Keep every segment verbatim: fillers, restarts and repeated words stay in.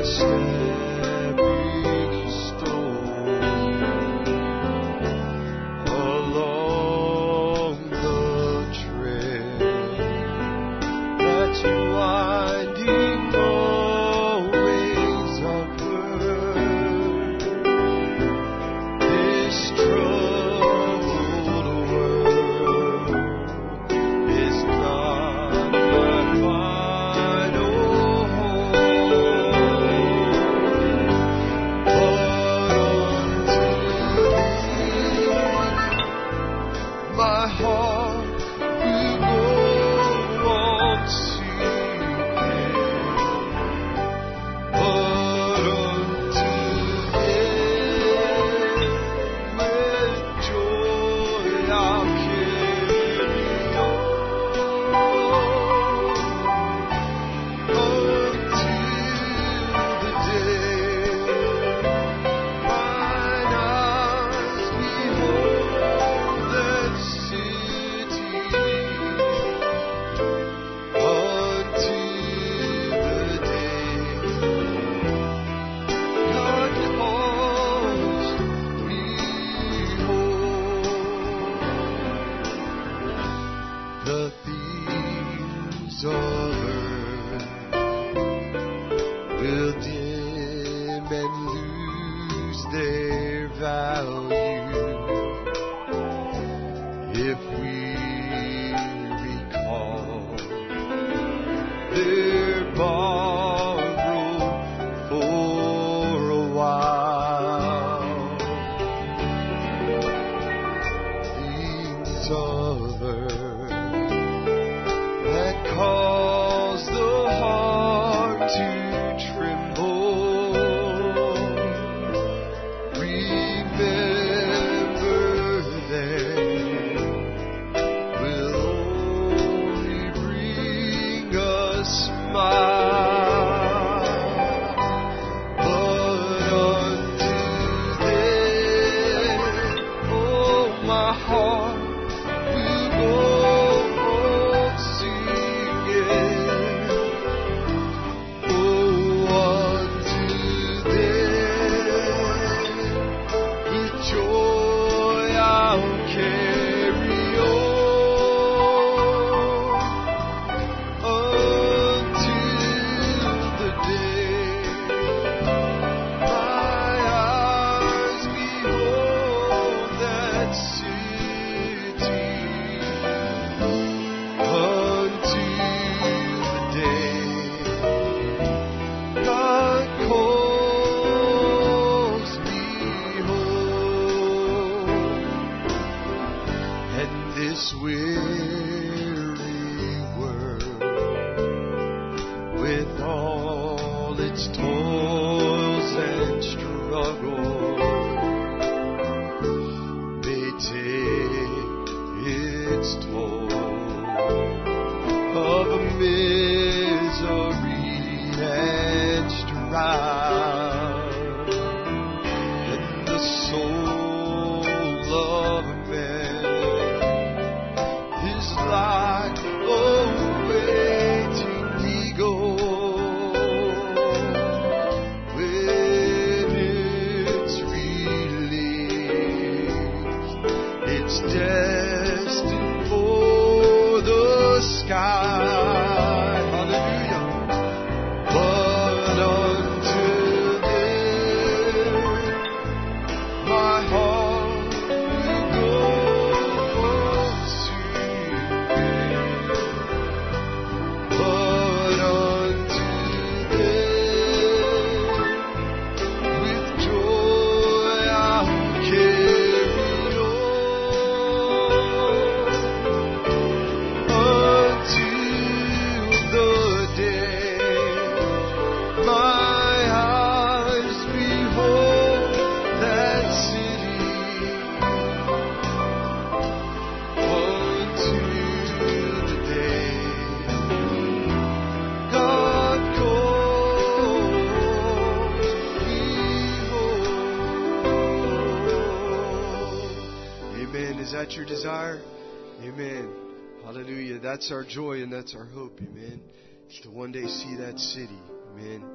Your desire, amen. Hallelujah. That's our joy and that's our hope, amen. Is to one day see that city, amen.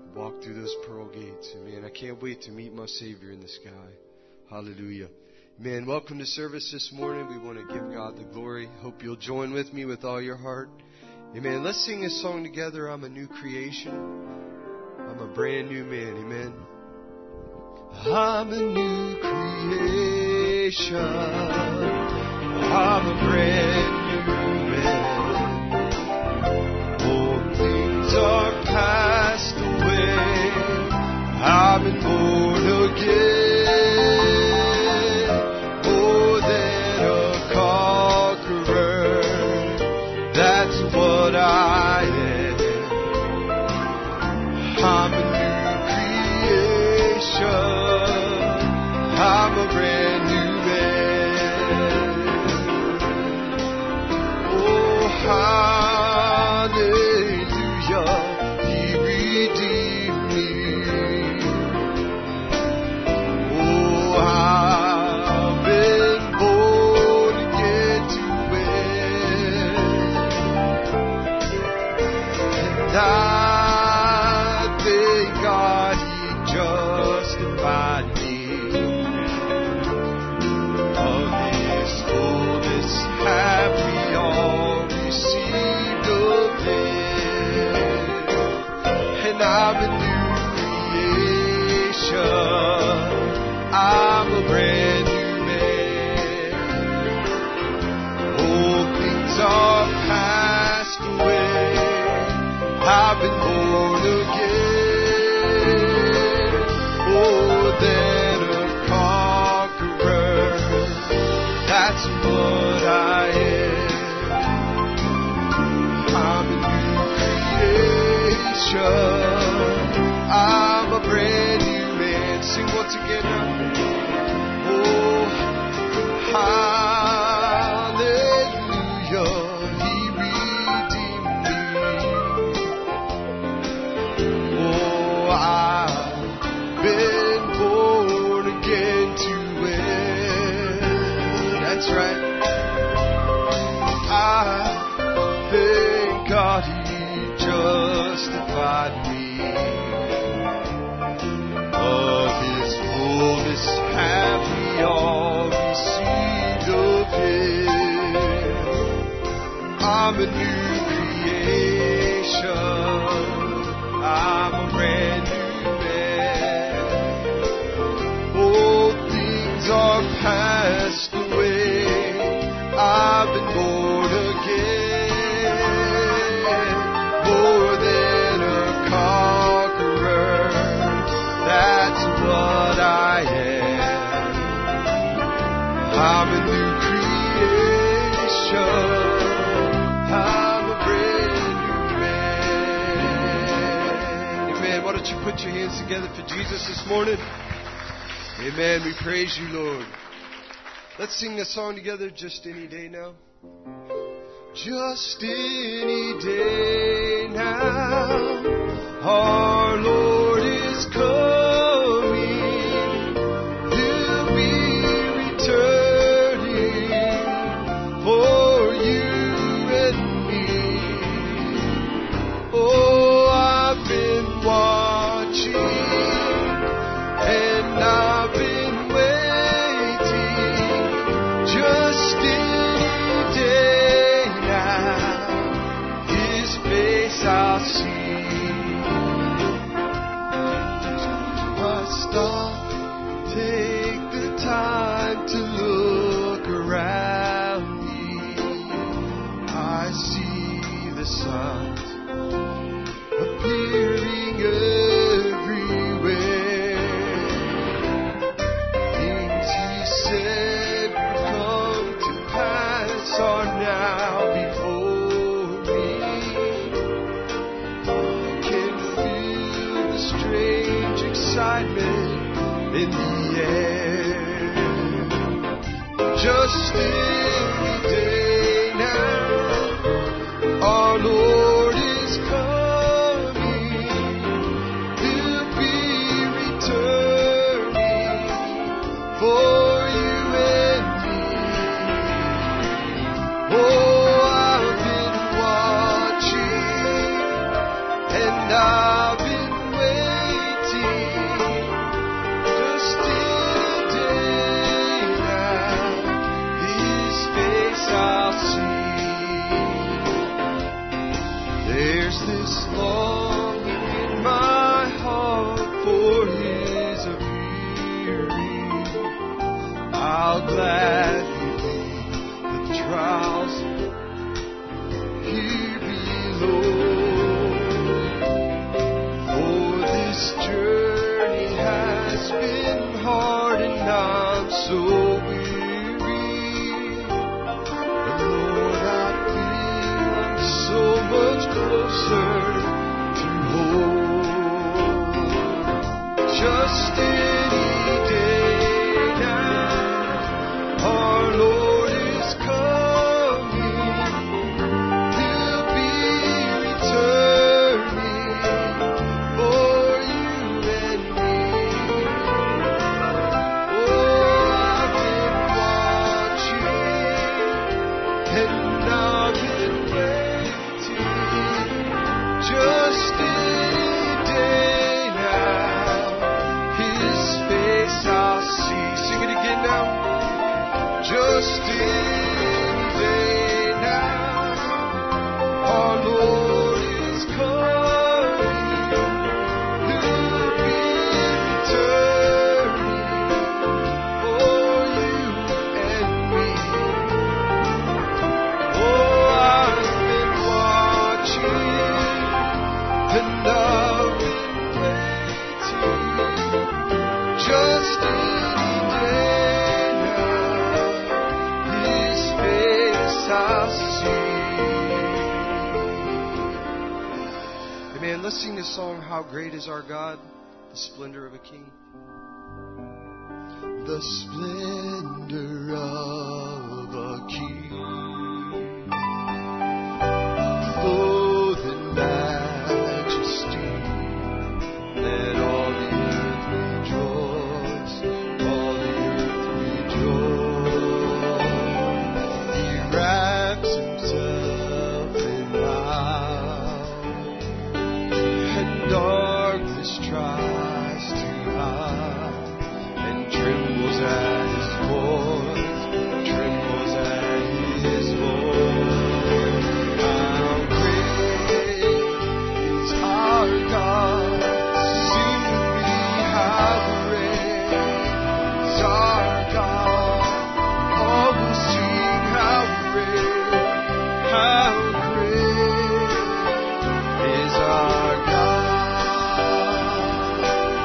walk through those pearl gates. And man, I can't wait to meet my Savior in the sky. Hallelujah. Man, welcome to service this morning. We want to give God the glory. Hope you'll join with me with all your heart. Amen. Let's sing this song together. I'm a new creation. I'm a brand new man. Amen. I'm a new creation. I'm a brand new man. Old things are passed away. I've been born again. More than a conqueror. That's what I am. I'm a new creation. I'm a brand new man. Oh, hallelujah, He redeemed me. Oh, I've been born again to win. And I thank God He justified me. Have we all received of Him? And I'm a new creation. I'm a brand new man. Old things are passed away. I've been born again. More than a conqueror. That's what I am. I'm a new creation. I'm a brand new man. Sing once again now. Oh, hallelujah, He redeemed me. Oh, I've been born again to win. That's right. I thank God He justified me. Of His fullness have we all received of Him. I'm a new creation. I'm a brand new man. Old things are passed away. I've been born again. More than a conqueror. That's what I am. I'm a new creation. I'm a brand new man. Amen. Why don't you put your hands together for Jesus this morning? Amen. We praise you, Lord. Let's sing this song together, Just Any Day Now. Just any day now, our Lord is coming. He'll be returning for you and me. Oh, I've been watching and I've been waiting. Just any day now, His face I'll see. I stop, take the time to look around me. I see the signs appearing everywhere. Things He said would come to pass are now before me. I can feel the strange excitement in the air. Just any day now, our Lord is coming. He'll be returning for you and me. Oh, I've been watching and I've been waiting. gladly leave the trials here below. For this journey has been hard and I'm so weary. But Lord, I feel I'm so much closer to home. Just any day now, our Lord is coming. He'll be returning for you and me. Oh, I've been watching and I've been waiting. Just any day now, His face I'll see. Sing it again now. Just any day now, our Lord is coming. He'll be returning for you and me. Oh, I've been watching and I've been waiting. Just any day now, His face I'll see. Amen. Let's sing this song, How Great Is Our God, the splendor of a King. The splendor of a King, clothed in majesty. Let all the earth rejoice, all the earth rejoice. He wraps Himself in light, and darkness tries to hide, and trembles at His voice, trembles at His voice. How great is our God? Sing with me, how great is our God? All will sing, how great, how great is our God.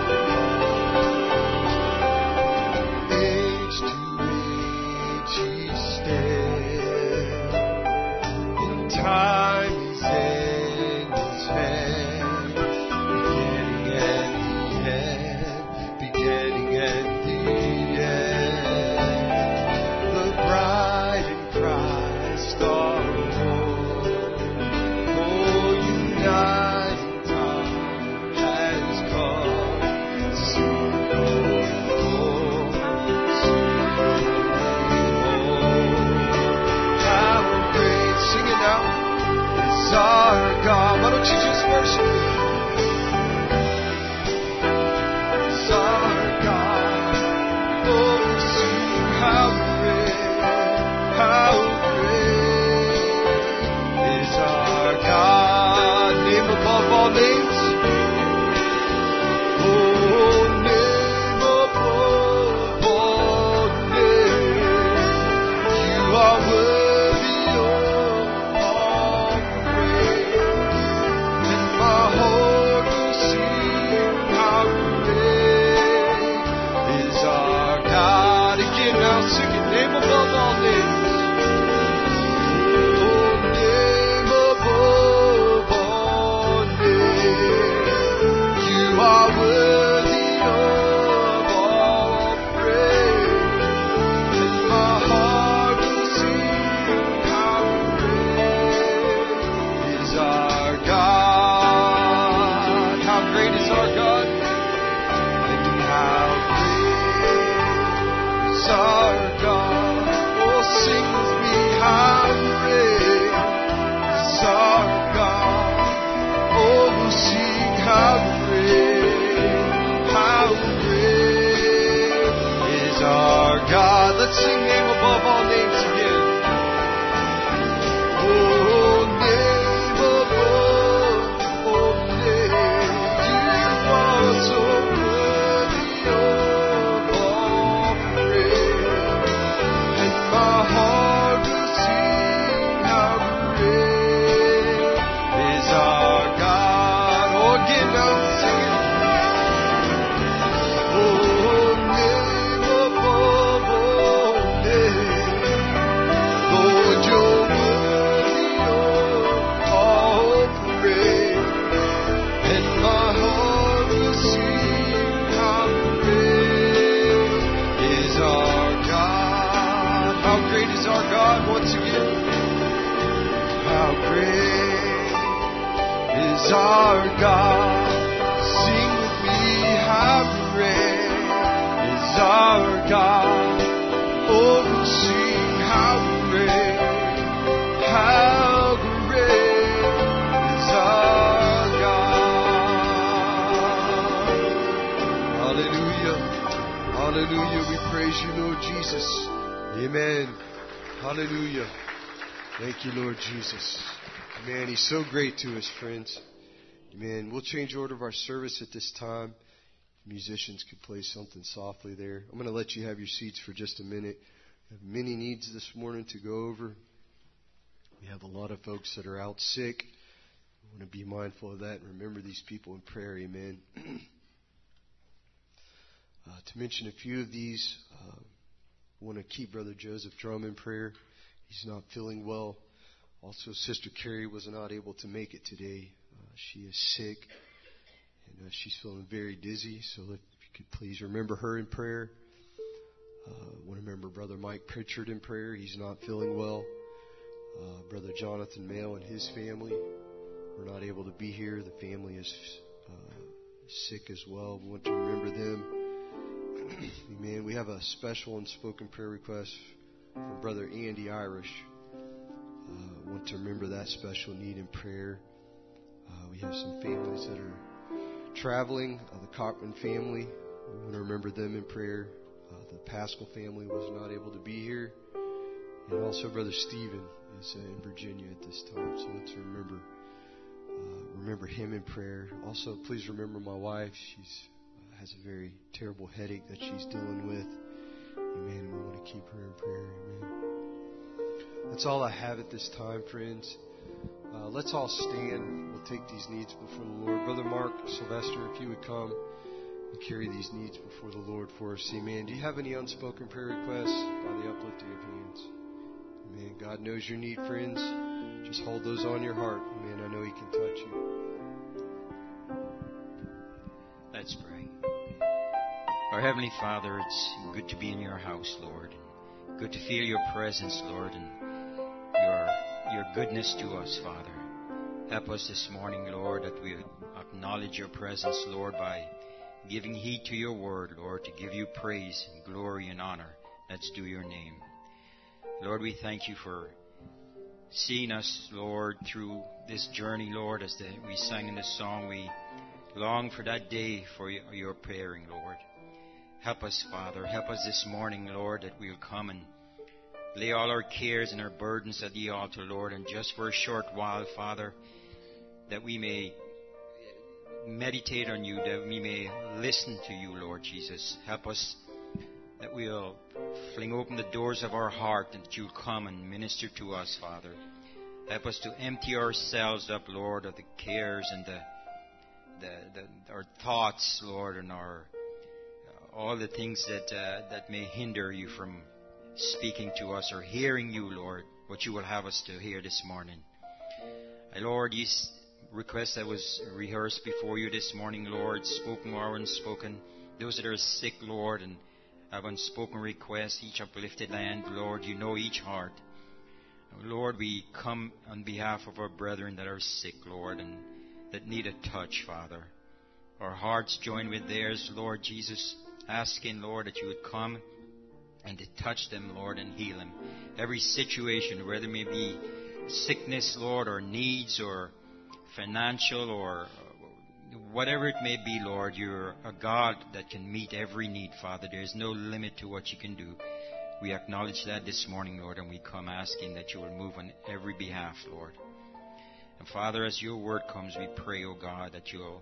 Age to age He stands, in time He's in His hand, beginning and the end, beginning and the end. The bride and Christ are one. Oh, uniting time has come. Soon going home, soon going home. How great, sing it now, is our God. Why don't you just worship Him? Is our God. Oh, sing how great, how great is our God. Name above all names. Oh, name above all names. You are worthy of all praise. And my heart will sing how great is our God. Again, now sing it. Name above all names. Oh, name above all names. You are worthy of all praise. And my heart will sing how great is our God. How great is our God? And how great is our God? Oh, sing with me, how great is our God? Oh, we'll sing how great, how great is our God. Let's sing name above all names again. Oh, name above all names. You are so worthy of all praise. Hallelujah. We praise you, Lord Jesus. Amen. Hallelujah. Thank you, Lord Jesus. Man, He's so great to us, friends. Amen. We'll change order of our service at this time. Musicians could play something softly there. I'm going to let you have your seats for just a minute. We have many needs this morning to go over. We have a lot of folks that are out sick. We want to be mindful of that and remember these people in prayer. Amen. uh, to mention a few of these, uh, I want to keep Brother Joseph Drum in prayer. He's not feeling well. Also, Sister Carrie was not able to make it today. Uh, she is sick, and uh, she's feeling very dizzy. So if you could please remember her in prayer. I uh, want to remember Brother Mike Pritchard in prayer. He's not feeling well. Uh, Brother Jonathan Mail and his family were not able to be here. The family is uh, sick as well. We want to remember them. Amen. We have a special unspoken prayer request from Brother Andy Irish. Uh, want to remember that special need in prayer. Uh, we have some families that are traveling. Uh, the Cochran family, we want to remember them in prayer. Uh, the Pascal family was not able to be here. And also Brother Stephen is uh, in Virginia at this time. So let's remember uh, remember him in prayer. Also, please remember my wife. She's uh, has a very terrible headache that she's dealing with. Amen. We want to keep her in prayer. Amen. That's all I have at this time, friends. Uh, let's all stand. We'll take these needs before the Lord. Brother Mark Sylvester, if you would come and carry these needs before the Lord for us. Amen. Do you have any unspoken prayer requests by the uplifting of hands? Amen. God knows your need, friends. Just hold those on your heart. Amen. I know He can touch you. Let's pray. Our Heavenly Father, it's good to be in your house, Lord. Good to feel your presence, Lord, and your your goodness to us, Father. Help us this morning, Lord, that we acknowledge your presence, Lord, by giving heed to your word, Lord, to give you praise and glory and honor that's due your name. Lord, we thank you for seeing us, Lord, through this journey, Lord, as the, we sang in this song. We long for that day for your appearing, Lord. Help us, Father. Help us this morning, Lord, that we'll come and lay all our cares and our burdens at the altar, Lord, and just for a short while, Father, that we may meditate on you, that we may listen to you, Lord Jesus. Help us that we'll fling open the doors of our heart and that you'll come and minister to us, Father. Help us to empty ourselves up, Lord, of the cares and the, the, the our thoughts, Lord, and our uh, all the things that uh, that may hinder you from speaking to us or hearing you, Lord, what you will have us to hear this morning. Uh, Lord, these requests that was rehearsed before you this morning, Lord, spoken or unspoken, those that are sick, Lord, and have unspoken requests, each uplifted hand, Lord, you know each heart. Lord, we come on behalf of our brethren that are sick, Lord, and that need a touch, Father. Our hearts join with theirs, Lord Jesus, asking, Lord, that you would come and to touch them, Lord, and heal them. Every situation, whether it may be sickness, Lord, or needs, or financial, or whatever it may be, Lord, you're a God that can meet every need, Father. There is no limit to what you can do. We acknowledge that this morning, Lord, and we come asking that you will move on every behalf, Lord. And Father, as your word comes, we pray, oh God, that you'll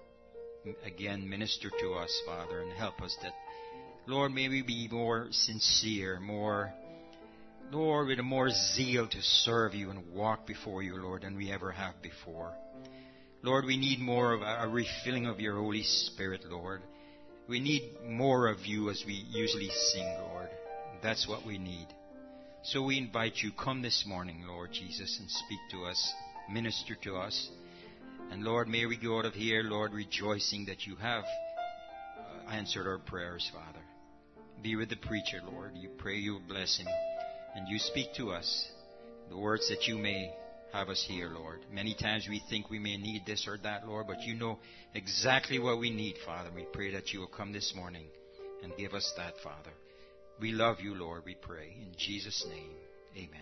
again minister to us, Father, and help us that, Lord, may we be more sincere, more, Lord, with a more zeal to serve you and walk before you, Lord, than we ever have before. Lord, we need more of a refilling of your Holy Spirit, Lord. We need more of you as we usually sing, Lord. That's what we need. So we invite you, come this morning, Lord Jesus, and speak to us, minister to us. And Lord, may we go out of here, Lord, rejoicing that you have uh, answered our prayers, Father. Be with the preacher, Lord. You pray you will bless him. And you speak to us the words that you may have us hear, Lord. Many times we think we may need this or that, Lord, but you know exactly what we need, Father. We pray that you will come this morning and give us that, Father. We love you, Lord, we pray. In Jesus' name, amen.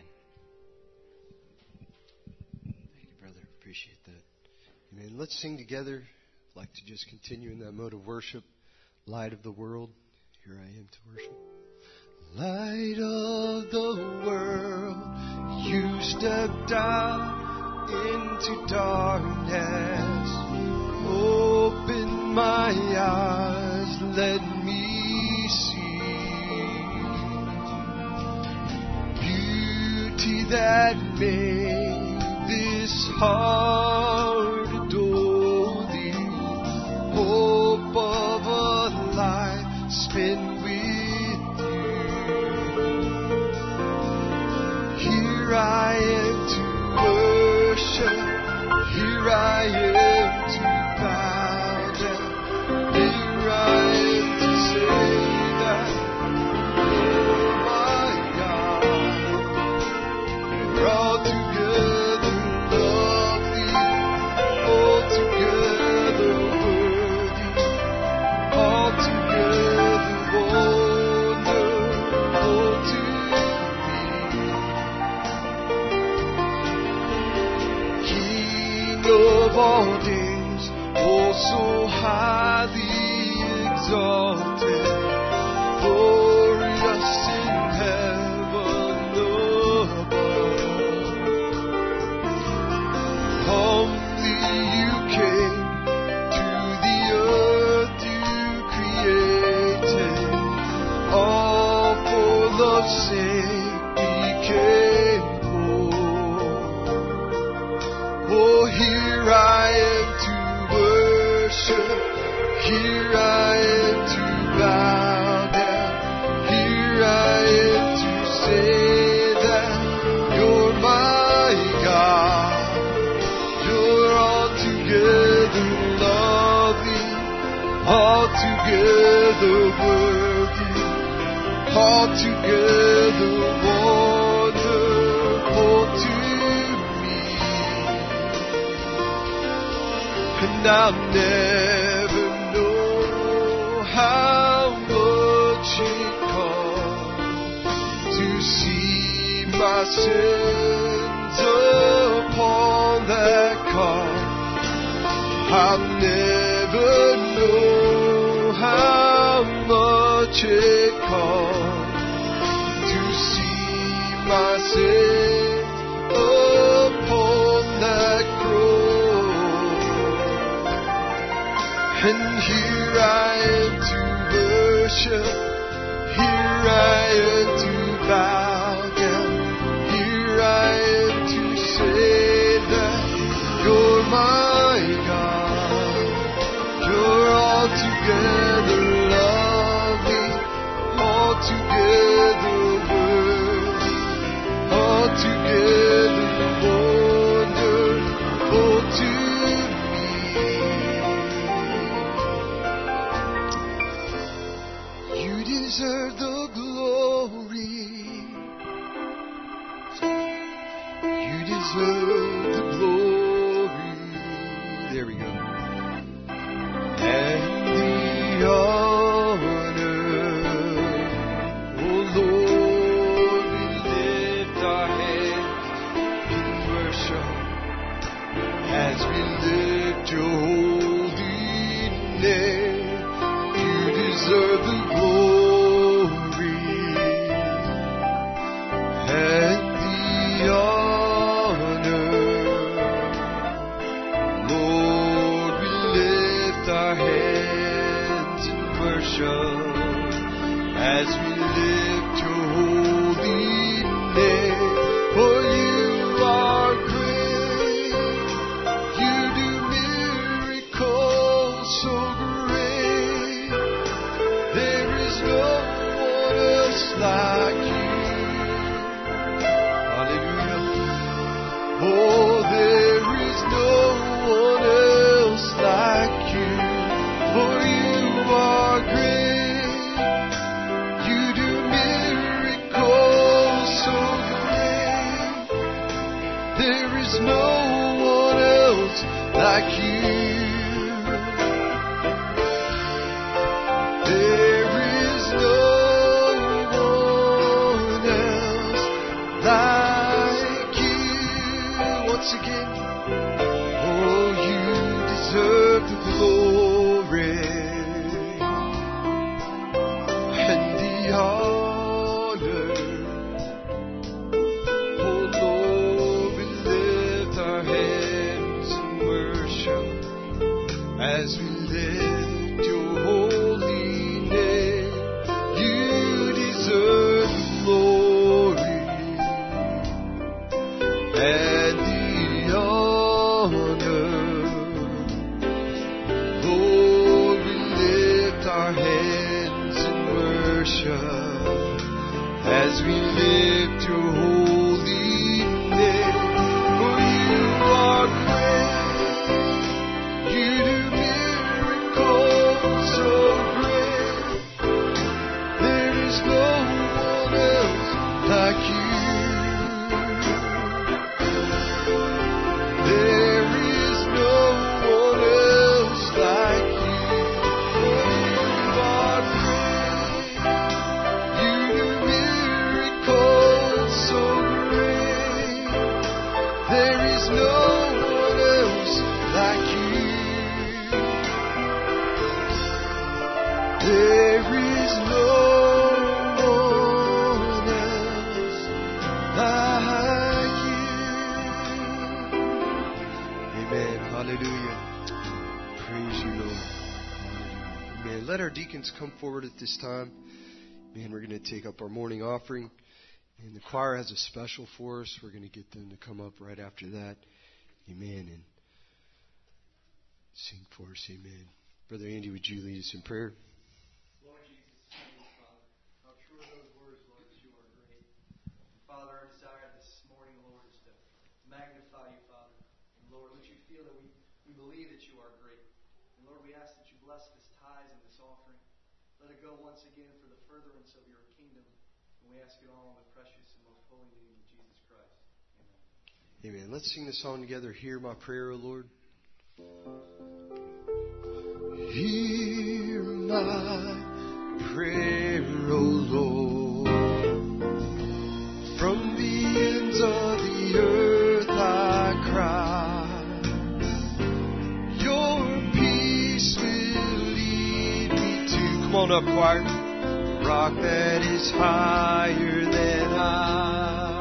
Thank you, brother. Appreciate that. Amen. Let's sing together. I'd like to just continue in that mode of worship. Light of the world. Here I am to worship. Light of the world, you stepped out into darkness. Open my eyes, let me see beauty that made this heart adore thee. Hope of a life spent with you. Here I am to worship. Here I am to bow down. Here I am to say that you're my God. You're altogether lovely, altogether worthy, altogether wonderful to me. King of all days, oh so highly exalted, glorious in heaven above. Humbly you came to the earth you created, all for love's sake became poor. Oh, here I am to worship. Here I am to bow down. Here I am to say that you're my God. You're altogether lovely, altogether worthy, altogether wonderful to me. And I'll never know how much it costs to see my sins upon that cross. I'll never know how much it costs to see my sins upon that cross. And here I am to worship. Here I am to bow down. Here I am to say that you're my God. You're altogether lovely, altogether worthy, altogether wonderful to me. You deserve the glory. You deserve the glory. There we go. And the honor. Oh Lord, we lift our hands in worship as we lift your holy name. You deserve the glory and the honor. Lord, we lift our hands in worship as we lift your holy name. For you are great, you do miracles so great. There is no one else like you. Hallelujah. Oh, there is no one else like you. For you are great, you do miracles so great. There is no one else like you. There is no one else like you. Once again, oh, you deserve the glory we lift your holy name. For you are great. You do miracles so great. There is no one else like you. There is no one else like you. For you are great. You do miracles so great. There is no one else like you. There is no one else like you. Amen. Hallelujah. Praise you, Lord. Hallelujah. Amen. Let our deacons come forward at this time. Man, we're going to take up our morning offering. And the choir has a special for us. We're going to get them to come up right after that. Amen. And sing for us. Amen. Brother Andy, would you lead us in prayer? Lord Jesus, thank you, Father. How true are those words, Lord, that you are great. Father, our desire this morning, Lord, is to magnify you, Father. And Lord, let you feel that we, we believe that you are great. And Lord, we ask that you bless this tithe and this offering. Let it go once again for the furtherance of your kingdom. And we ask it all in the precious and most holy name of Jesus Christ. Amen. Amen. Let's sing the song together. Hear my prayer, O Lord. Hear my prayer, O Lord. From the ends of the earth I cry. Your peace will lead me to, come on up, choir, a rock that is higher than I.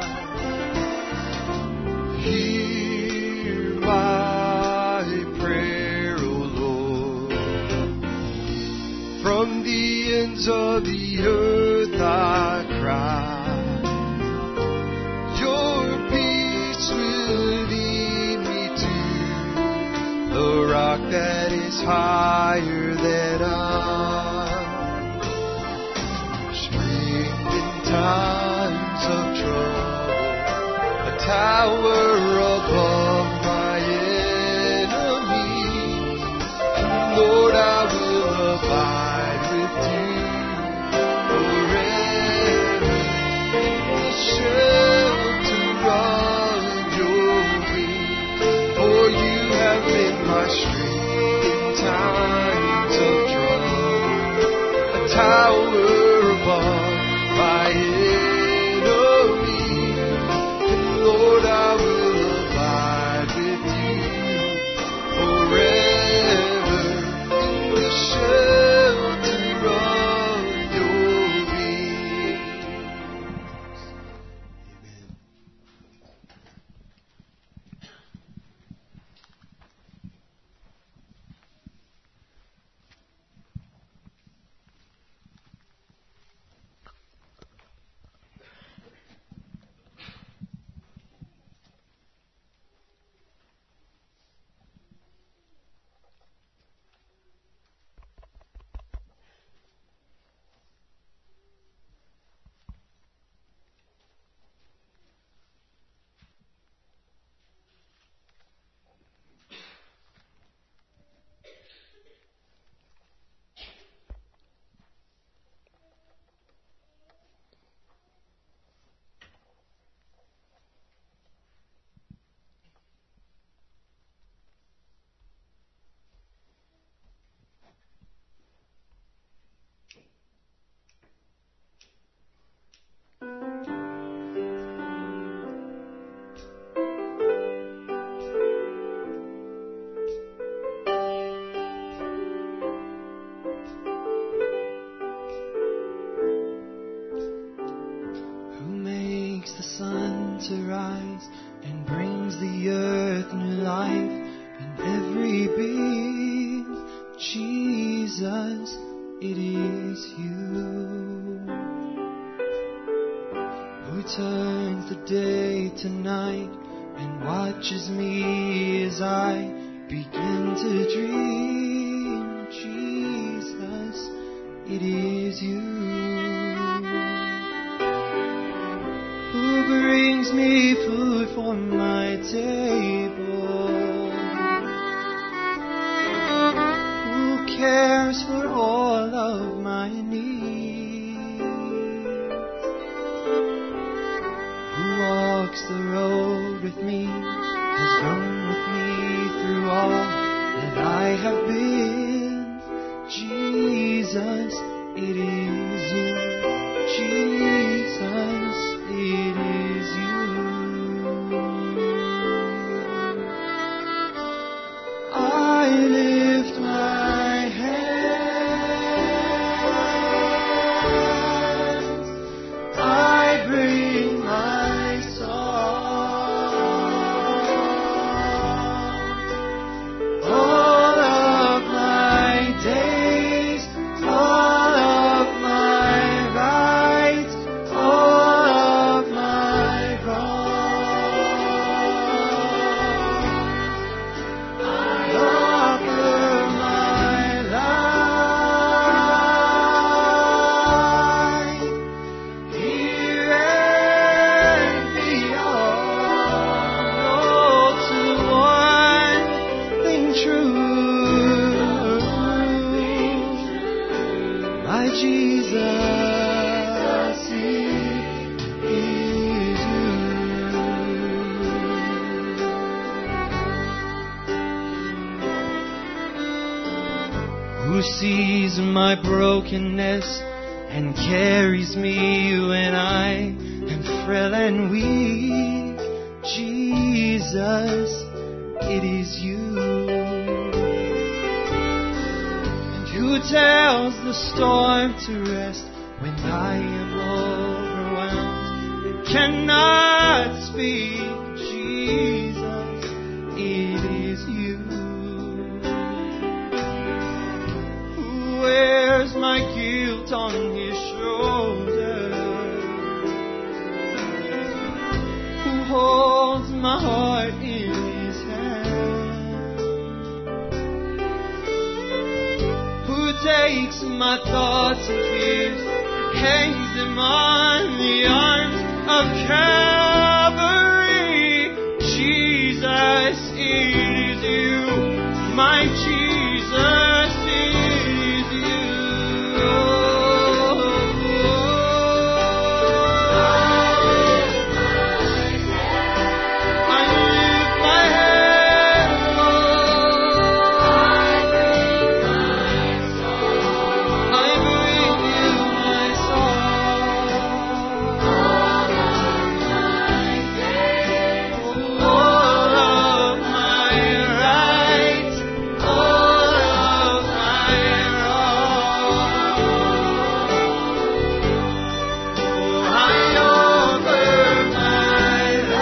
Hear my prayer, O Lord. From the ends of the earth I cry. Your peace will lead me to the rock that is higher than I. Strength in times of trouble, a tower above my enemies. Lord, I will abide with you forever in the shelter of your wings. For you have been my strength in times of trouble, a tower above my enemies. And Lord, I will abide with you forever in the shelter of your wings. Amen. to rise and brings the earth new life and every being. Jesus, it is you who turns the day to night and watches me as I begin to dream. Jesus, it is you. brings me food for my table, who cares for all of my needs, who walks the road with me, has gone with me through all that I have been. Jesus, it is you. Jesus, it is you. I lift my hands, I bring my song, all of my days, all of my rights, all of my wrongs. I offer my life, here and beyond, all to one thing true. My Jesus, it is you. Who sees my brokenness and carries me when I am frail and weak. Jesus, it is you. And who tells the storm to rest when I am overwhelmed and cannot speak. Jesus, it is you. Who wears my guilt on his shoulders, who holds my heart in his hand, who takes my thoughts and fears and hangs them on the arms of Calvary. Jesus, it is you. My Jesus, it is you. I lift my hands, Lord. I bring you my song. All of my rights, all of my wrongs. Oh, I offer my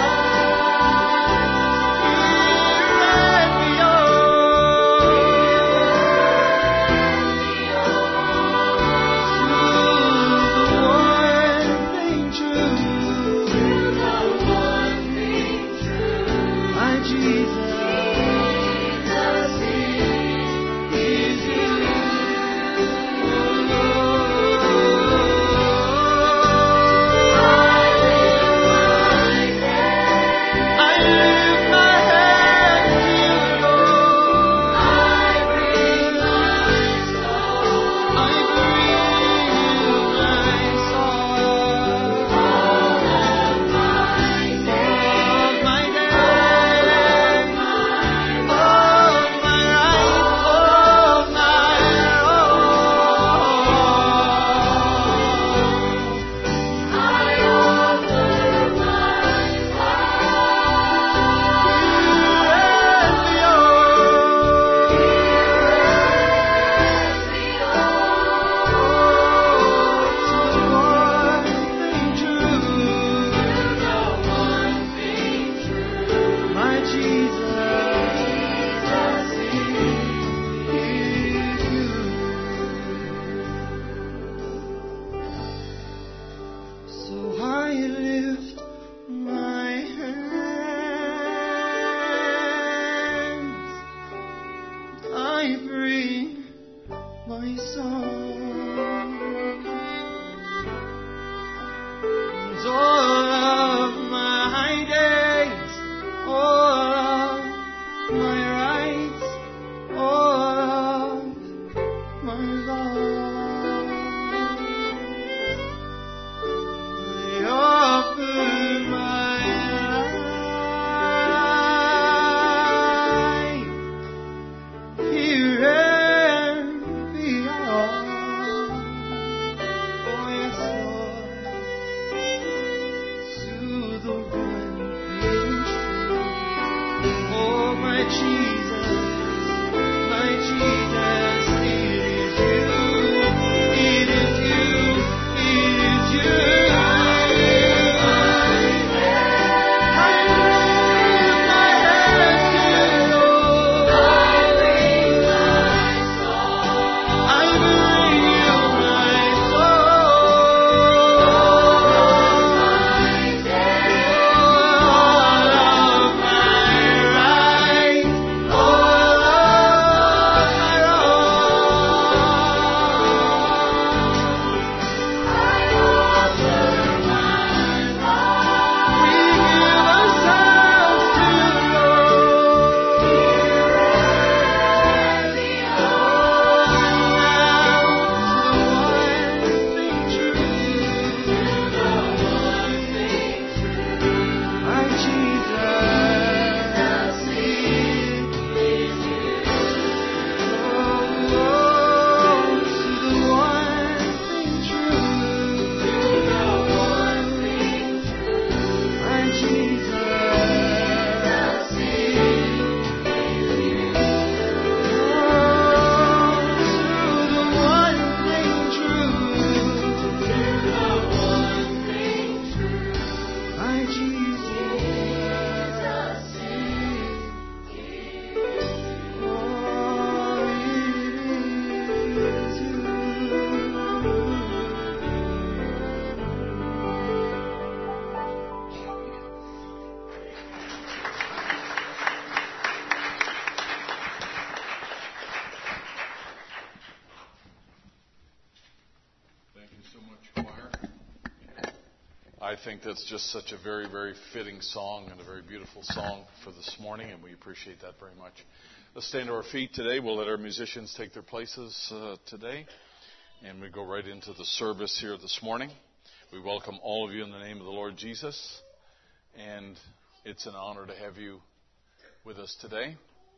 life, here and beyond, to the one thing true. My Jesus, is you. I lift my hands to you, Lord. I bring my soul. I bring you my song. All of my days, my days, all my rights, all my wrongs. I offer my my Jesus, is you. So I lift my hands, I bring my song, and all of you so much, choir. I think that's just such a very, very fitting song and a very beautiful song for this morning, and we appreciate that very much. Let's stand to our feet today. We'll let our musicians take their places uh, today, and we go right into the service here this morning. We welcome all of you in the name of the Lord Jesus, and it's an honor to have you with us today.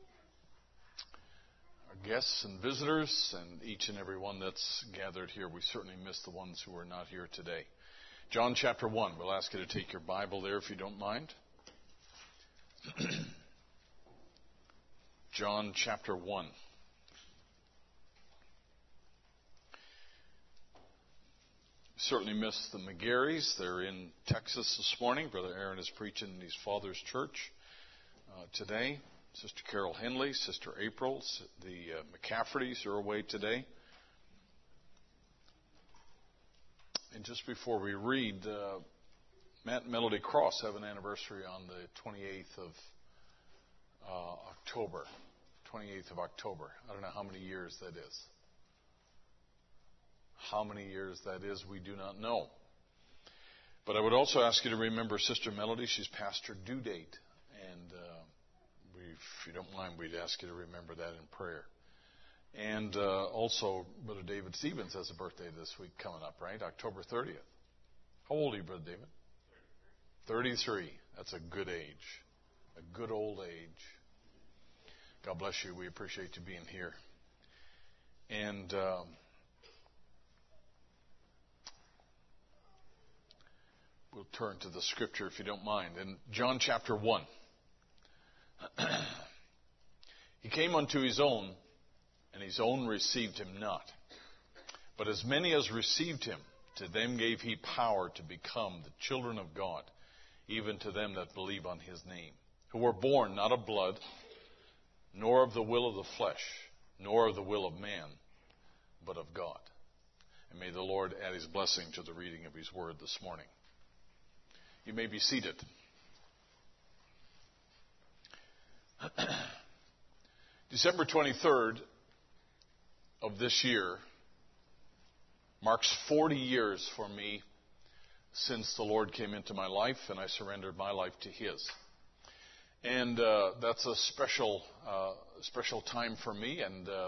Our guests and visitors, and each and every one that's gathered here. We certainly miss the ones who are not here today. John chapter one. We'll ask you to take your Bible there if you don't mind. John chapter one. Certainly miss the McGarrys. They're in Texas this morning. Brother Aaron is preaching in his father's church uh, today. Sister Carol Henley, Sister April, the uh, McCaffertys are away today. And just before we read, uh, Matt and Melody Cross have an anniversary on the twenty-eighth of uh, October. twenty-eighth of October. I don't know how many years that is. How many years that is, we do not know. But I would also ask you to remember Sister Melody. She's past her due date. And uh, we, if you don't mind, we'd ask you to remember that in prayer. And uh, also, Brother David Stevens has a birthday this week coming up, right? October thirtieth. How old are you, Brother David? thirty-three. That's a good age. A good old age. God bless you. We appreciate you being here. And um, we'll turn to the scripture if you don't mind. In John chapter one. He came unto his own, and his own received him not. But as many as received him, to them gave he power to become the children of God, even to them that believe on his name, who were born not of blood, nor of the will of the flesh, nor of the will of man, but of God. And may the Lord add his blessing to the reading of his word this morning. You may be seated. December twenty-third of this year marks forty years for me since the Lord came into my life and I surrendered my life to his. And uh, that's a special uh, special time for me, and uh,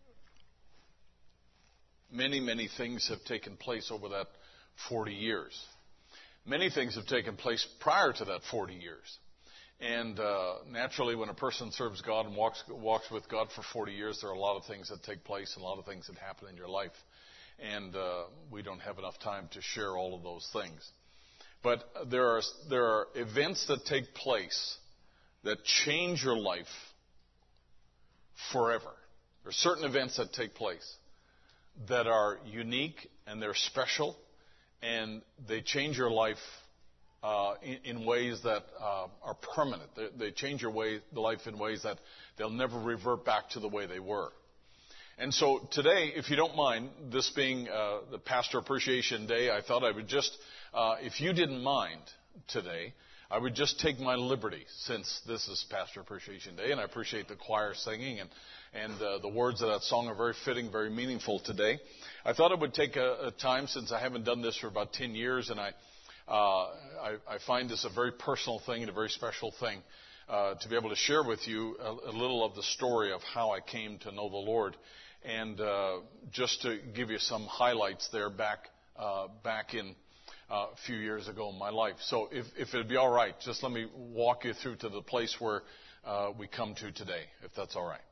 many, many things have taken place over that forty years. Many things have taken place prior to that forty years. And uh, naturally, when a person serves God and walks walks with God for forty years, there are a lot of things that take place and a lot of things that happen in your life. And uh, we don't have enough time to share all of those things. But there are there are events that take place that change your life forever. There are certain events that take place that are unique and they're special, and they change your life uh, in, in ways that uh, are permanent. They, they change your way, the life in ways that they'll never revert back to the way they were. And so today, if you don't mind, this being uh, the Pastor Appreciation Day, I thought I would just, uh, if you didn't mind today, I would just take my liberty, since this is Pastor Appreciation Day, and I appreciate the choir singing, and, and uh, the words of that song are very fitting, very meaningful today. I thought I would take a, a time, since I haven't done this for about ten years, and I, uh, I, I find this a very personal thing and a very special thing, uh, to be able to share with you a, a little of the story of how I came to know the Lord. And uh, just to give you some highlights there back uh, back in uh, a few years ago in my life. So if, if it would be all right, just let me walk you through to the place where uh, we come to today, if that's all right.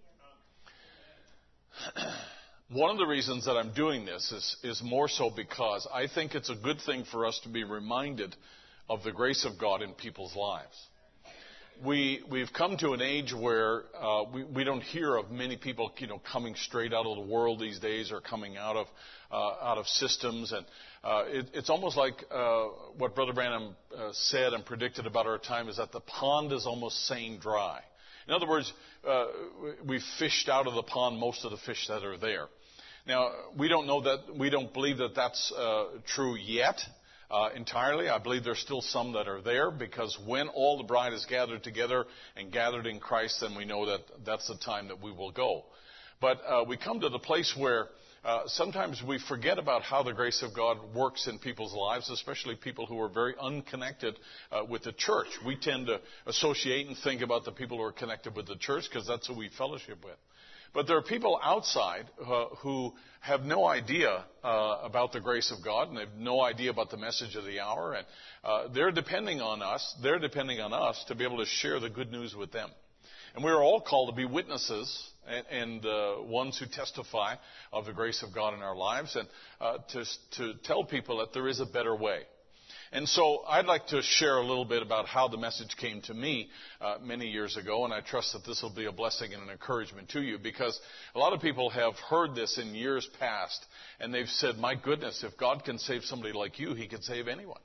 One of the reasons that I'm doing this is, is more so because I think it's a good thing for us to be reminded of the grace of God in people's lives. We, we've come to an age where uh, we, we don't hear of many people, you know, coming straight out of the world these days, or coming out of uh, out of systems, and uh, it, it's almost like uh, what Brother Branham uh, said and predicted about our time is that the pond is almost saying dry. In other words, uh, we've fished out of the pond most of the fish that are there. Now, we don't know that, we don't believe that that's uh, true yet. Uh, entirely. I believe there's still some that are there, because when all the bride is gathered together and gathered in Christ, then we know that that's the time that we will go. But uh, we come to the place where uh, sometimes we forget about how the grace of God works in people's lives, especially people who are very unconnected uh, with the church. We tend to associate and think about the people who are connected with the church because that's who we fellowship with. But there are people outside uh, who have no idea uh, about the grace of God, and they have no idea about the message of the hour, and uh, they're depending on us. They're depending on us to be able to share the good news with them. And we're all called to be witnesses and, and uh, ones who testify of the grace of God in our lives, and uh, to, to tell people that there is a better way. And so I'd like to share a little bit about how the message came to me uh, many years ago, and I trust that this will be a blessing and an encouragement to you, because a lot of people have heard this in years past, and they've said, my goodness, if God can save somebody like you, he can save anyone.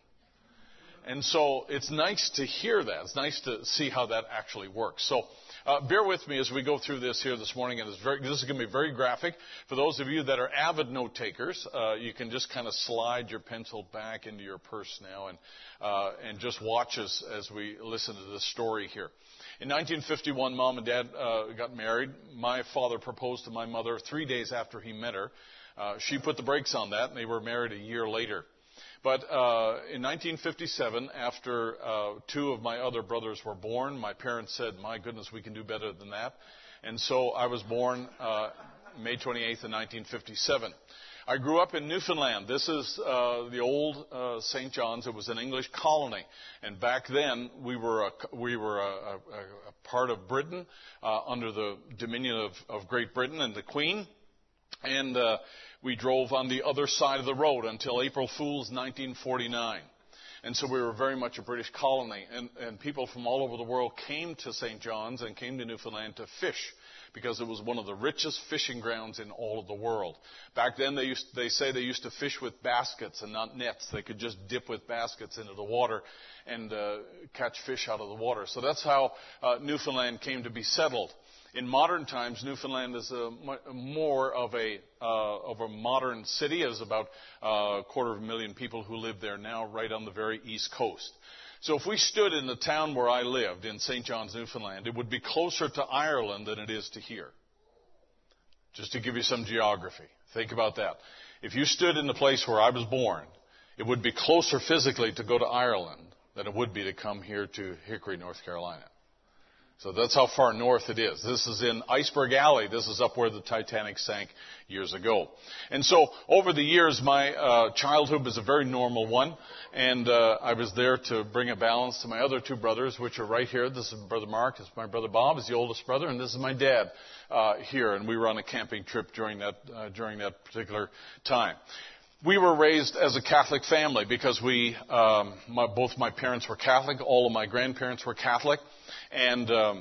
And so it's nice to hear that. It's nice to see how that actually works. So uh, bear with me as we go through this here this morning. And it's very, this is going to be very graphic. For those of you that are avid note takers, uh, you can just kind of slide your pencil back into your purse now and uh, and just watch as, as we listen to this story here. In nineteen fifty-one, Mom and Dad uh, got married. My father proposed to my mother three days after he met her. Uh, she put the brakes on that, and they were married a year later. But uh, in nineteen fifty-seven, after uh, two of my other brothers were born, my parents said, my goodness, we can do better than that. And so I was born uh, May twenty-eighth in nineteen fifty-seven. I grew up in Newfoundland. This is uh, the old uh, Saint John's. It was an English colony. And back then, we were a, we were a, a, a part of Britain uh, under the dominion of, of Great Britain and the Queen. And uh, we drove on the other side of the road until April Fool's nineteen forty-nine. And so we were very much a British colony. And, and people from all over the world came to Saint John's and came to Newfoundland to fish, because it was one of the richest fishing grounds in all of the world. Back then, they used, they say they used to fish with baskets and not nets. They could just dip with baskets into the water and uh, catch fish out of the water. So that's how uh, Newfoundland came to be settled. In modern times, Newfoundland is a, more of a uh, of a modern city. There's about uh, a quarter of a million people who live there now, right on the very east coast. So if we stood in the town where I lived, in Saint John's, Newfoundland, it would be closer to Ireland than it is to here. Just to give you some geography. Think about that. If you stood in the place where I was born, it would be closer physically to go to Ireland than it would be to come here to Hickory, North Carolina. So that's how far north it is. This is in Iceberg Alley. This is up where the Titanic sank years ago. And so over the years, my uh, childhood was a very normal one. And uh, I was there to bring a balance to my other two brothers, which are right here. This is Brother Mark. This is my brother Bob. He's the oldest brother. And this is my dad uh, here. And we were on a camping trip during that, uh, during that particular time. We were raised as a Catholic family because we, um, my, both my parents were Catholic. All of my grandparents were Catholic. And um,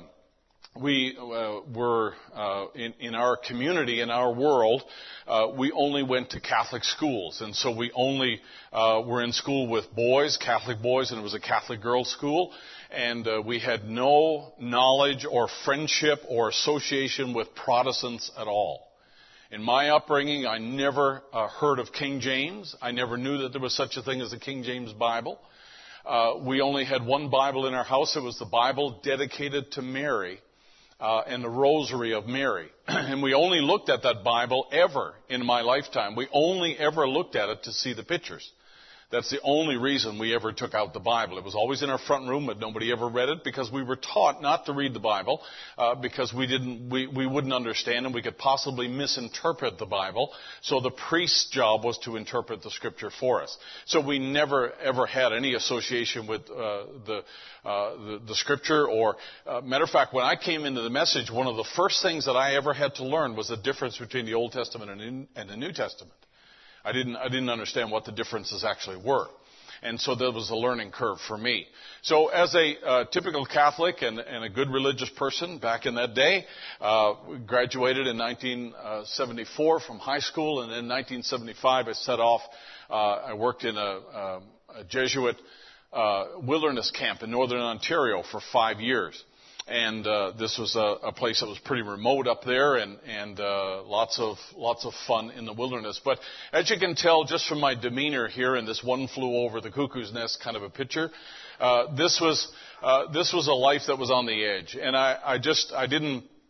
we uh, were, uh, in, in our community, in our world, uh, we only went to Catholic schools. And so we only uh, were in school with boys, Catholic boys, and it was a Catholic girls' school. And uh, we had no knowledge or friendship or association with Protestants at all. In my upbringing, I never uh, heard of King James. I never knew that there was such a thing as a King James Bible. Uh, we only had one Bible in our house. It was the Bible dedicated to Mary uh, and the Rosary of Mary. And we only looked at that Bible ever in my lifetime. We only ever looked at it to see the pictures. That's the only reason we ever took out the Bible. It was always in our front room, but nobody ever read it because we were taught not to read the Bible uh, because we didn't, we, we wouldn't understand and we could possibly misinterpret the Bible. So the priest's job was to interpret the Scripture for us. So we never ever had any association with uh, the, uh, the the Scripture. Or uh, matter of fact, when I came into the message, one of the first things that I ever had to learn was the difference between the Old Testament and, and the New Testament. I didn't, I didn't understand what the differences actually were. And so there was a learning curve for me. So as a uh, typical Catholic and, and a good religious person back in that day, uh, graduated in nineteen seventy-four from high school. And in nineteen seventy-five, I set off. Uh, I worked in a, a, a Jesuit uh, wilderness camp in northern Ontario for five years. And uh, this was a, a place that was pretty remote up there, and, and uh, lots of lots of fun in the wilderness. But as you can tell, just from my demeanor here in this one flew over the cuckoo's nest kind of a picture, uh, this was uh, this was a life that was on the edge. And I, I just I didn't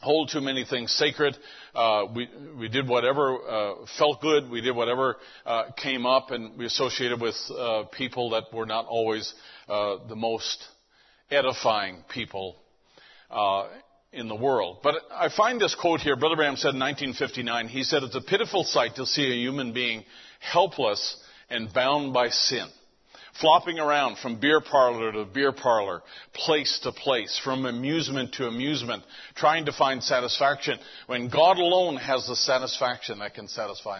hold too many things sacred. Uh, we we did whatever uh, felt good. We did whatever uh, came up, and we associated with uh, people that were not always uh, the most edifying people uh, in the world. But I find this quote here. Brother Branham said in nineteen fifty-nine, he said, "It's a pitiful sight to see a human being helpless and bound by sin, flopping around from beer parlor to beer parlor, place to place, from amusement to amusement, trying to find satisfaction, when God alone has the satisfaction that can satisfy a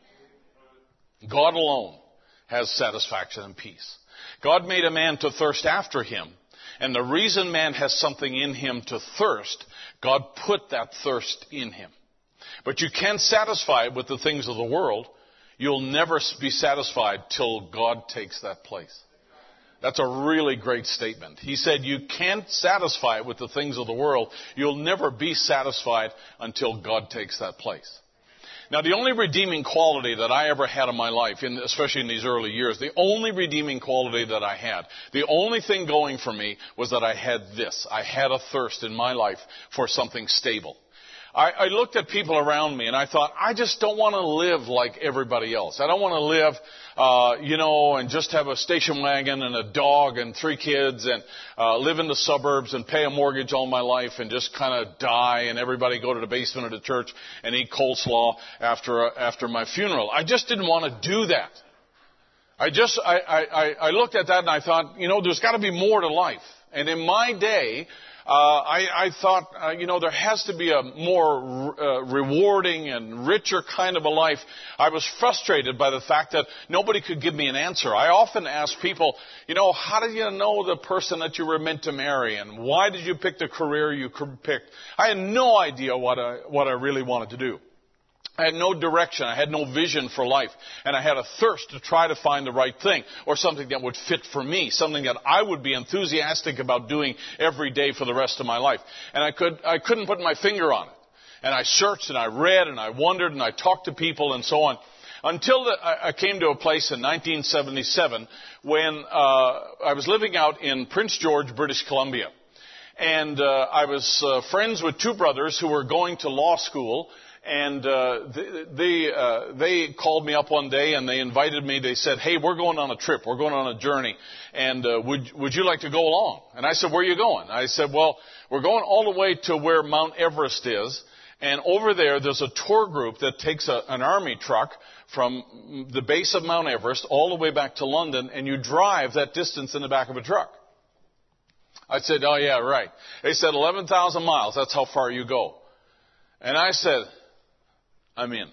man. God alone has satisfaction and peace. God made a man to thirst after him, and the reason man has something in him to thirst, God put that thirst in him. But you can't satisfy it with the things of the world. You'll never be satisfied till God takes that place." That's a really great statement. He said you can't satisfy it with the things of the world. You'll never be satisfied until God takes that place. Now, the only redeeming quality that I ever had in my life, in, especially in these early years, the only redeeming quality that I had, the only thing going for me was that I had this. I had a thirst in my life for something stable. I, I looked at people around me and I thought, I just don't want to live like everybody else. I don't want to live, uh, you know, and just have a station wagon and a dog and three kids and uh, live in the suburbs and pay a mortgage all my life and just kind of die and everybody go to the basement of the church and eat coleslaw after uh, after my funeral. I just didn't want to do that. I just, I, I, I looked at that and I thought, you know, there's got to be more to life. And in my day, Uh, I, I thought, uh, you know, there has to be a more uh, rewarding and richer kind of a life. I was frustrated by the fact that nobody could give me an answer. I often ask people, you know, how did you know the person that you were meant to marry, and why did you pick the career you picked? I had no idea what I, what I really wanted to do. I had no direction. I had no vision for life. And I had a thirst to try to find the right thing, or something that would fit for me, something that I would be enthusiastic about doing every day for the rest of my life. And I could, I couldn't put my finger on it. And I searched and I read and I wondered and I talked to people and so on, until the, I came to a place in nineteen seventy-seven when uh, I was living out in Prince George, British Columbia. And uh, I was uh, friends with two brothers who were going to law school. And uh, they they, uh, they called me up one day and they invited me. They said, "Hey, we're going on a trip. We're going on a journey. And uh, would would you like to go along?" And I said, "Where are you going?" I said, "Well, we're going all the way to where Mount Everest is. And over there, there's a tour group that takes a, an army truck from the base of Mount Everest all the way back to London, and you drive that distance in the back of a truck." I said, "Oh, yeah, right." They said, eleven thousand miles. That's how far you go. And I said, I'm in.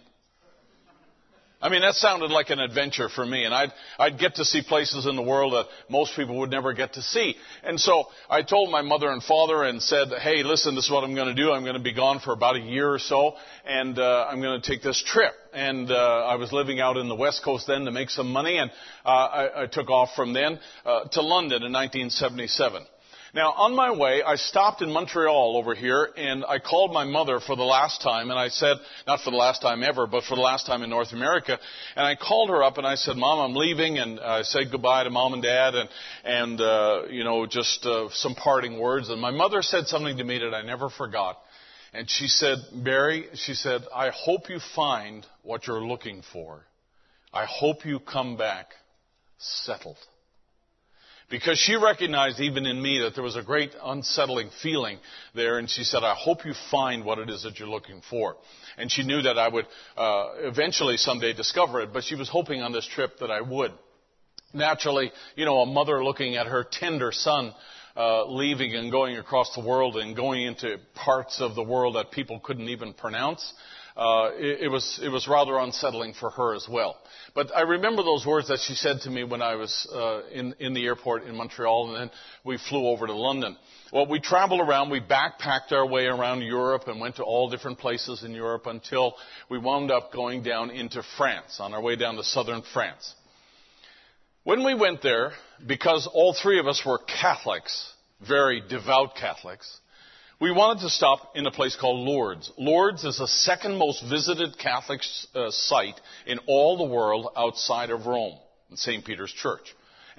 I mean, that sounded like an adventure for me, and I'd, I'd get to see places in the world that most people would never get to see. And so I told my mother and father and said, "Hey, listen, this is what I'm going to do. I'm going to be gone for about a year or so, and uh, I'm going to take this trip." And uh, I was living out in the West Coast then to make some money, and uh, I, I took off from then uh, to London in nineteen seventy-seven. Now, on my way, I stopped in Montreal over here, and I called my mother for the last time, and I said, not for the last time ever, but for the last time in North America, and I called her up, and I said, "Mom, I'm leaving," and I said goodbye to Mom and Dad, and, and uh, you know, just uh, some parting words, and my mother said something to me that I never forgot, and she said, "Barry," she said, "I hope you find what you're looking for. I hope you come back settled." Because she recognized even in me that there was a great unsettling feeling there. And she said, "I hope you find what it is that you're looking for." And she knew that I would uh, eventually someday discover it. But she was hoping on this trip that I would. Naturally, you know, a mother looking at her tender son uh, leaving and going across the world and going into parts of the world that people couldn't even pronounce. Uh, it, it was it was rather unsettling for her as well. But I remember those words that she said to me when I was uh, in in the airport in Montreal, and then we flew over to London. Well, we traveled around, we backpacked our way around Europe and went to all different places in Europe until we wound up going down into France, on our way down to southern France. When we went there, because all three of us were Catholics, very devout Catholics, we wanted to stop in a place called Lourdes. Lourdes is the second most visited Catholic uh, site in all the world outside of Rome, in Saint Peter's Church.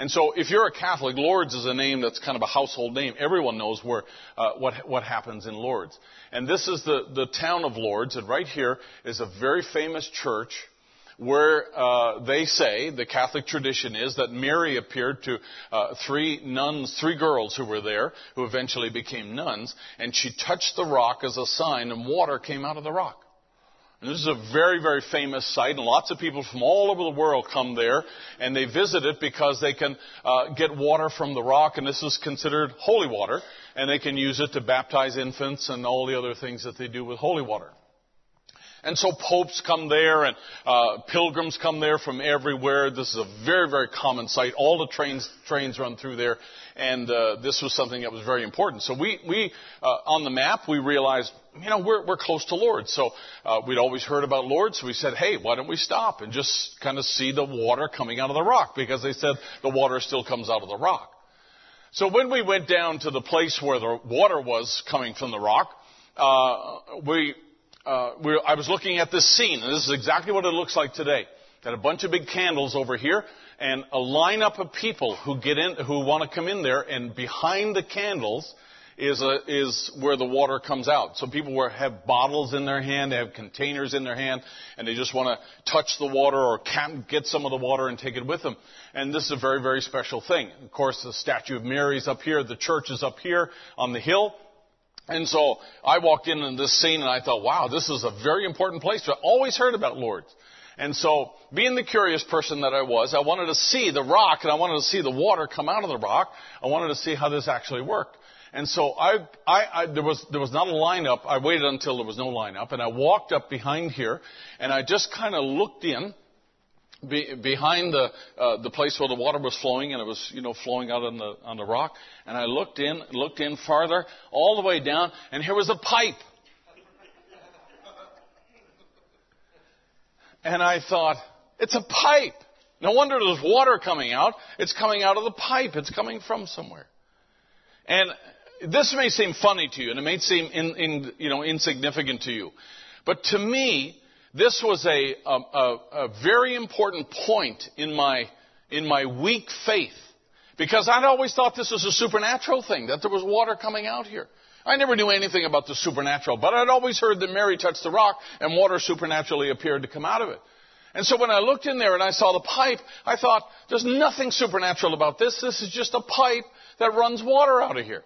And so if you're a Catholic, Lourdes is a name that's kind of a household name. Everyone knows where uh, what what happens in Lourdes. And this is the, the town of Lourdes. And right here is a very famous church where uh, they say, the Catholic tradition is, that Mary appeared to uh, three nuns, three girls who were there, who eventually became nuns, and she touched the rock as a sign, and water came out of the rock. And this is a very, very famous site, and lots of people from all over the world come there, and they visit it because they can uh, get water from the rock, and this is considered holy water, and they can use it to baptize infants and all the other things that they do with holy water. And so popes come there, and uh, pilgrims come there from everywhere. This is a very, very common site. All the trains trains run through there, and uh, this was something that was very important. So we, we uh, on the map, we realized, you know, we're, we're close to Lourdes. So uh, we'd always heard about Lourdes, so we said, hey, why don't we stop and just kind of see the water coming out of the rock? Because they said the water still comes out of the rock. So when we went down to the place where the water was coming from the rock, uh, we... Uh, we're, I was looking at this scene, and this is exactly what it looks like today. Got a bunch of big candles over here, and a lineup of people who get in, who want to come in there, and behind the candles is a, is where the water comes out. So people were, have bottles in their hand, they have containers in their hand, and they just want to touch the water or can get some of the water and take it with them. And this is a very, very special thing. Of course, the statue of Mary is up here, the church is up here on the hill. And so I walked in in this scene and I thought, wow, this is a very important place. I always heard about Lourdes. And so, being the curious person that I was, I wanted to see the rock and I wanted to see the water come out of the rock. I wanted to see how this actually worked. And so I, I, I there was there was not a lineup. I waited until there was no lineup, and I walked up behind here, and I just kind of looked in. Be, behind the uh, the place where the water was flowing, and it was, you know, flowing out on the on the rock. And I looked in, looked in farther, all the way down, and here was a pipe. And I thought, it's a pipe. No wonder there's water coming out. It's coming out of the pipe. It's coming from somewhere. And this may seem funny to you, and it may seem in, in, you know insignificant to you, but to me, this was a, a, a very important point in my, in my weak faith, because I'd always thought this was a supernatural thing, that there was water coming out here. I never knew anything about the supernatural, but I'd always heard that Mary touched the rock and water supernaturally appeared to come out of it. And so when I looked in there and I saw the pipe, I thought, there's nothing supernatural about this. This is just a pipe that runs water out of here.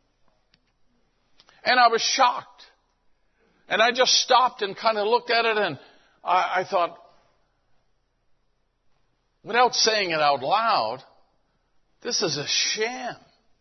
And I was shocked. And I just stopped and kind of looked at it, and I, I thought, without saying it out loud, this is a sham.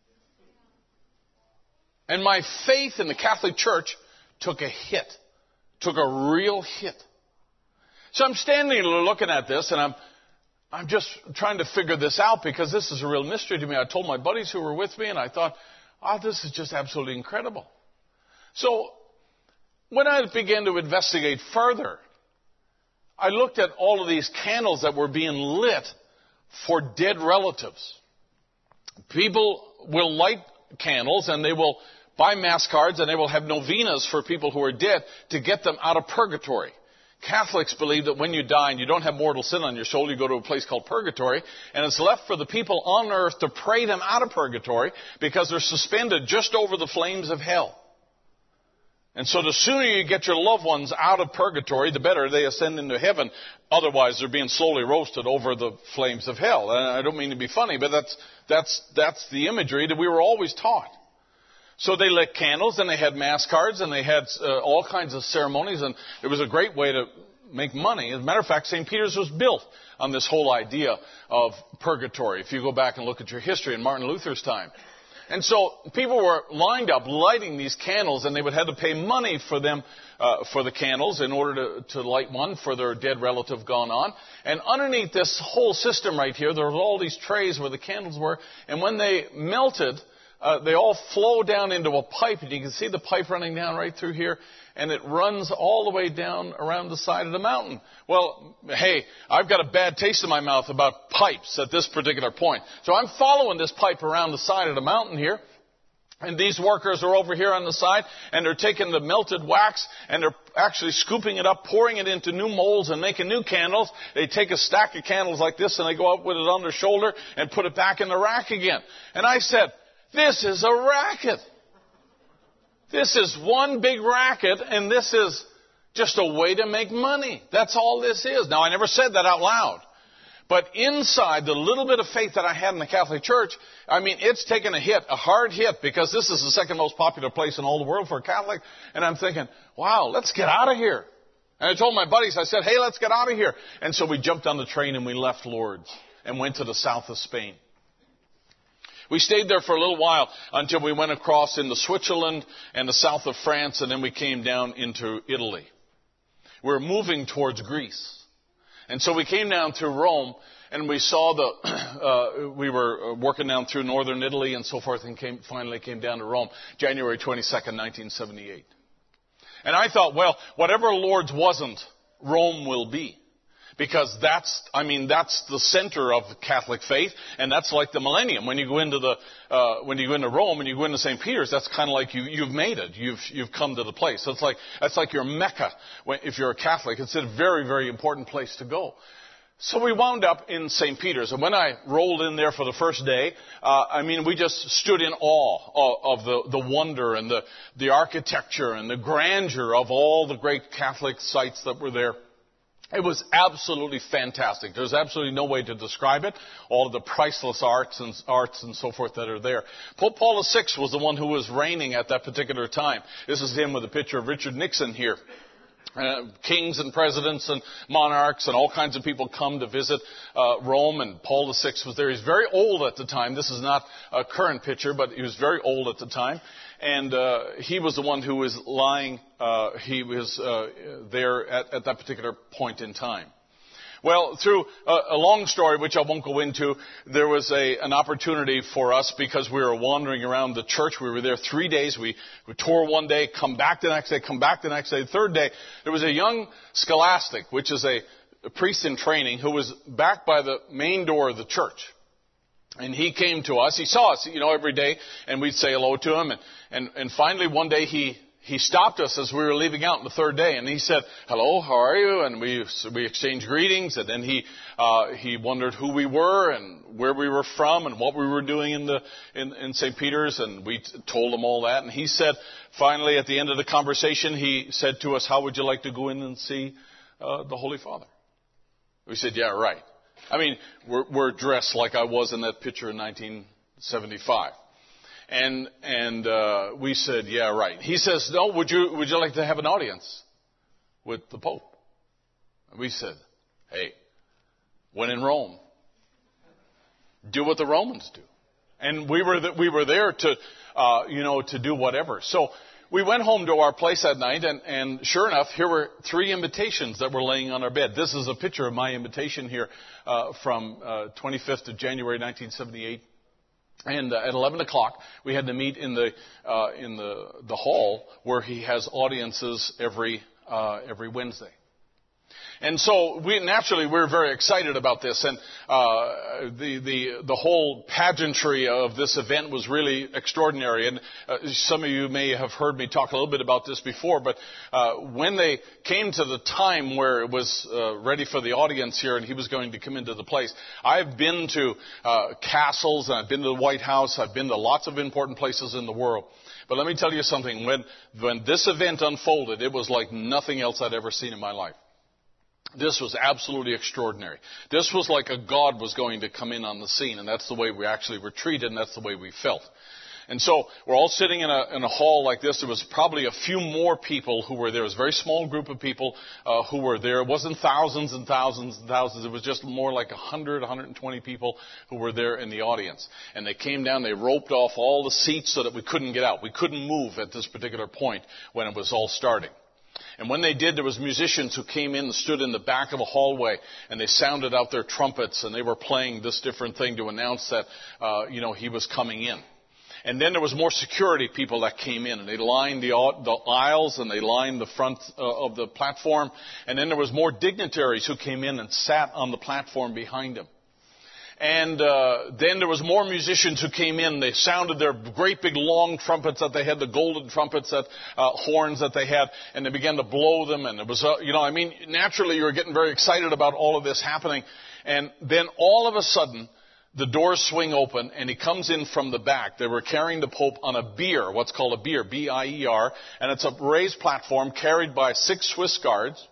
And my faith in the Catholic Church took a hit, took a real hit. So I'm standing looking at this, and I'm I'm just trying to figure this out, because this is a real mystery to me. I told my buddies who were with me, and I thought, oh, this is just absolutely incredible. So when I began to investigate further, I looked at all of these candles that were being lit for dead relatives. People will light candles, and they will buy mass cards, and they will have novenas for people who are dead to get them out of purgatory. Catholics believe that when you die and you don't have mortal sin on your soul, you go to a place called purgatory, and it's left for the people on earth to pray them out of purgatory, because they're suspended just over the flames of hell. And so the sooner you get your loved ones out of purgatory, the better they ascend into heaven. Otherwise, they're being slowly roasted over the flames of hell. And I don't mean to be funny, but that's, that's, that's the imagery that we were always taught. So they lit candles, and they had mass cards, and they had uh, all kinds of ceremonies, and it was a great way to make money. As a matter of fact, Saint Peter's was built on this whole idea of purgatory, if you go back and look at your history in Martin Luther's time. And so people were lined up lighting these candles, and they would have to pay money for them, uh, for the candles in order to, to light one for their dead relative gone on. And underneath this whole system right here, there was all these trays where the candles were. And when they melted, uh, they all flow down into a pipe. And you can see the pipe running down right through here. And it runs all the way down around the side of the mountain. Well, hey, I've got a bad taste in my mouth about pipes at this particular point. So I'm following this pipe around the side of the mountain here. And these workers are over here on the side, and they're taking the melted wax, and they're actually scooping it up, pouring it into new molds, and making new candles. They take a stack of candles like this, and they go up with it on their shoulder, and put it back in the rack again. And I said, this is a racket. This is one big racket, and this is just a way to make money. That's all this is. Now, I never said that out loud. But inside, the little bit of faith that I had in the Catholic Church, I mean, it's taken a hit, a hard hit, because this is the second most popular place in all the world for a Catholic. And I'm thinking, wow, let's get out of here. And I told my buddies, I said, hey, let's get out of here. And so we jumped on the train and we left Lourdes and went to the south of Spain. We stayed there for a little while until we went across into Switzerland and the south of France, and then we came down into Italy. We're moving towards Greece. And so we came down through Rome, and we saw the, uh, we were working down through northern Italy and so forth, and came, finally came down to Rome, January twenty-second, nineteen seventy-eight. And I thought, well, whatever Lourdes wasn't, Rome will be. Because that's, I mean, that's the center of the Catholic faith, and that's like the millennium. When you go into the, uh, when you go into Rome and you go into Saint Peter's, that's kind of like you, you've made it. You've, you've come to the place. So it's like, that's like your Mecca. When, if you're a Catholic, it's a very, very important place to go. So we wound up in Saint Peter's, and when I rolled in there for the first day, uh, I mean, we just stood in awe of, of the, the wonder and the, the architecture and the grandeur of all the great Catholic sites that were there. It was absolutely fantastic. There's absolutely no way to describe it. All of the priceless arts and arts and so forth that are there. Pope Paul the Sixth was the one who was reigning at that particular time. This is him with a picture of Richard Nixon here. Uh, kings and presidents and monarchs and all kinds of people come to visit uh, Rome, and Paul the Sixth was there. He's very old at the time. This is not a current picture, but he was very old at the time. And uh, he was the one who was lying, uh, he was uh, there at, at that particular point in time. Well, through a, a long story, which I won't go into, there was a, an opportunity for us because we were wandering around the church. We were there three days. We, we toured one day, come back the next day, come back the next day. The third day, there was a young scholastic, which is a, a priest in training, who was back by the main door of the church. And he came to us. He saw us, you know, every day, and we'd say hello to him. And, and, and finally, one day, he, he stopped us as we were leaving out on the third day, and he said, hello, how are you? And we, so we exchanged greetings, and then he, uh, he wondered who we were and where we were from and what we were doing in the, in, in Saint Peter's, and we t- told him all that. And he said, finally, at the end of the conversation, he said to us, how would you like to go in and see, uh, the Holy Father? We said, yeah, right. I mean, we're, we're dressed like I was in that picture in nineteen seventy-five. And, and, uh, we said, yeah, right. He says, no, would you, would you like to have an audience with the Pope? And we said, hey, when in Rome, do what the Romans do. And we were, th- we were there to, uh, you know, to do whatever. So we went home to our place that night, and, and sure enough, here were three invitations that were laying on our bed. This is a picture of my invitation here uh, from uh, twenty-fifth of January, nineteen seventy-eight. And uh, at eleven o'clock, we had to meet in the uh, in the the hall where he has audiences every uh, every Wednesday. And so we naturally we're very excited about this, and uh, the the the whole pageantry of this event was really extraordinary. And uh, some of you may have heard me talk a little bit about this before, but uh, when they came to the time where it was uh, ready for the audience here, and he was going to come into the place, I've been to uh, castles, and I've been to the White House, I've been to lots of important places in the world. But let me tell you something: when when this event unfolded, it was like nothing else I'd ever seen in my life. This was absolutely extraordinary. This was like a God was going to come in on the scene, and that's the way we actually were treated, and that's the way we felt. And so we're all sitting in a, in a hall like this. There was probably a few more people who were there. It was a very small group of people uh, who were there. It wasn't thousands and thousands and thousands. It was just more like one hundred, one hundred twenty people who were there in the audience. And they came down, they roped off all the seats so that we couldn't get out. We couldn't move at this particular point when it was all starting. And when they did, there was musicians who came in and stood in the back of a hallway, and they sounded out their trumpets, and they were playing this different thing to announce that, uh, you know, he was coming in. And then there was more security people that came in, and they lined the, the aisles, and they lined the front uh, of the platform. And then there was more dignitaries who came in and sat on the platform behind him. And uh, then there was more musicians who came in. They sounded their great big long trumpets that they had, the golden trumpets, that uh, horns that they had, and they began to blow them. And it was, uh, you know, I mean, naturally you were getting very excited about all of this happening. And then all of a sudden, the doors swing open, and he comes in from the back. They were carrying the Pope on a bier, what's called a bier, B I E R, and it's a raised platform carried by six Swiss guards.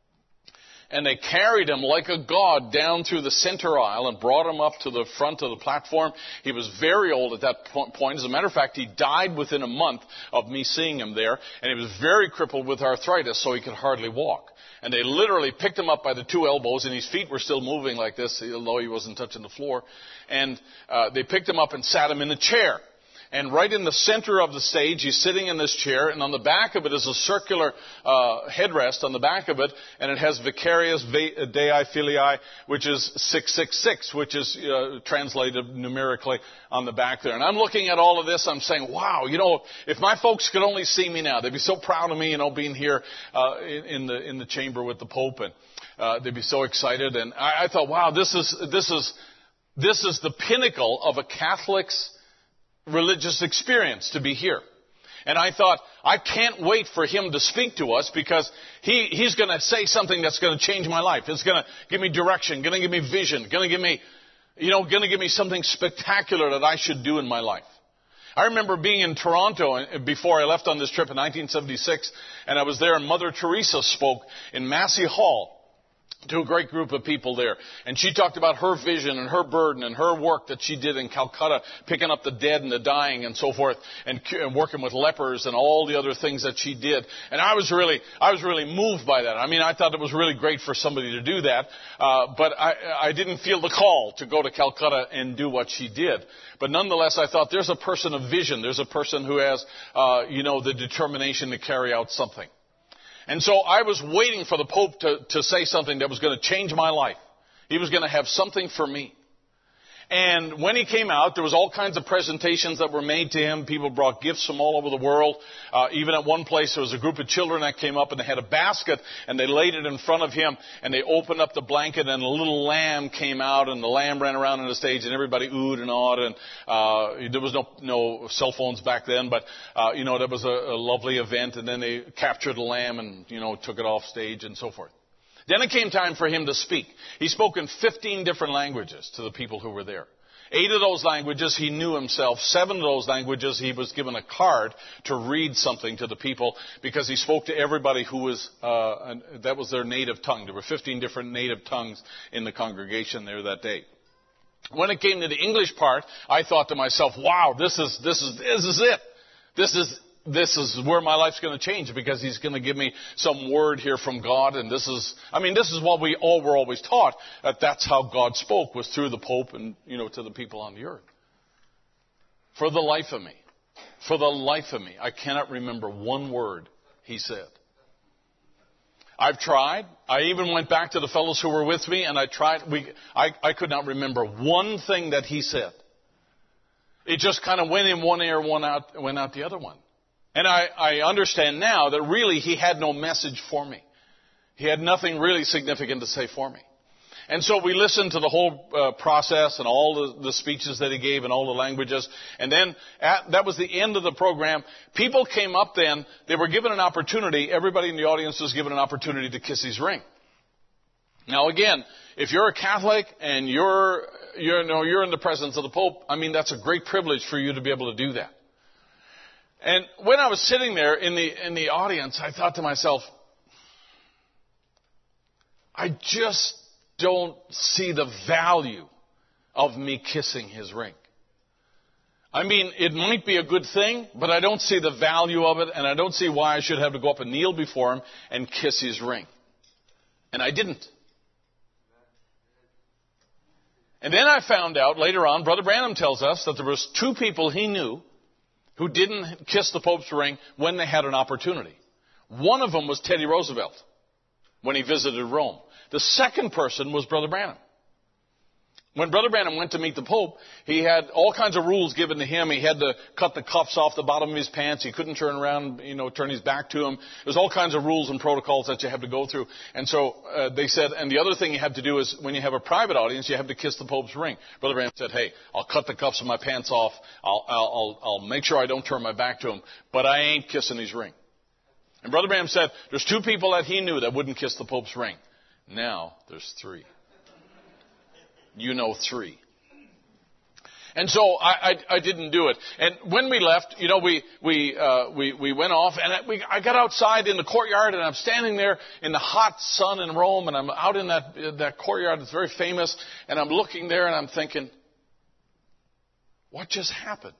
And they carried him like a god down through the center aisle and brought him up to the front of the platform. He was very old at that point. As a matter of fact, he died within a month of me seeing him there. And he was very crippled with arthritis, so he could hardly walk. And they literally picked him up by the two elbows, and his feet were still moving like this, although he wasn't touching the floor. And uh, they picked him up and sat him in a chair. And right in the center of the stage, he's sitting in this chair, and on the back of it is a circular uh, headrest on the back of it, and it has Vicarius Dei Filii, which is six six six, which is uh, translated numerically on the back there. And I'm looking at all of this, I'm saying, wow, you know, if my folks could only see me now, they'd be so proud of me, you know, being here uh, in, in the in the chamber with the Pope, and uh, they'd be so excited. And I, I thought, wow, this is this is this is the pinnacle of a Catholic's religious experience to be here. And I thought, I can't wait for him to speak to us, because he, he's going to say something that's going to change my life. It's going to give me direction, going to give me vision, going to give me, you know, going to give me something spectacular that I should do in my life. I remember being in Toronto before I left on this trip in nineteen seventy-six, and I was there, and Mother Teresa spoke in Massey Hall to a great group of people there. And she talked about her vision and her burden and her work that she did in Calcutta, picking up the dead and the dying and so forth, and, and working with lepers and all the other things that she did. And I was really, I was really moved by that. I mean, I thought it was really great for somebody to do that, uh, but I, I didn't feel the call to go to Calcutta and do what she did. But nonetheless, I thought, there's a person of vision. There's a person who has, uh, you know, the determination to carry out something. And so I was waiting for the Pope to, to say something that was going to change my life. He was going to have something for me. And when he came out, there was all kinds of presentations that were made to him. People brought gifts from all over the world. Uh, even at one place, there was a group of children that came up, and they had a basket, and they laid it in front of him, and they opened up the blanket, and a little lamb came out, and the lamb ran around on the stage, and everybody oohed and awed, and uh, there was no, no cell phones back then, but, uh, you know, that was a, a lovely event, and then they captured the lamb and, you know, took it off stage and so forth. Then it came time for him to speak. He spoke in fifteen different languages to the people who were there. Eight of those languages he knew himself. Seven of those languages he was given a card to read something to the people, because he spoke to everybody who was, uh, that was their native tongue. There were fifteen different native tongues in the congregation there that day. When it came to the English part, I thought to myself, wow, this is, this is, this is it. This is This is where my life's going to change, because he's going to give me some word here from God. And this is, I mean, this is what we all were always taught, that that's how God spoke, was through the Pope and, you know, to the people on the earth. For the life of me, for the life of me, I cannot remember one word he said. I've tried. I even went back to the fellows who were with me, and I tried. We, I, I could not remember one thing that he said. It just kind of went in one ear, one out, went out the other one. And I, I understand now that really he had no message for me. He had nothing really significant to say for me. And so we listened to the whole uh, process and all the, the speeches that he gave in all the languages. And then at, that was the end of the program. People came up then. They were given an opportunity. Everybody in the audience was given an opportunity to kiss his ring. Now again, if you're a Catholic and you're, you're, you know, you're in the presence of the Pope, I mean, that's a great privilege for you to be able to do that. And when I was sitting there in the in the audience, I thought to myself, I just don't see the value of me kissing his ring. I mean, it might be a good thing, but I don't see the value of it, and I don't see why I should have to go up and kneel before him and kiss his ring. And I didn't. And then I found out later on, Brother Branham tells us that there was two people he knew who didn't kiss the Pope's ring when they had an opportunity. One of them was Teddy Roosevelt when he visited Rome. The second person was Brother Branham. When Brother Branham went to meet the Pope, he had all kinds of rules given to him. He had to cut the cuffs off the bottom of his pants. He couldn't turn around, you know, turn his back to him. There's all kinds of rules and protocols that you have to go through. And so uh, they said, and the other thing you have to do is when you have a private audience, you have to kiss the Pope's ring. Brother Branham said, hey, I'll cut the cuffs of my pants off. I'll, I'll, I'll, I'll make sure I don't turn my back to him, but I ain't kissing his ring. And Brother Branham said, there's two people that he knew that wouldn't kiss the Pope's ring. Now there's three. You know three. And so I, I, I didn't do it. And when we left, you know, we we uh, we we went off, and I, we, I got outside in the courtyard, and I'm standing there in the hot sun in Rome, and I'm out in that that courtyard that's very famous, and I'm looking there, and I'm thinking, what just happened?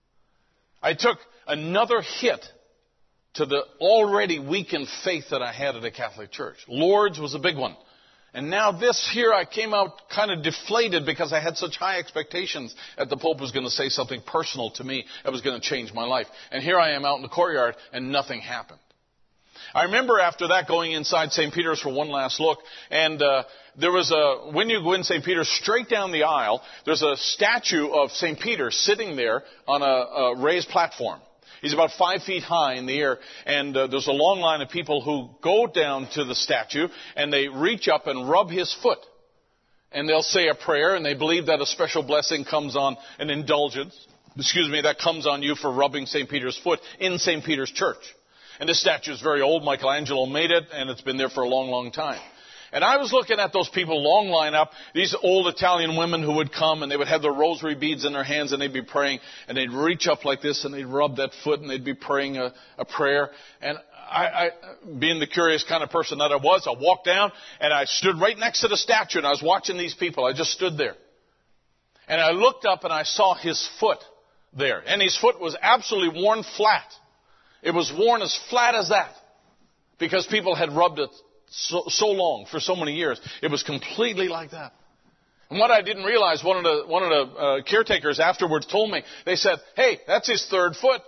I took another hit to the already weakened faith that I had at a Catholic church. Lourdes was a big one. And now this here, I came out kind of deflated because I had such high expectations that the Pope was going to say something personal to me that was going to change my life. And here I am out in the courtyard, and nothing happened. I remember after that going inside Saint Peter's for one last look, and uh, there was a, when you go in Saint Peter's, straight down the aisle, there's a statue of Saint Peter sitting there on a, a raised platform. He's about five feet high in the air, and uh, there's a long line of people who go down to the statue, and they reach up and rub his foot. And they'll say a prayer, and they believe that a special blessing comes on, an indulgence, excuse me, that comes on you for rubbing Saint Peter's foot in Saint Peter's church. And this statue is very old. Michelangelo made it, and it's been there for a long, long time. And I was looking at those people, long line up, these old Italian women who would come, and they would have their rosary beads in their hands, and they'd be praying, and they'd reach up like this, and they'd rub that foot, and they'd be praying a, a prayer. And I, I, being the curious kind of person that I was, I walked down, and I stood right next to the statue, and I was watching these people. I just stood there. And I looked up, and I saw his foot there. And his foot was absolutely worn flat. It was worn as flat as that, because people had rubbed it So, so long, for so many years. It was completely like that. And what I didn't realize, one of the, one of the uh, caretakers afterwards told me, they said, hey, that's his third foot.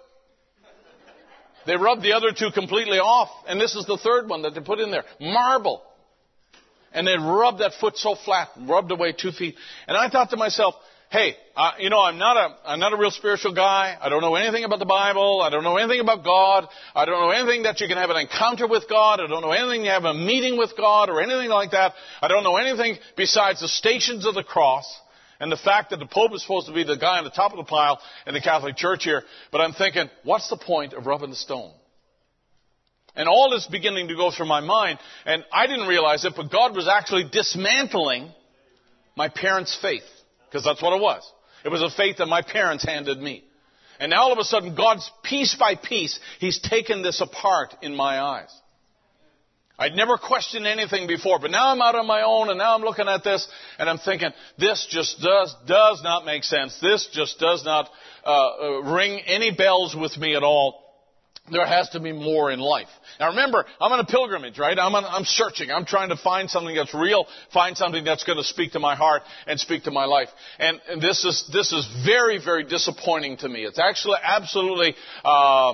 They rubbed the other two completely off, and this is the third one that they put in there. Marble. And they rubbed that foot so flat, rubbed away two feet. And I thought to myself, hey, uh, you know, I'm not a, I'm not a real spiritual guy. I don't know anything about the Bible. I don't know anything about God. I don't know anything that you can have an encounter with God. I don't know anything you have a meeting with God or anything like that. I don't know anything besides the Stations of the Cross and the fact that the Pope is supposed to be the guy on the top of the pile in the Catholic Church here. But I'm thinking, what's the point of rubbing the stone? And all this beginning to go through my mind, and I didn't realize it, but God was actually dismantling my parents' faith. Because that's what it was. It was a faith that my parents handed me. And now all of a sudden, God's piece by piece, He's taken this apart in my eyes. I'd never questioned anything before, but now I'm out on my own, and now I'm looking at this, and I'm thinking, this just does, does not make sense. This just does not uh, uh, ring any bells with me at all. There has to be more in life. Now remember, I'm on a pilgrimage, right? I'm on, I'm searching. I'm trying to find something that's real, find something that's going to speak to my heart and speak to my life. And, and this is this is very, very disappointing to me. It's actually absolutely uh,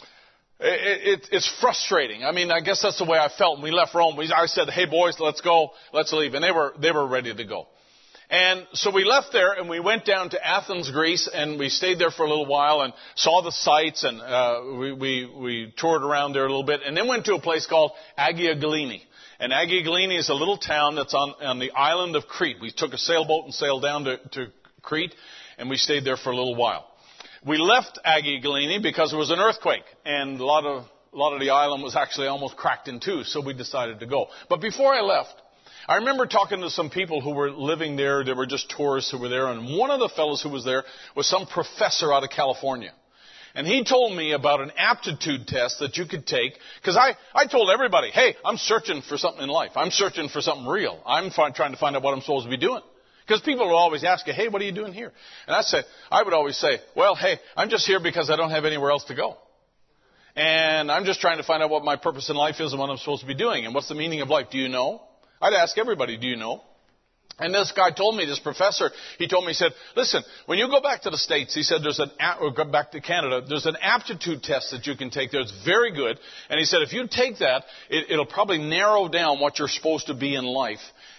it, it, it's frustrating. I mean, I guess that's the way I felt when we left Rome. We, I said, "Hey boys, let's go, let's leave," and they were they were ready to go. And so we left there, and we went down to Athens, Greece, and we stayed there for a little while and saw the sights, and uh, we, we, we toured around there a little bit, and then went to a place called Agia Galeni. And Agia Galeni is a little town that's on, on the island of Crete. We took a sailboat and sailed down to, to Crete, and we stayed there for a little while. We left Agia Galeni because there was an earthquake, and a lot of, a lot of the island was actually almost cracked in two, so we decided to go. But before I left, I remember talking to some people who were living there. They were just tourists who were there. And one of the fellows who was there was some professor out of California. And he told me about an aptitude test that you could take. Because I, I told everybody, hey, I'm searching for something in life. I'm searching for something real. I'm fi- trying to find out what I'm supposed to be doing. Because people will always ask you, hey, what are you doing here? And I said, I would always say, well, hey, I'm just here because I don't have anywhere else to go. And I'm just trying to find out what my purpose in life is and what I'm supposed to be doing. And what's the meaning of life? Do you know? I'd ask everybody, do you know? And this guy told me, this professor, he told me, he said, listen, when you go back to the States, he said, there's an, or go back to Canada, there's an aptitude test that you can take there. It's very good. And he said, if you take that, it, it'll probably narrow down what you're supposed to be in life.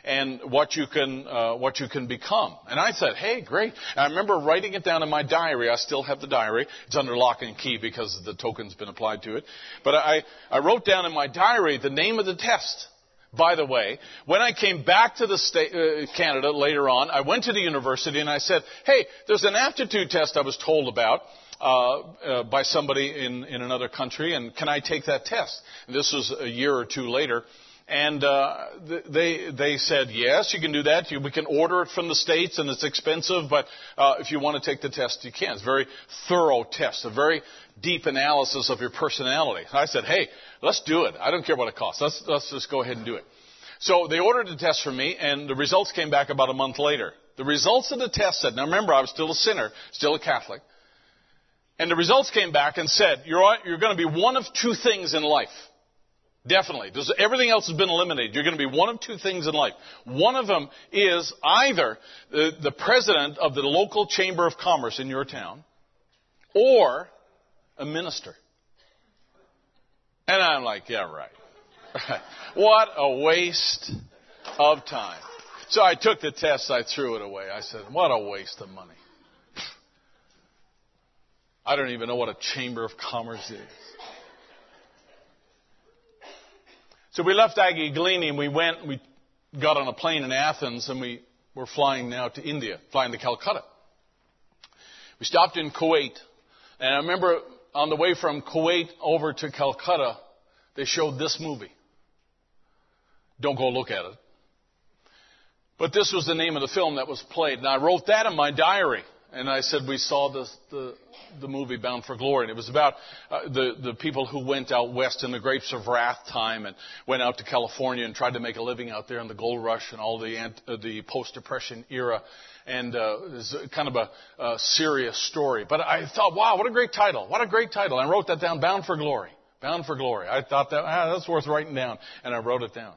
and what you can uh, what you can become. And I said, hey, great. And I remember writing it down in my diary. I still have the diary. It's under lock and key because the token's been applied to it. But I, I wrote down in my diary the name of the test. By the way, when I came back to the state, uh, Canada later on, I went to the university and I said, hey, there's an aptitude test I was told about uh, uh, by somebody in, in another country, and can I take that test? And this was a year or two later. And uh, they they said, yes, you can do that. You, we can order it from the States, and it's expensive, but uh, if you want to take the test, you can. It's a very thorough test, a very deep analysis of your personality. I said, hey, let's do it. I don't care what it costs. Let's, let's just go ahead and do it. So they ordered the test for me, and the results came back about a month later. The results of the test said, now remember, I was still a sinner, still a Catholic, and the results came back and said, you're, you're going to be one of two things in life. Definitely. There's, everything else has been eliminated. You're going to be one of two things in life. One of them is either the, the president of the local chamber of commerce in your town, or a minister. And I'm like, yeah, right. What a waste of time. So I took the test, I threw it away. I said, what a waste of money. I don't even know what a chamber of commerce is. So we left Aggie Galini and we went, we got on a plane in Athens and we were flying now to India, flying to Calcutta. We stopped in Kuwait, and I remember on the way from Kuwait over to Calcutta, they showed this movie. Don't go look at it. But this was the name of the film that was played. And I wrote that in my diary. And I said, we saw this, the, the movie Bound for Glory. And it was about uh, the, the people who went out west in the Grapes of Wrath time and went out to California and tried to make a living out there in the gold rush and all the, uh, the post-Depression era. And uh, it was kind of a, a serious story. But I thought, wow, what a great title. What a great title. I wrote that down, Bound for Glory. Bound for Glory. I thought that, ah, that's worth writing down. And I wrote it down.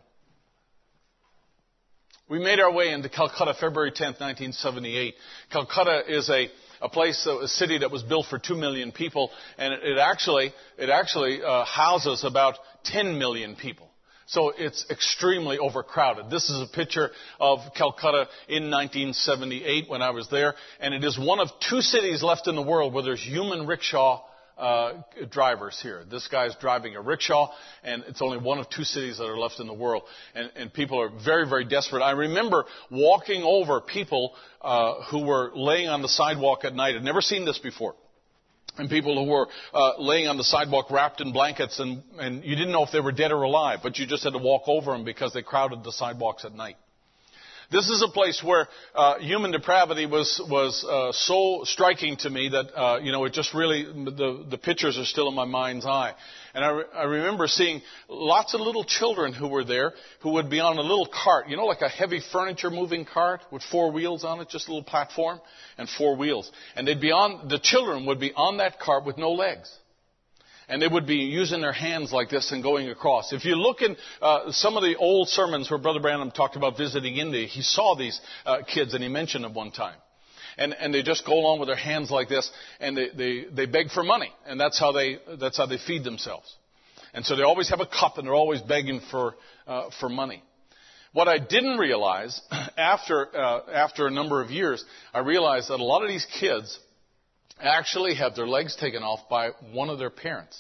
We made our way into Calcutta February tenth, nineteen seventy-eight. Calcutta is a, a place, a city that was built for two million people, and it, it actually, it actually uh, houses about ten million people. So it's extremely overcrowded. This is a picture of Calcutta in nineteen seventy-eight when I was there, and it is one of two cities left in the world where there's human rickshaw Uh, drivers here. This guy's driving a rickshaw, and it's only one of two cities that are left in the world. And, and people are very, very desperate. I remember walking over people uh, who were laying on the sidewalk at night. I'd never seen this before. And people who were uh, laying on the sidewalk wrapped in blankets, and, and you didn't know if they were dead or alive, but you just had to walk over them because they crowded the sidewalks at night. This is a place where uh, human depravity was was uh, so striking to me that uh, you know it just really the the pictures are still in my mind's eye. And I, re- I remember seeing lots of little children who were there who would be on a little cart, you know, like a heavy furniture moving cart with four wheels on it, just a little platform and four wheels. And they'd be on the children would be on that cart with no legs. And they would be using their hands like this and going across. If you look in uh, some of the old sermons where Brother Branham talked about visiting India, he saw these uh, kids, and he mentioned them one time. And, and they just go along with their hands like this, and they, they, they beg for money. And that's how they, that's how they feed themselves. And so they always have a cup, and they're always begging for, uh, for money. What I didn't realize, after, uh, after a number of years, I realized that a lot of these kids actually have their legs taken off by one of their parents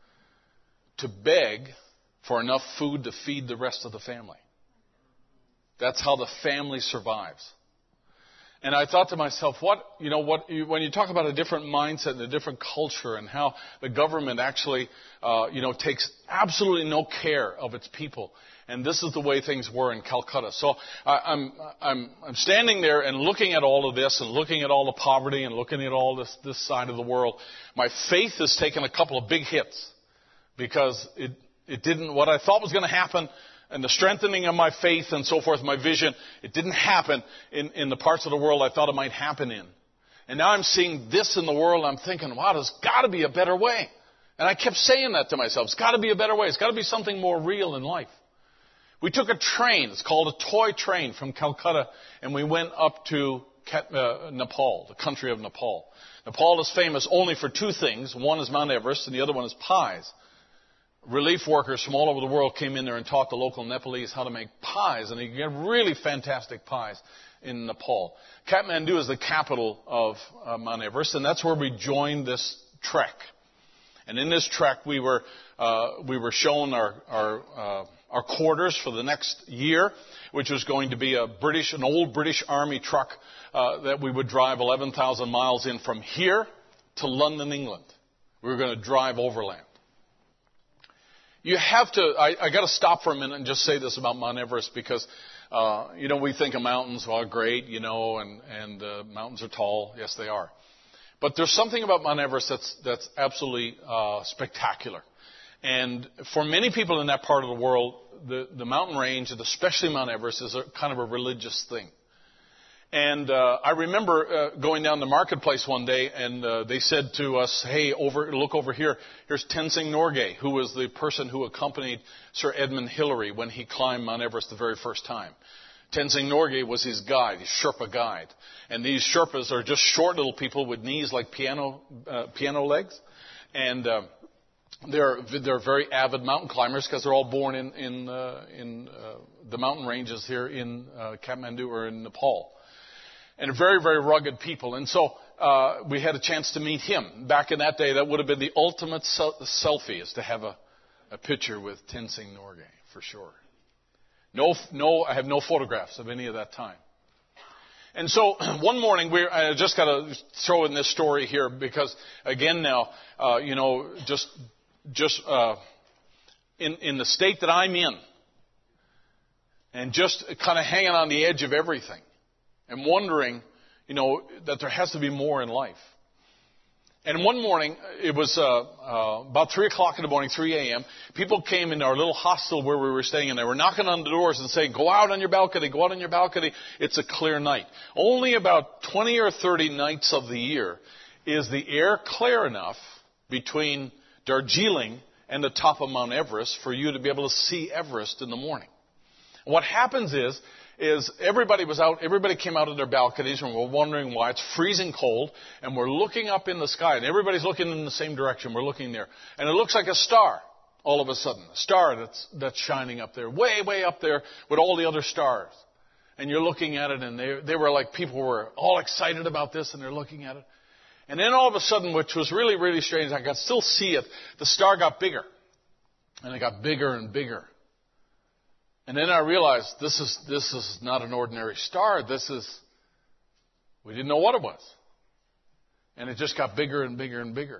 to beg for enough food to feed the rest of the family. That's how the family survives. And I thought to myself, what, you know, what, when you talk about a different mindset and a different culture and how the government actually, uh, you know, takes absolutely no care of its people. And this is the way things were in Calcutta. So I, I'm, I'm, I'm standing there and looking at all of this and looking at all the poverty and looking at all this, this side of the world. My faith has taken a couple of big hits because it, it didn't, what I thought was going to happen and the strengthening of my faith and so forth, my vision, it didn't happen in, in the parts of the world I thought it might happen in. And now I'm seeing this in the world. I'm thinking, wow, there's got to be a better way. And I kept saying that to myself. It's got to be a better way. It's got to be something more real in life. We took a train. It's called a toy train from Calcutta, and we went up to uh, Nepal, the country of Nepal. Nepal is famous only for two things. One is Mount Everest, and the other one is pies. relief workers from all over the world came in there and taught the local Nepalese how to make pies, and you get really fantastic pies in Nepal. Kathmandu is the capital of uh, Mount Everest, and that's where we joined this trek. And in this trek, we were uh, we were shown our our, uh, our quarters for the next year, which was going to be a British, an old British Army truck uh, that we would drive eleven thousand miles in from here to London, England. We were going to drive overland. You have to. I, I got to stop for a minute and just say this about Mount Everest because. Uh, you know, we think of mountains, well, great, you know, and, and uh, mountains are tall. Yes, they are. But there's something about Mount Everest that's, that's absolutely uh, spectacular. And for many people in that part of the world, the, the mountain range, and especially Mount Everest, is a, kind of a religious thing. And uh, I remember uh, going down the marketplace one day, and uh, they said to us, hey, over, look over here. Here's Tenzing Norgay, who was the person who accompanied Sir Edmund Hillary when he climbed Mount Everest the very first time. Tenzing Norgay was his guide, his Sherpa guide. And these Sherpas are just short little people with knees like piano uh, piano legs. And uh, they're they're very avid mountain climbers because they're all born in, in, uh, in uh, the mountain ranges here in uh, Kathmandu or in Nepal. And very, very rugged people. And so uh, we had a chance to meet him. Back in that day, that would have been the ultimate se- selfie, is to have a, a picture with Tenzing Norgay, for sure. No, no, I have no photographs of any of that time. And so one morning, we I just got to throw in this story here because, again, now, uh, you know, just just uh, in in the state that I'm in, and just kind of hanging on the edge of everything. And wondering, you know, that there has to be more in life. And one morning, it was uh, uh, about three o'clock in the morning, three a.m., people came in our little hostel where we were staying, and they were knocking on the doors and saying, go out on your balcony, go out on your balcony. It's a clear night. Only about twenty or thirty nights of the year is the air clear enough between Darjeeling and the top of Mount Everest for you to be able to see Everest in the morning. And what happens is, is everybody was out, everybody came out of their balconies and we're wondering why. It's freezing cold and we're looking up in the sky and everybody's looking in the same direction. We're looking there. And it looks like a star all of a sudden. A star that's, that's shining up there, way, way up there with all the other stars. And you're looking at it and they, they were like, people were all excited about this and they're looking at it. And then all of a sudden, which was really, really strange, I could still see it, the star got bigger. And it got bigger and bigger. And then I realized this is this is not an ordinary star. This is, we didn't know what it was. And it just got bigger and bigger and bigger.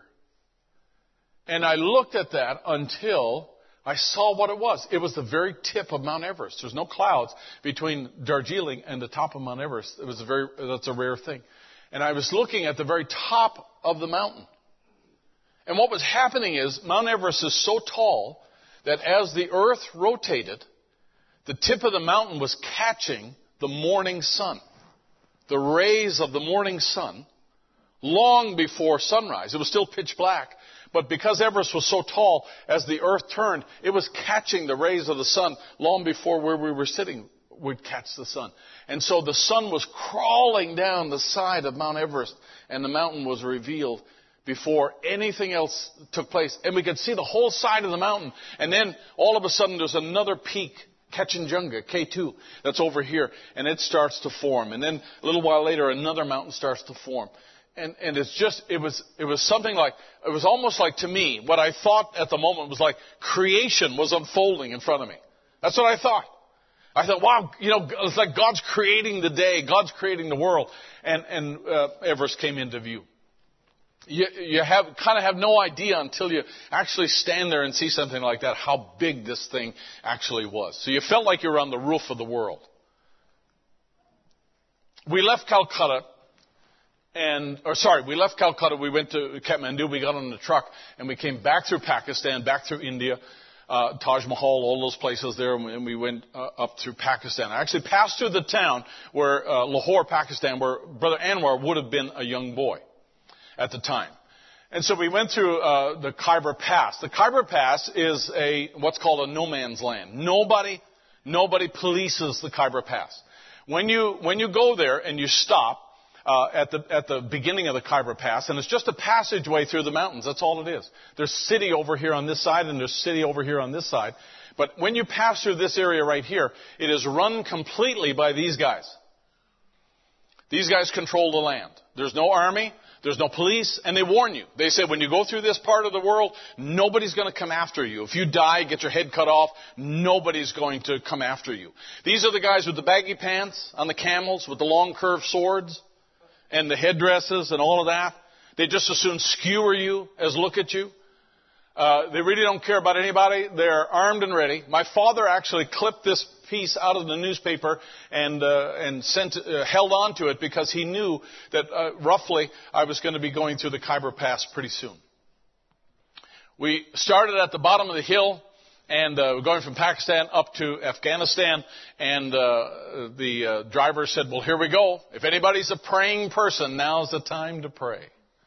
And I looked at that until I saw what it was. It was the very tip of Mount Everest. There's no clouds between Darjeeling and the top of Mount Everest. It was a very, that's a rare thing. And I was looking at the very top of the mountain. And what was happening is Mount Everest is so tall that as the earth rotated, the tip of the mountain was catching the morning sun, the rays of the morning sun, long before sunrise. It was still pitch black, but because Everest was so tall, as the earth turned, it was catching the rays of the sun long before where we were sitting would catch the sun. And so the sun was crawling down the side of Mount Everest, and the mountain was revealed before anything else took place. And we could see the whole side of the mountain. And then all of a sudden there's another peak, Kachinjunga, K two, that's over here, and it starts to form. And then a little while later, another mountain starts to form. And, and it's just, it was, it was something like, it was almost like, to me, what I thought at the moment was like creation was unfolding in front of me. That's what I thought. I thought, wow, you know, it's like God's creating the day, God's creating the world. And, and uh, Everest came into view. You, you have kind of have no idea until you actually stand there and see something like that, how big this thing actually was. So you felt like you were on the roof of the world. We left Calcutta, and, or sorry, we left Calcutta, we went to Kathmandu, we got on the truck, and we came back through Pakistan, back through India, uh, Taj Mahal, all those places there, and we went uh, up through Pakistan. I actually passed through the town where, uh, Lahore, Pakistan, where Brother Anwar would have been a young boy at the time. And so we went through uh, the Khyber Pass. The Khyber Pass is a what's called a no man's land. Nobody, nobody polices the Khyber Pass. When you when you go there and you stop, uh, at the at the beginning of the Khyber Pass, and it's just a passageway through the mountains. That's all it is. There's city over here on this side, and there's city over here on this side. But when you pass through this area right here, it is run completely by these guys. These guys control the land. There's no army. There's no police, and they warn you. They say when you go through this part of the world, nobody's going to come after you. If you die, get your head cut off, nobody's going to come after you. These are the guys with the baggy pants on the camels, with the long curved swords, and the headdresses and all of that. They just as soon skewer you as look at you. Uh, they really don't care about anybody. They're armed and ready. My father actually clipped this piece out of the newspaper and uh, and sent uh, held on to it because he knew that uh, roughly I was going to be going through the Khyber Pass pretty soon. We started at the bottom of the hill and uh, we're going from Pakistan up to Afghanistan, and uh, the uh, driver said, "Well, here we go. If anybody's a praying person, now's the time to pray."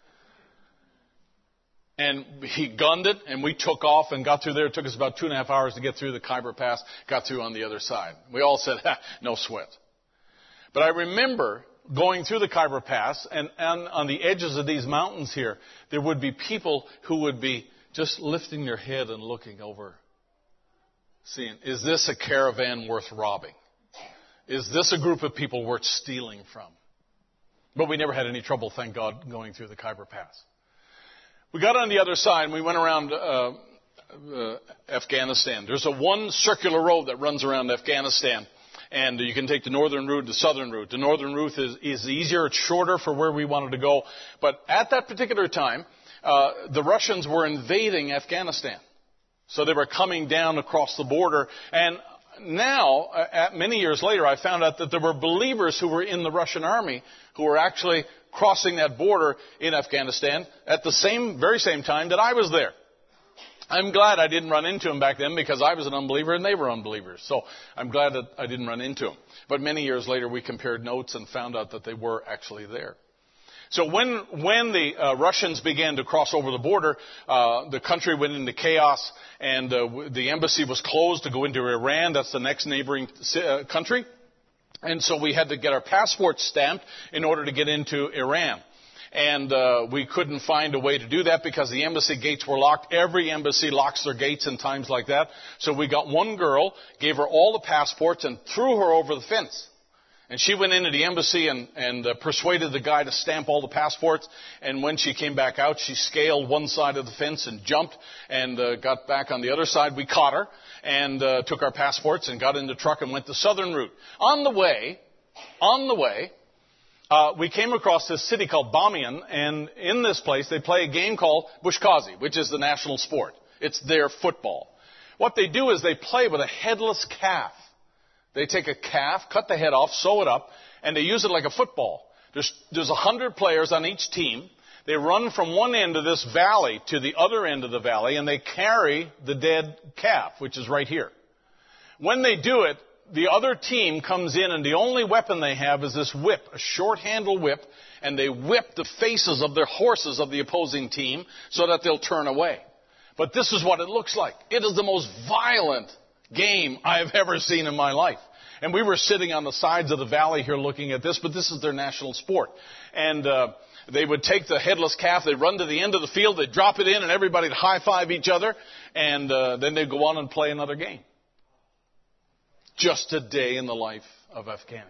And he gunned it, and we took off and got through there. It took us about two and a half hours to get through the Khyber Pass, got through on the other side. We all said, ha, no sweat. But I remember going through the Khyber Pass, and, and on the edges of these mountains here, there would be people who would be just lifting their head and looking over, seeing, is this a caravan worth robbing? Is this a group of people worth stealing from? But we never had any trouble, thank God, going through the Khyber Pass. We got on the other side and we went around uh, uh, Afghanistan. There's a one circular road that runs around Afghanistan, and you can take the northern route, the southern route. The northern route is, is easier, it's shorter for where we wanted to go. But at that particular time, uh, the Russians were invading Afghanistan. So they were coming down across the border. And now, uh, at many years later, I found out that there were believers who were in the Russian army who were actually crossing that border in Afghanistan at the same, very same time that I was there. I'm glad I didn't run into them back then because I was an unbeliever and they were unbelievers. So I'm glad that I didn't run into them. But many years later we compared notes and found out that they were actually there. So when when the uh, Russians began to cross over the border, uh, the country went into chaos, and uh, the embassy was closed to go into Iran. That's the next neighboring uh, country. And so we had to get our passports stamped in order to get into Iran. And uh, we couldn't find a way to do that because the embassy gates were locked. Every embassy locks their gates in times like that. So we got one girl, gave her all the passports, and threw her over the fence. And she went into the embassy and, and uh, persuaded the guy to stamp all the passports. And when she came back out, she scaled one side of the fence and jumped and uh, got back on the other side. We caught her and uh, took our passports and got in the truck and went the southern route. On the way, on the way, uh, we came across this city called Bamiyan. And in this place, they play a game called Bushkazi, which is the national sport. It's their football. What they do is they play with a headless calf. They take a calf, cut the head off, sew it up, and they use it like a football. There's there's a hundred players on each team. They run from one end of this valley to the other end of the valley, and they carry the dead calf, which is right here. When they do it, the other team comes in, and the only weapon they have is this whip, a short-handled whip, and they whip the faces of their horses of the opposing team so that they'll turn away. But this is what it looks like. It is the most violent game I've ever seen in my life. And we were sitting on the sides of the valley here looking at this, but this is their national sport. And uh, they would take the headless calf, they'd run to the end of the field, they'd drop it in, and everybody'd high-five each other, and uh, then they'd go on and play another game. Just a day in the life of Afghanis.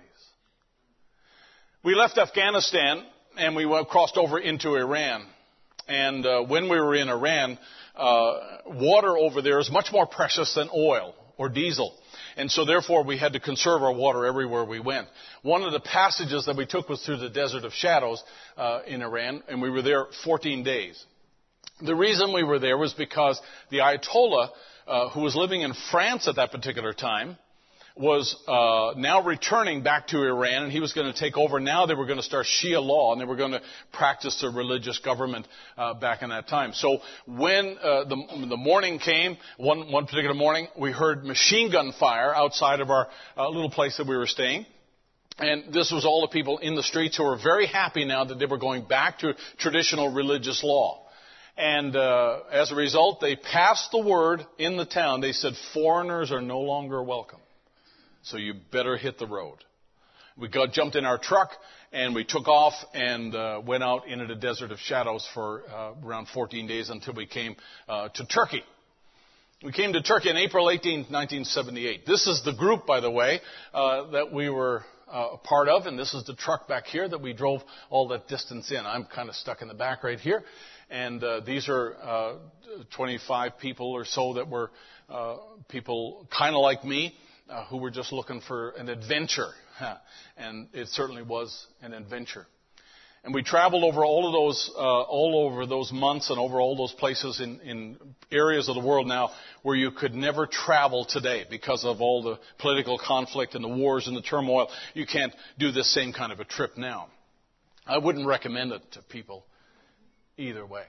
We left Afghanistan, and we went, crossed over into Iran. And uh, when we were in Iran, uh, water over there is much more precious than oil or diesel. And so therefore we had to conserve our water everywhere we went. One of the passages that we took was through the Desert of Shadows uh, in Iran, and we were there fourteen days. The reason we were there was because the Ayatollah, uh, who was living in France at that particular time, was uh, now returning back to Iran, and he was going to take over. Now they were going to start Shia law, and they were going to practice the religious government uh, back in that time. So when uh, the, the morning came, one, one particular morning, we heard machine gun fire outside of our uh, little place that we were staying. And this was all the people in the streets who were very happy now that they were going back to traditional religious law. And uh, as a result, they passed the word in the town. They said, foreigners are no longer welcome. So you better hit the road. we got jumped in our truck and we took off and uh, went out into the desert of shadows for uh, around fourteen days until we came uh, to Turkey. We came to Turkey on April eighteenth, nineteen seventy-eight. This is the group, by the way, uh, that we were uh, a part of, and this is the truck back here that we drove all that distance in. I'm kind of stuck in the back right here, and uh, these are uh, twenty-five people or so that were uh, people kind of like me uh, who were just looking for an adventure, and it certainly was an adventure. And we traveled over all of those, uh, all over those months and over all those places in, in areas of the world now where you could never travel today because of all the political conflict and the wars and the turmoil. You can't do this same kind of a trip now. I wouldn't recommend it to people either way.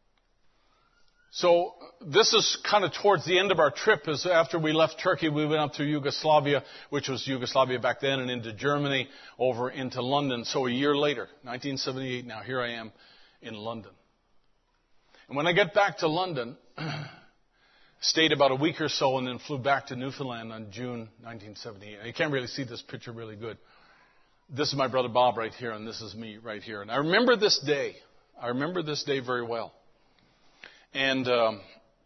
So this is kind of towards the end of our trip. Is after we left Turkey, we went up to Yugoslavia, which was Yugoslavia back then, and into Germany, over into London. So a year later, nineteen seventy-eight, now here I am in London. And when I get back to London, stayed about a week or so and then flew back to Newfoundland on June nineteen seventy-eight. You can't really see this picture really good. This is my brother Bob right here, and this is me right here. And I remember this day. I remember this day very well. And um,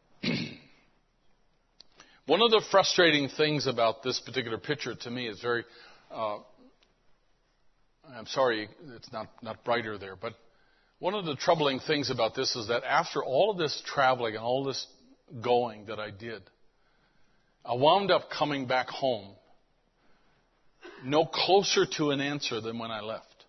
one of the frustrating things about this particular picture to me is very, uh, I'm sorry it's not, not brighter there, but one of the troubling things about this is that after all of this traveling and all this going that I did, I wound up coming back home no closer to an answer than when I left.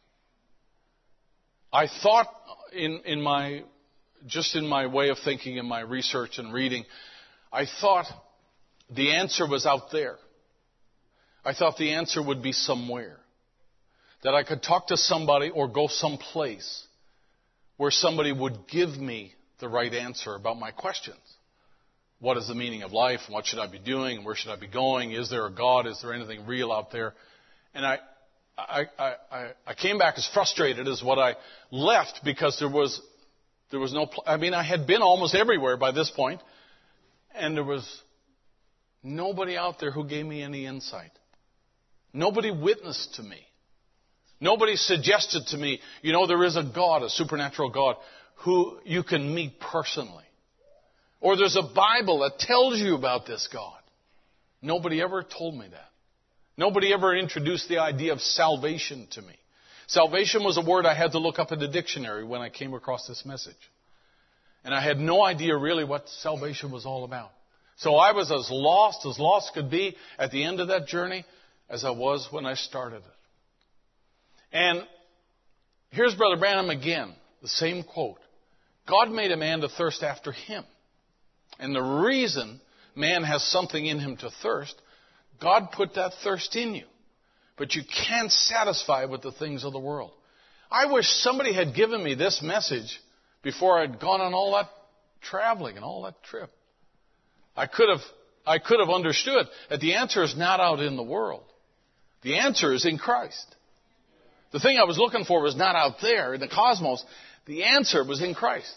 I thought in, in my... Just in my way of thinking and my research and reading, I thought the answer was out there. I thought the answer would be somewhere. That I could talk to somebody or go someplace where somebody would give me the right answer about my questions. What is the meaning of life? What should I be doing? Where should I be going? Is there a God? Is there anything real out there? And I, I, I, I came back as frustrated as what I left because there was There was no, I mean, I had been almost everywhere by this point, and there was nobody out there who gave me any insight. Nobody witnessed to me. Nobody suggested to me, you know, there is a God, a supernatural God, who you can meet personally. Or there's a Bible that tells you about this God. Nobody ever told me that. Nobody ever introduced the idea of salvation to me. Salvation was a word I had to look up in the dictionary when I came across this message. And I had no idea really what salvation was all about. So I was as lost as lost could be at the end of that journey as I was when I started it. And here's Brother Branham again, the same quote. God made a man to thirst after him. And the reason man has something in him to thirst, God put that thirst in you. But you can't satisfy with the things of the world. I wish somebody had given me this message before I'd gone on all that traveling and all that trip. I could have, I could have understood that the answer is not out in the world. The answer is in Christ. The thing I was looking for was not out there in the cosmos. The answer was in Christ.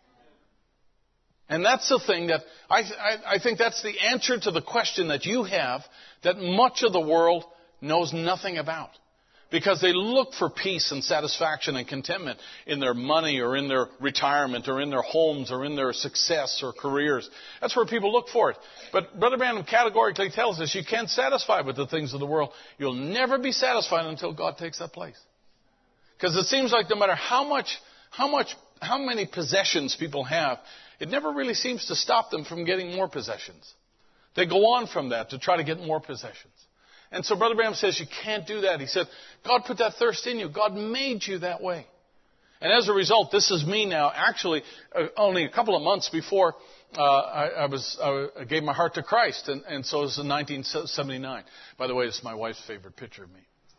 And that's the thing that, I, I, I think that's the answer to the question that you have that much of the world knows nothing about. Because they look for peace and satisfaction and contentment in their money or in their retirement or in their homes or in their success or careers. That's where people look for it. But Brother Branham categorically tells us you can't satisfy with the things of the world. You'll never be satisfied until God takes that place. Because it seems like no matter how much, how much, how many possessions people have, it never really seems to stop them from getting more possessions. They go on from that to try to get more possessions. And so Brother Branham says you can't do that. He said, God put that thirst in you. God made you that way. And as a result, this is me now. Actually, uh, only a couple of months before uh, I, I was I gave my heart to Christ. And, and so it was in nineteen seventy-nine. By the way, this is my wife's favorite picture of me.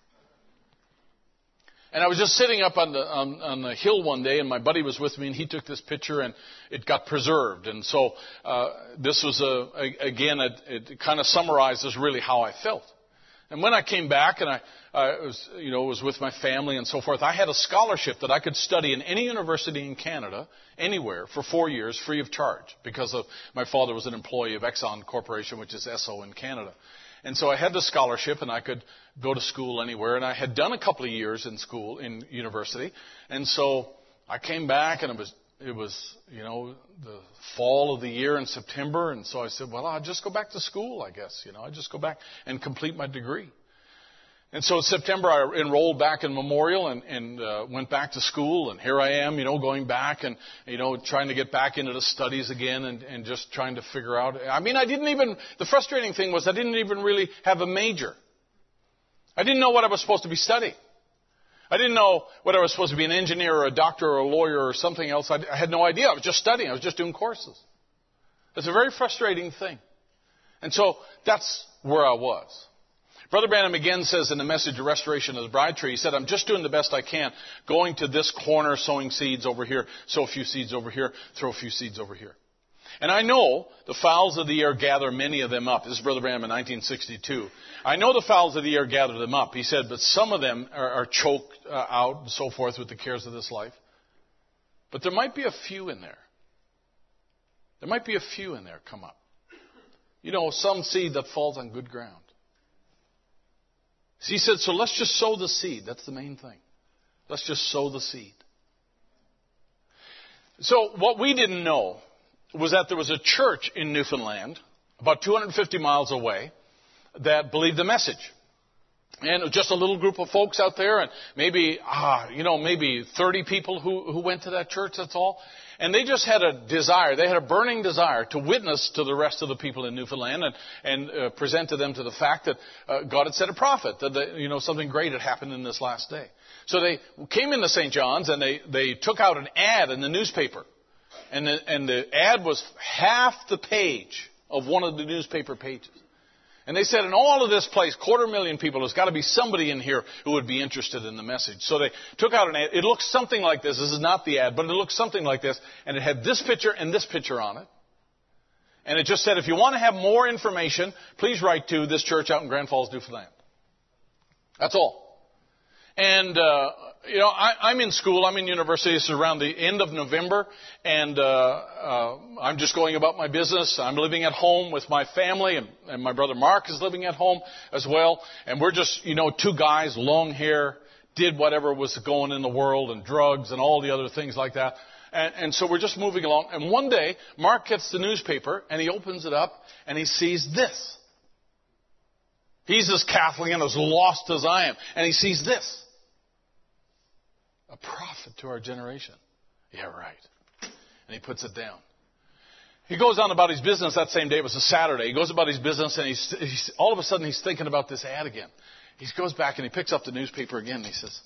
And I was just sitting up on the, on, on the hill one day, and my buddy was with me, and he took this picture, and it got preserved. And so uh, this was, a, a, again, a, it kind of summarizes really how I felt. And when I came back and I uh, was, you know, was with my family and so forth, I had a scholarship that I could study in any university in Canada, anywhere, for four years, free of charge, because of my father was an employee of Exxon Corporation, which is Esso in Canada. And so I had the scholarship, and I could go to school anywhere. And I had done a couple of years in school, in university. And so I came back, and it was, it was, you know, the fall of the year in September. And so I said, well, I'll just go back to school, I guess. You know, I'll just go back and complete my degree. And so in September, I enrolled back in Memorial and, and uh, went back to school. And here I am, you know, going back and, you know, trying to get back into the studies again and, and just trying to figure out. I mean, I didn't even, the frustrating thing was I didn't even really have a major. I didn't know what I was supposed to be studying. I didn't know whether I was supposed to be an engineer or a doctor or a lawyer or something else. I, I had no idea. I was just studying. I was just doing courses. It's a very frustrating thing. And so that's where I was. Brother Branham again says in the message of Restoration of the Bride Tree, he said, I'm just doing the best I can, going to this corner, sowing seeds over here, sow a few seeds over here, throw a few seeds over here. And I know the fowls of the air gather many of them up. This is Brother Branham in nineteen sixty-two. I know the fowls of the air gather them up. He said, but some of them are, are choked uh, out and so forth with the cares of this life. But there might be a few in there. There might be a few in there come up. You know, some seed that falls on good ground. So he said, so let's just sow the seed. That's the main thing. Let's just sow the seed. So what we didn't know was that there was a church in Newfoundland, about two hundred fifty miles away, that believed the message. And it was just a little group of folks out there, and maybe, ah, you know, maybe thirty people who, who went to that church, that's all. And they just had a desire, they had a burning desire to witness to the rest of the people in Newfoundland and, and uh, present to them to the fact that uh, God had sent a prophet, that they, you know, something great had happened in this last day. So they came into Saint John's and they, they took out an ad in the newspaper. And the, and the ad was half the page of one of the newspaper pages. And they said, in all of this place, quarter million people, there's got to be somebody in here who would be interested in the message. So they took out an ad. It looks something like this. This is not the ad, but it looks something like this. And it had this picture and this picture on it. And it just said, if you want to have more information, please write to this church out in Grand Falls, Newfoundland. That's all. And, uh, you know, I, I'm in school. I'm in university. It's around the end of November. And uh, uh, I'm just going about my business. I'm living at home with my family. And, and my brother Mark is living at home as well. And we're just, you know, two guys, long hair, did whatever was going in the world and drugs and all the other things like that. And, and so we're just moving along. And one day, Mark gets the newspaper and he opens it up and he sees this. He's as Catholic and as lost as I am. And he sees this. A prophet to our generation. Yeah, right. And he puts it down. He goes on about his business that same day. It was a Saturday. He goes about his business and he's, he's all of a sudden he's thinking about this ad again. He goes back and he picks up the newspaper again and he says,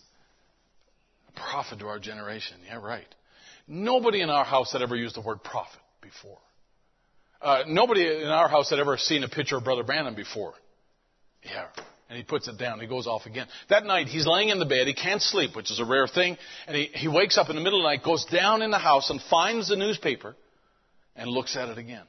a prophet to our generation. Yeah, right. Nobody in our house had ever used the word prophet before. Uh, nobody in our house had ever seen a picture of Brother Branham before. Yeah. And he puts it down. He goes off again. That night, he's laying in the bed. He can't sleep, which is a rare thing. And he, he wakes up in the middle of the night, goes down in the house and finds the newspaper and looks at it again.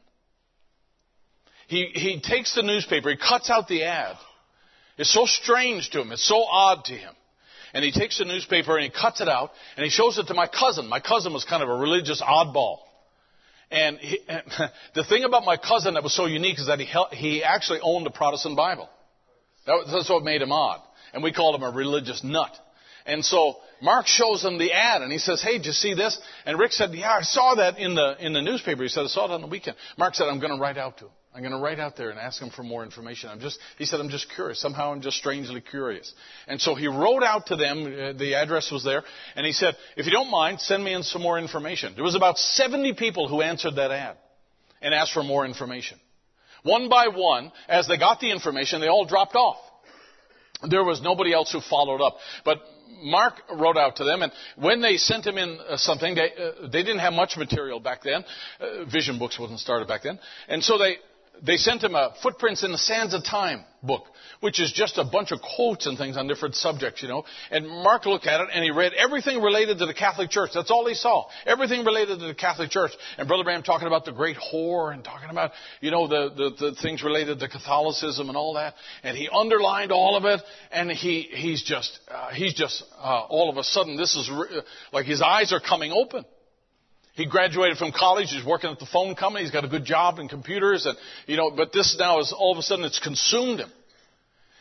He, he takes the newspaper. He cuts out the ad. It's so strange to him. It's so odd to him. And he takes the newspaper and he cuts it out and he shows it to my cousin. My cousin was kind of a religious oddball. And he, the thing about my cousin that was so unique is that he, he actually owned a Protestant Bible. That's what made him odd. And we called him a religious nut. And so Mark shows him the ad and he says, hey, did you see this? And Rick said, yeah, I saw that in the in the newspaper. He said, I saw it on the weekend. Mark said, I'm going to write out to him. I'm going to write out there and ask him for more information. I'm just, he said, I'm just curious. Somehow I'm just strangely curious. And so he wrote out to them, uh, the address was there, and he said, if you don't mind, send me in some more information. There was about seventy people who answered that ad and asked for more information. One by one, as they got the information, they all dropped off. There was nobody else who followed up. But Mark wrote out to them, and when they sent him in uh, something, they, uh, they didn't have much material back then. Uh, Vision Books wasn't started back then. And so they, they sent him a Footprints in the Sands of Time book, which is just a bunch of quotes and things on different subjects, you know. And Mark looked at it, and he read everything related to the Catholic Church. That's all he saw. Everything related to the Catholic Church. And Brother Branham talking about the great whore and talking about, you know, the, the, the things related to Catholicism and all that. And he underlined all of it, and he he's just, uh, he's just, uh, all of a sudden, this is re- like his eyes are coming open. He graduated from college. He's working at the phone company. He's got a good job in computers. And, you know, but this now is all of a sudden it's consumed him.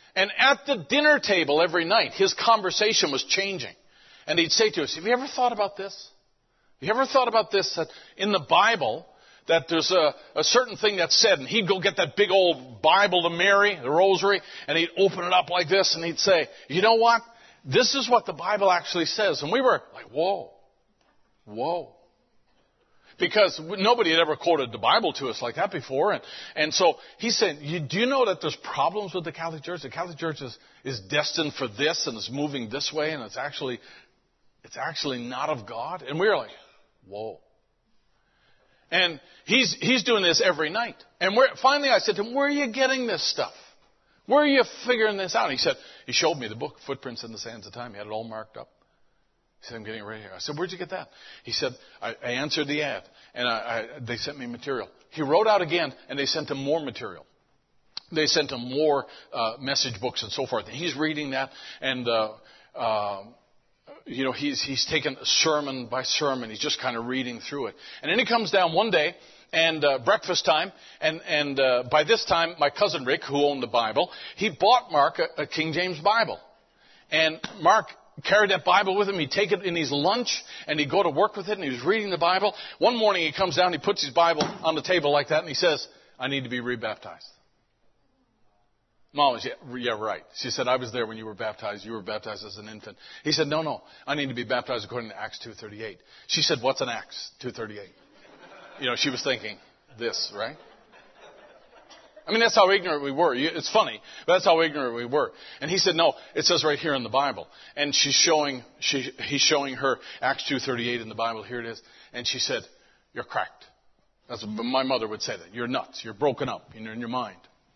And at the dinner table every night, his conversation was changing. And he'd say to us, have you ever thought about this? Have you ever thought about this? That in the Bible, that there's a, a certain thing that's said. And he'd go get that big old Bible to Mary, the rosary, and he'd open it up like this, and he'd say, you know what? This is what the Bible actually says. And we were like, whoa, whoa. Because nobody had ever quoted the Bible to us like that before. And, and so he said, you, do you know that there's problems with the Catholic Church? The Catholic Church is, is destined for this, and it's moving this way, and it's actually, it's actually not of God. And we were like, whoa. And he's, he's doing this every night. And we're, finally I said to him, where are you getting this stuff? Where are you figuring this out? And he said, he showed me the book, Footprints in the Sands of Time. He had it all marked up. He said, I'm getting it right here. I said, where'd you get that? He said, I, I answered the ad, and I, I, they sent me material. He wrote out again, and they sent him more material. They sent him more uh, message books and so forth. And he's reading that, and uh, uh, you know, he's he's taken sermon by sermon. He's just kind of reading through it. And then he comes down one day, and uh, breakfast time, and and uh, by this time, my cousin Rick, who owned the Bible, he bought Mark a, a King James Bible, and Mark carried that Bible with him. He'd take it in his lunch, and he'd go to work with it, and he was reading the Bible. One morning he comes down, he puts his Bible on the table like that, and he says, I need to be rebaptized. Mom was, yeah, yeah, right. She said, I was there when you were baptized. You were baptized as an infant. He said, no, no, I need to be baptized according to Acts two thirty-eight. She said, what's an Acts two thirty-eight? You know, she was thinking this, right? I mean, that's how ignorant we were. It's funny, but that's how ignorant we were. And he said, no, it says right here in the Bible. And she's showing, she, he's showing her Acts two thirty-eight in the Bible. Here it is. And she said, you're cracked. That's what my mother would say that. You're nuts. You're broken up in your mind.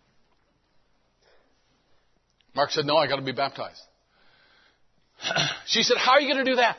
Mark said, no, I got to be baptized. She said, how are you going to do that?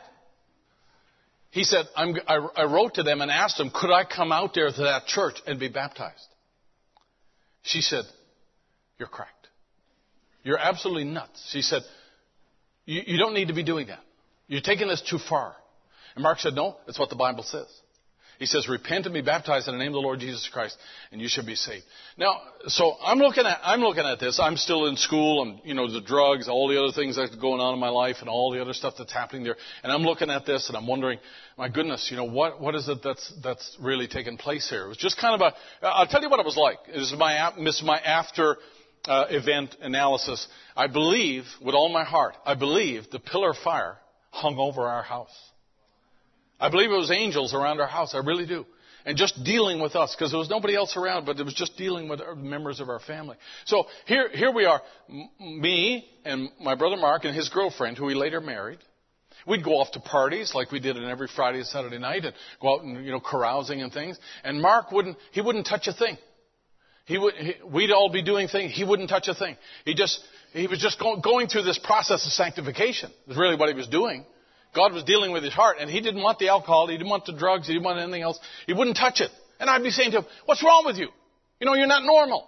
He said, I'm, I, I wrote to them and asked them, could I come out there to that church and be baptized? She said, you're cracked. You're absolutely nuts. She said, you, you don't need to be doing that. You're taking this too far. And Mark said, no, that's what the Bible says. He says, repent and be baptized in the name of the Lord Jesus Christ, and you shall be saved. Now, so I'm looking at, I'm looking at this. I'm still in school, and, you know, the drugs, all the other things that's going on in my life, and all the other stuff that's happening there. And I'm looking at this, and I'm wondering, my goodness, you know, what, what is it that's, that's really taking place here? It was just kind of a, I'll tell you what it was like. It was my, this is my after, uh, event analysis. I believe, with all my heart, I believe the pillar of fire hung over our house. I believe it was angels around our house. I really do. And just dealing with us, because there was nobody else around, but it was just dealing with members of our family. So here, here we are, me and my brother Mark and his girlfriend, who he later married. We'd go off to parties like we did on every Friday and Saturday night, and go out and, you know, carousing and things. And Mark wouldn't, he wouldn't touch a thing. He would, he, we'd all be doing things. He wouldn't touch a thing. He just, he was just go, going through this process of sanctification. Is really what he was doing. God was dealing with his heart, and he didn't want the alcohol, he didn't want the drugs, he didn't want anything else. He wouldn't touch it. And I'd be saying to him, what's wrong with you? You know, you're not normal.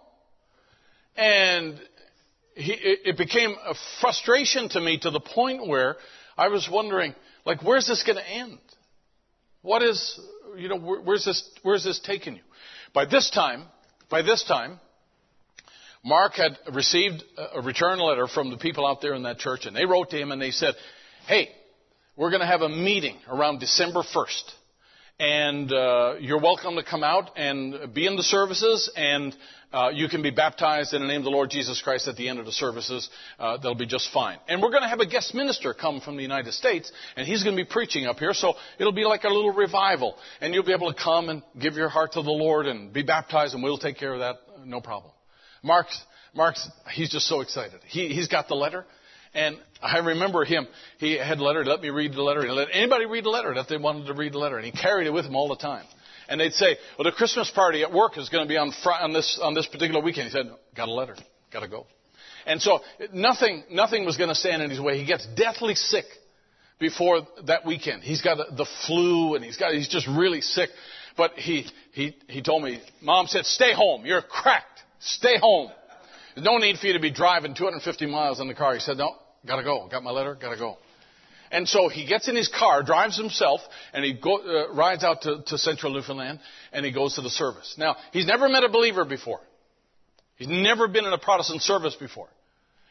And he, it became a frustration to me to the point where I was wondering, like, where's this going to end? What is, you know, where, where's this, where's this taking you? By this time, by this time, Mark had received a return letter from the people out there in that church, and they wrote to him and they said, hey, we're going to have a meeting around December first. And uh, you're welcome to come out and be in the services, and uh, you can be baptized in the name of the Lord Jesus Christ at the end of the services. Uh, that'll be just fine. And we're going to have a guest minister come from the United States, and he's going to be preaching up here. So it'll be like a little revival. And you'll be able to come and give your heart to the Lord and be baptized, and we'll take care of that. No problem. Mark's, Mark's he's just so excited. He, he's got the letter. And I remember him, he had a letter, let me read the letter. He let anybody read the letter that they wanted to read the letter. And he carried it with him all the time. And they'd say, well, the Christmas party at work is going to be on, fr- on, this, on this particular weekend. He said, got a letter, got to go. And so nothing, nothing was going to stand in his way. He gets deathly sick before that weekend. He's got the flu, and he's got, he's just really sick. But he, he, he told me, Mom said, stay home. You're cracked. Stay home. There's no need for you to be driving two hundred fifty miles in the car. He said, no. Got to go. Got my letter. Got to go. And so he gets in his car, drives himself, and he go, uh, rides out to, to central Newfoundland, and he goes to the service. Now, he's never met a believer before. He's never been in a Protestant service before.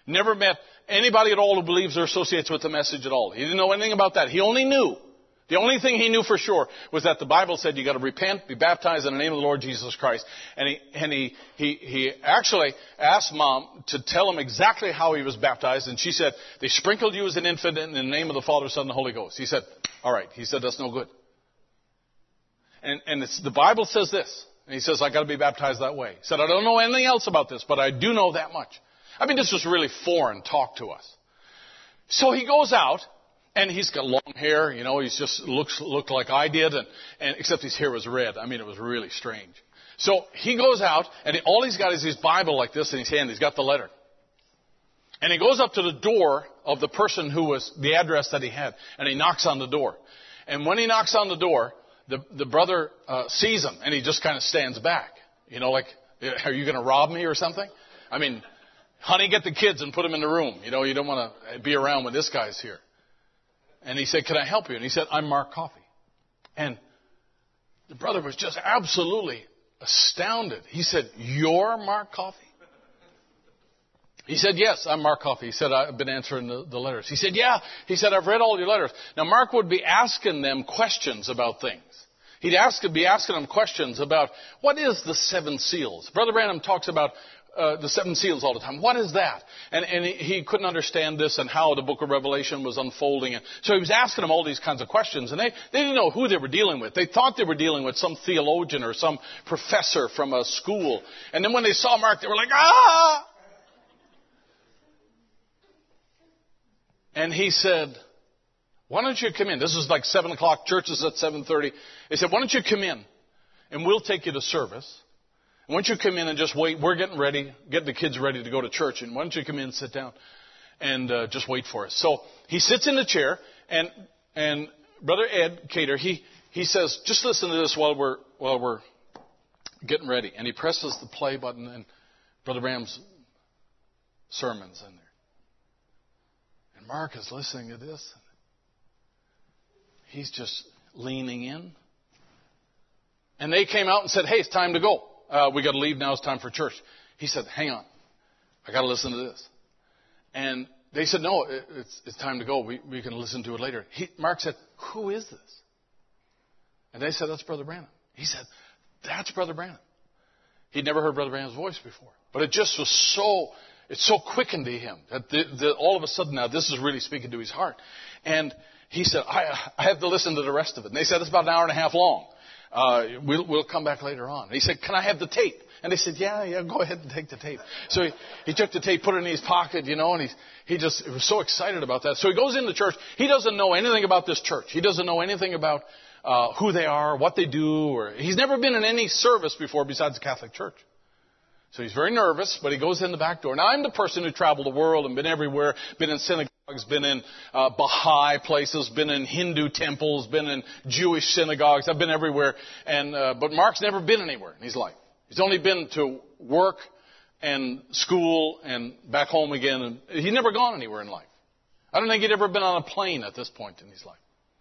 Never met anybody at all who believes or associates with the message at all. He didn't know anything about that. He only knew, the only thing he knew for sure was that the Bible said you got to repent, be baptized in the name of the Lord Jesus Christ. And he, and he, he, he actually asked Mom to tell him exactly how he was baptized. And she said, they sprinkled you as an infant in the name of the Father, Son, and the Holy Ghost. He said, all right. He said, that's no good. And, and it's, the Bible says this. And he says, I got to be baptized that way. He said, I don't know anything else about this, but I do know that much. I mean, this was really foreign talk to us. So he goes out, and he's got long hair. You know, he's just looks looked like I did, and, and except his hair was red. I mean, it was really strange. So he goes out, and all he's got is his Bible like this in his hand. He's got the letter. And he goes up to the door of the person who was the address that he had, and he knocks on the door. And when he knocks on the door, the, the brother uh, sees him, and he just kind of stands back. You know, like, are you going to rob me or something? I mean, honey, get the kids and put them in the room. You know, you don't want to be around when this guy's here. And he said, can I help you? And he said, I'm Mark Coffey. And the brother was just absolutely astounded. He said, you're Mark Coffey? He said, yes, I'm Mark Coffey. He said, I've been answering the, the letters. He said, yeah. He said, I've read all your letters. Now, Mark would be asking them questions about things. He'd ask, be asking them questions about, what is the seven seals? Brother Branham talks about Uh, the seven seals all the time. What is that? And, and he, he couldn't understand this and how the book of Revelation was unfolding. And so he was asking them all these kinds of questions. And they, they didn't know who they were dealing with. They thought they were dealing with some theologian or some professor from a school. And then when they saw Mark, they were like, ah! And he said, why don't you come in? This was like seven o'clock. Church is at seven thirty. He said, why don't you come in and we'll take you to service. Why don't you come in and just wait? We're getting ready, getting the kids ready to go to church. And why don't you come in and sit down and uh, just wait for us? So he sits in the chair, and and Brother Ed Cater, he he says, just listen to this while we're while we're getting ready. And he presses the play button, and Brother Branham's sermon's in there. And Mark is listening to this. He's just leaning in. And they came out and said, hey, it's time to go. Uh, we got to leave now. It's time for church. He said, hang on. I got to listen to this. And they said, no, it, it's, it's time to go. We, we can listen to it later. He, Mark said, who is this? And they said, that's Brother Branham. He said, that's Brother Branham. He'd never heard Brother Branham's voice before. But it just was so, it's so quickened to him that the, the, all of a sudden now this is really speaking to his heart. And he said, I, I have to listen to the rest of it. And they said, it's about an hour and a half long. Uh, we'll, we'll come back later on. And he said, can I have the tape? And they said, yeah, yeah, go ahead and take the tape. So he, he took the tape, put it in his pocket, you know, and he's, he just was so excited about that. So he goes into church. He doesn't know anything about this church. He doesn't know anything about uh, who they are, what they do. Or he's never been in any service before besides the Catholic Church. So he's very nervous, but he goes in the back door. Now, I'm the person who traveled the world and been everywhere, been in synagogues, been in uh, Baha'i places, been in Hindu temples, been in Jewish synagogues. I've been everywhere. And uh, but Mark's never been anywhere in his life. He's only been to work and school and back home again. And he's never gone anywhere in life. I don't think he'd ever been on a plane at this point in his life.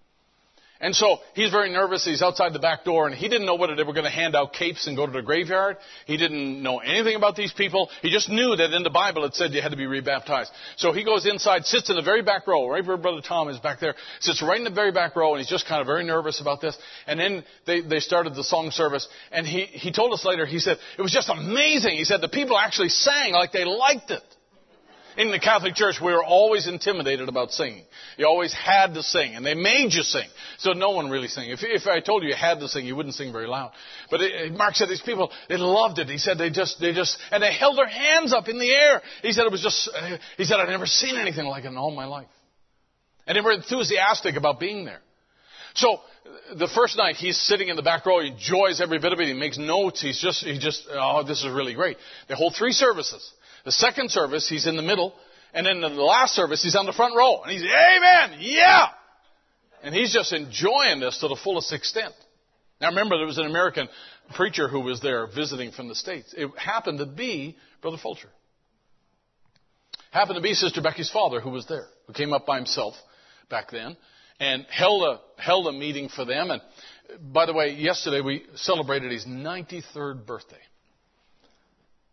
And so he's very nervous. He's outside the back door, and he didn't know whether they were going to hand out capes and go to the graveyard. He didn't know anything about these people. He just knew that in the Bible it said you had to be rebaptized. So he goes inside, sits in the very back row, right where Brother Tom is back there, sits right in the very back row, and he's just kind of very nervous about this. And then they, they started the song service, and he, he told us later, he said, it was just amazing. He said the people actually sang like they liked it. In the Catholic Church, we were always intimidated about singing. You always had to sing, and they made you sing. So no one really sang. If, if I told you you had to sing, you wouldn't sing very loud. But it, Mark said these people, they loved it. He said they just, they just, and they held their hands up in the air. He said it was just, he said I'd never seen anything like it in all my life. And they were enthusiastic about being there. So the first night, he's sitting in the back row. He enjoys every bit of it. He makes notes. He's just, he just, oh, this is really great. They hold three services. The second service, he's in the middle. And then in the last service, he's on the front row. And he's, amen, yeah! And he's just enjoying this to the fullest extent. Now remember, there was an American preacher who was there visiting from the States. It happened to be Brother Fulcher. Happened to be Sister Becky's father who was there, who came up by himself back then and held a, held a meeting for them. And by the way, yesterday we celebrated his ninety-third birthday.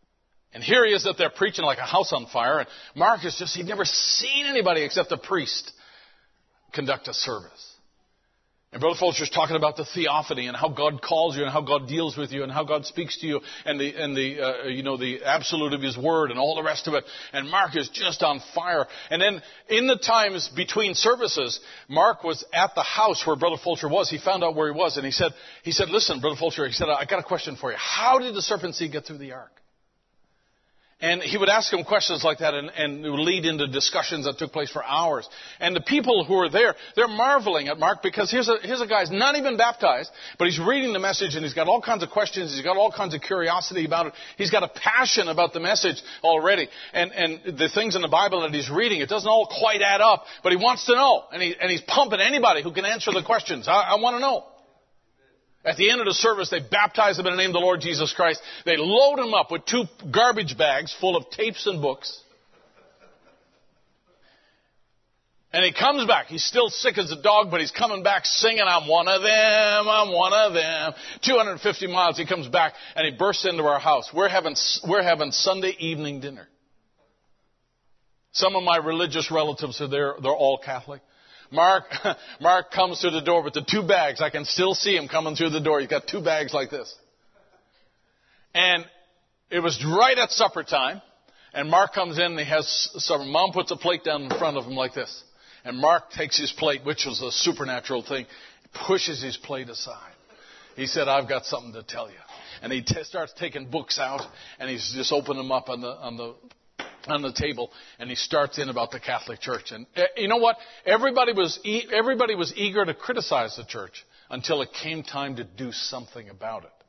And here he is up there preaching like a house on fire. And Mark is just, he'd never seen anybody except a priest conduct a service. And Brother Fulcher's talking about the theophany and how God calls you and how God deals with you and how God speaks to you and the, and the, uh, you know, the absolute of His Word and all the rest of it. And Mark is just on fire. And then in the times between services, Mark was at the house where Brother Fulcher was. He found out where he was and he said, he said, listen, Brother Fulcher, he said, I got a question for you. How did the serpent seed get through the ark? And he would ask him questions like that, and, and it would lead into discussions that took place for hours. And the people who are there, they're marveling at Mark because here's a, here's a guy who's not even baptized, but he's reading the message and he's got all kinds of questions. He's got all kinds of curiosity about it. He's got a passion about the message already. And, and the things in the Bible that he's reading, it doesn't all quite add up, but he wants to know. And, he, and he's pumping anybody who can answer the questions. I, I want to know. At the end of the service, they baptize him in the name of the Lord Jesus Christ. They load him up with two garbage bags full of tapes and books. And he comes back. He's still sick as a dog, but he's coming back singing, I'm one of them, I'm one of them. two hundred fifty miles, he comes back, and he bursts into our house. We're having, we're having Sunday evening dinner. Some of my religious relatives are there. They're all Catholic. Mark, Mark comes through the door with the two bags. I can still see him coming through the door. He's got two bags like this. And it was right at supper time. And Mark comes in and he has supper. Mom puts a plate down in front of him like this. And Mark takes his plate, which was a supernatural thing, pushes his plate aside. He said, I've got something to tell you. And he t- starts taking books out and he's just opening them up on the, on the, on the table, and he starts in about the Catholic Church. And uh, you know what? Everybody was e- everybody was eager to criticize the church until it came time to do something about it.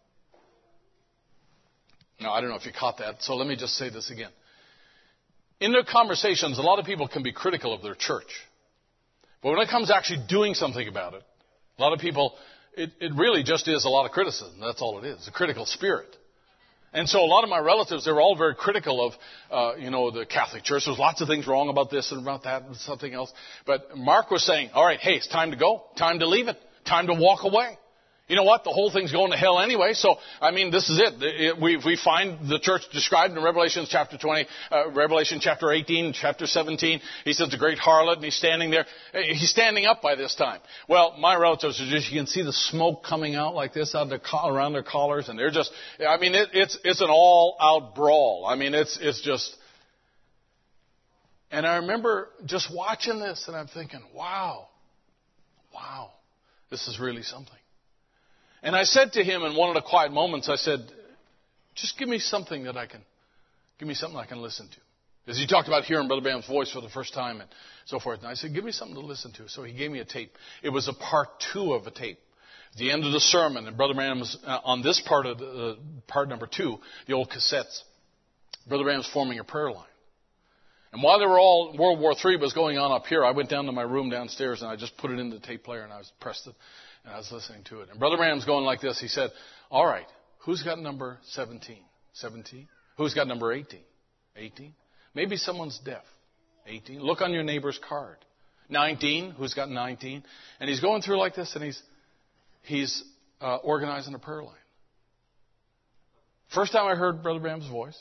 Now, I don't know if you caught that, so let me just say this again. In their conversations, a lot of people can be critical of their church. But when it comes to actually doing something about it, a lot of people, it, it really just is a lot of criticism. That's all it is, a critical spirit. And so a lot of my relatives, they were all very critical of, uh, you know, the Catholic Church. There's lots of things wrong about this and about that and something else. But Mark was saying, all right, hey, it's time to go. Time to leave it. Time to walk away. You know what? The whole thing's going to hell anyway. So, I mean, this is it. it we, we find the church described in Revelation chapter twenty, uh, Revelation chapter eighteen, chapter seventeen. He says the great harlot, and he's standing there. He's standing up by this time. Well, my relatives are just, you can see the smoke coming out like this out their, around their collars, and they're just, I mean, it, it's, it's an all-out brawl. I mean, it's, it's just, and I remember just watching this, and I'm thinking, wow, wow, this is really something. And I said to him in one of the quiet moments, I said, just give me something that I can, give me something I can listen to. Because he talked about hearing Brother Branham's voice for the first time and so forth. And I said, give me something to listen to. So he gave me a tape. It was a part two of a tape. At the end of the sermon, and Brother Branham was uh, on this part of the, uh, part number two, the old cassettes. Brother Branham was forming a prayer line. And while they were all, World War Three was going on up here, I went down to my room downstairs and I just put it in the tape player and I was pressed it. And I was listening to it. And Brother Branham's going like this. He said, all right, who's got number seventeen? seventeen? Who's got number eighteen? eighteen? Maybe someone's deaf. eighteen? Look on your neighbor's card. nineteen? Who's got nineteen? And he's going through like this, and he's he's uh, organizing a prayer line. First time I heard Brother Branham's voice.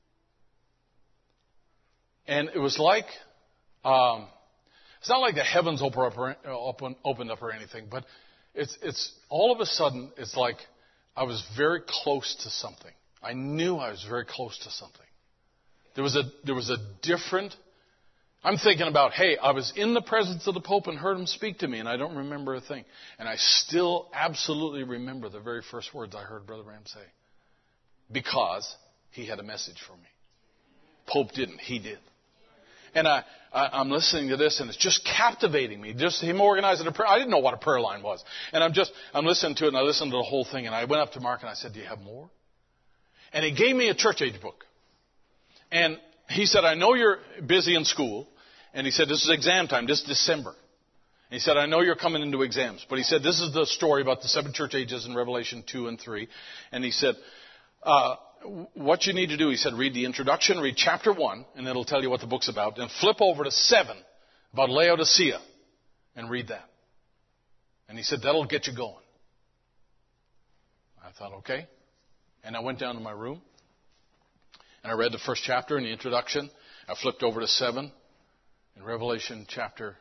And it was like, um, it's not like the heavens open up or, open, opened up or anything, but It's, it's all of a sudden, it's like I was very close to something. I knew I was very close to something. There was a, there was a different, I'm thinking about, hey, I was in the presence of the Pope and heard him speak to me, and I don't remember a thing. And I still absolutely remember the very first words I heard Brother Branham say. Because he had a message for me. Pope didn't, he did. And I, I, I'm listening to this, and it's just captivating me. Just him organizing a prayer. I didn't know what a prayer line was. And I'm just, I'm listening to it, and I listened to the whole thing. And I went up to Mark, and I said, do you have more? And he gave me a church age book. And he said, I know you're busy in school. And he said, this is exam time. This is December. And he said, I know you're coming into exams. But he said, this is the story about the seven church ages in Revelation two and three. And he said, uh, what you need to do, he said, read the introduction, read chapter one, and it'll tell you what the book's about. Then flip over to seven, about Laodicea, and read that. And he said, that'll get you going. I thought, okay. And I went down to my room, And I read the first chapter in the introduction. I flipped over to seven in Revelation chapter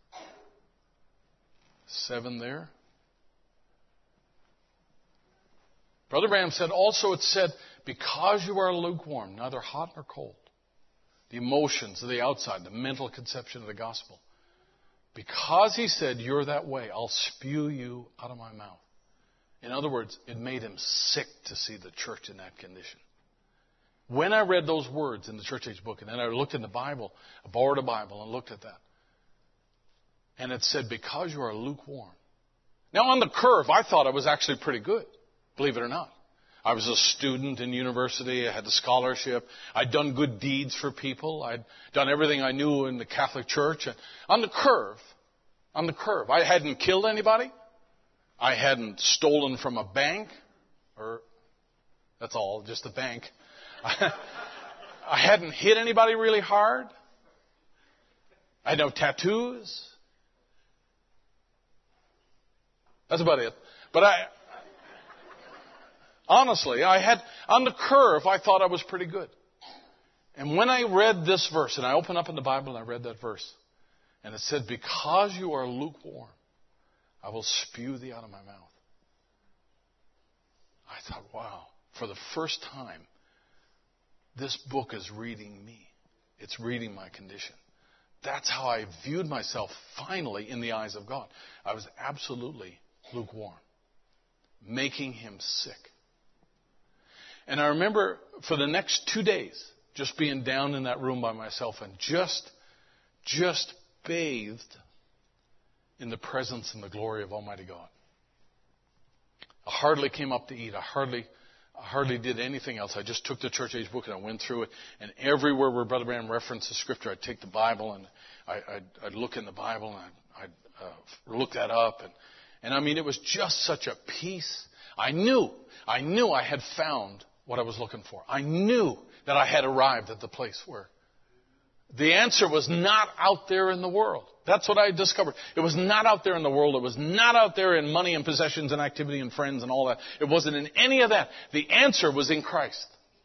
seven there. Brother Branham said, also it said, because you are lukewarm, neither hot nor cold. The emotions of the outside, the mental conception of the gospel. Because he said, you're that way, I'll spew you out of my mouth. In other words, it made him sick to see the church in that condition. When I read those words in the church age book, and then I looked in the Bible, I borrowed a Bible and looked at that. And it said, because you are lukewarm. Now on the curve, I thought I was actually pretty good, believe it or not. I was a student in university. I had the scholarship. I'd done good deeds for people. I'd done everything I knew in the Catholic Church. And on the curve, on the curve, I hadn't killed anybody. I hadn't stolen from a bank. Or, that's all, just a bank. I hadn't hit anybody really hard. I had no tattoos. That's about it. But I... Honestly, I had, on the curve, I thought I was pretty good. And when I read this verse, and I opened up in the Bible and I read that verse, and it said, because you are lukewarm, I will spew thee out of my mouth. I thought, wow, for the first time, this book is reading me. It's reading my condition. That's how I viewed myself finally in the eyes of God. I was absolutely lukewarm, making him sick. And I remember for the next two days, just being down in that room by myself and just, just bathed in the presence and the glory of Almighty God. I hardly came up to eat. I hardly, I hardly did anything else. I just took the church age book and I went through it. And everywhere where Brother Branham referenced the scripture, I'd take the Bible and I, I'd, I'd look in the Bible and I'd, I'd uh, look that up. And, and I mean, it was just such a peace. I knew, I knew I had found what I was looking for. I knew that I had arrived at the place where the answer was not out there in the world. That's what I discovered. It was not out there in the world. It was not out there in money and possessions and activity and friends and all that. It wasn't in any of that. The answer was in Christ.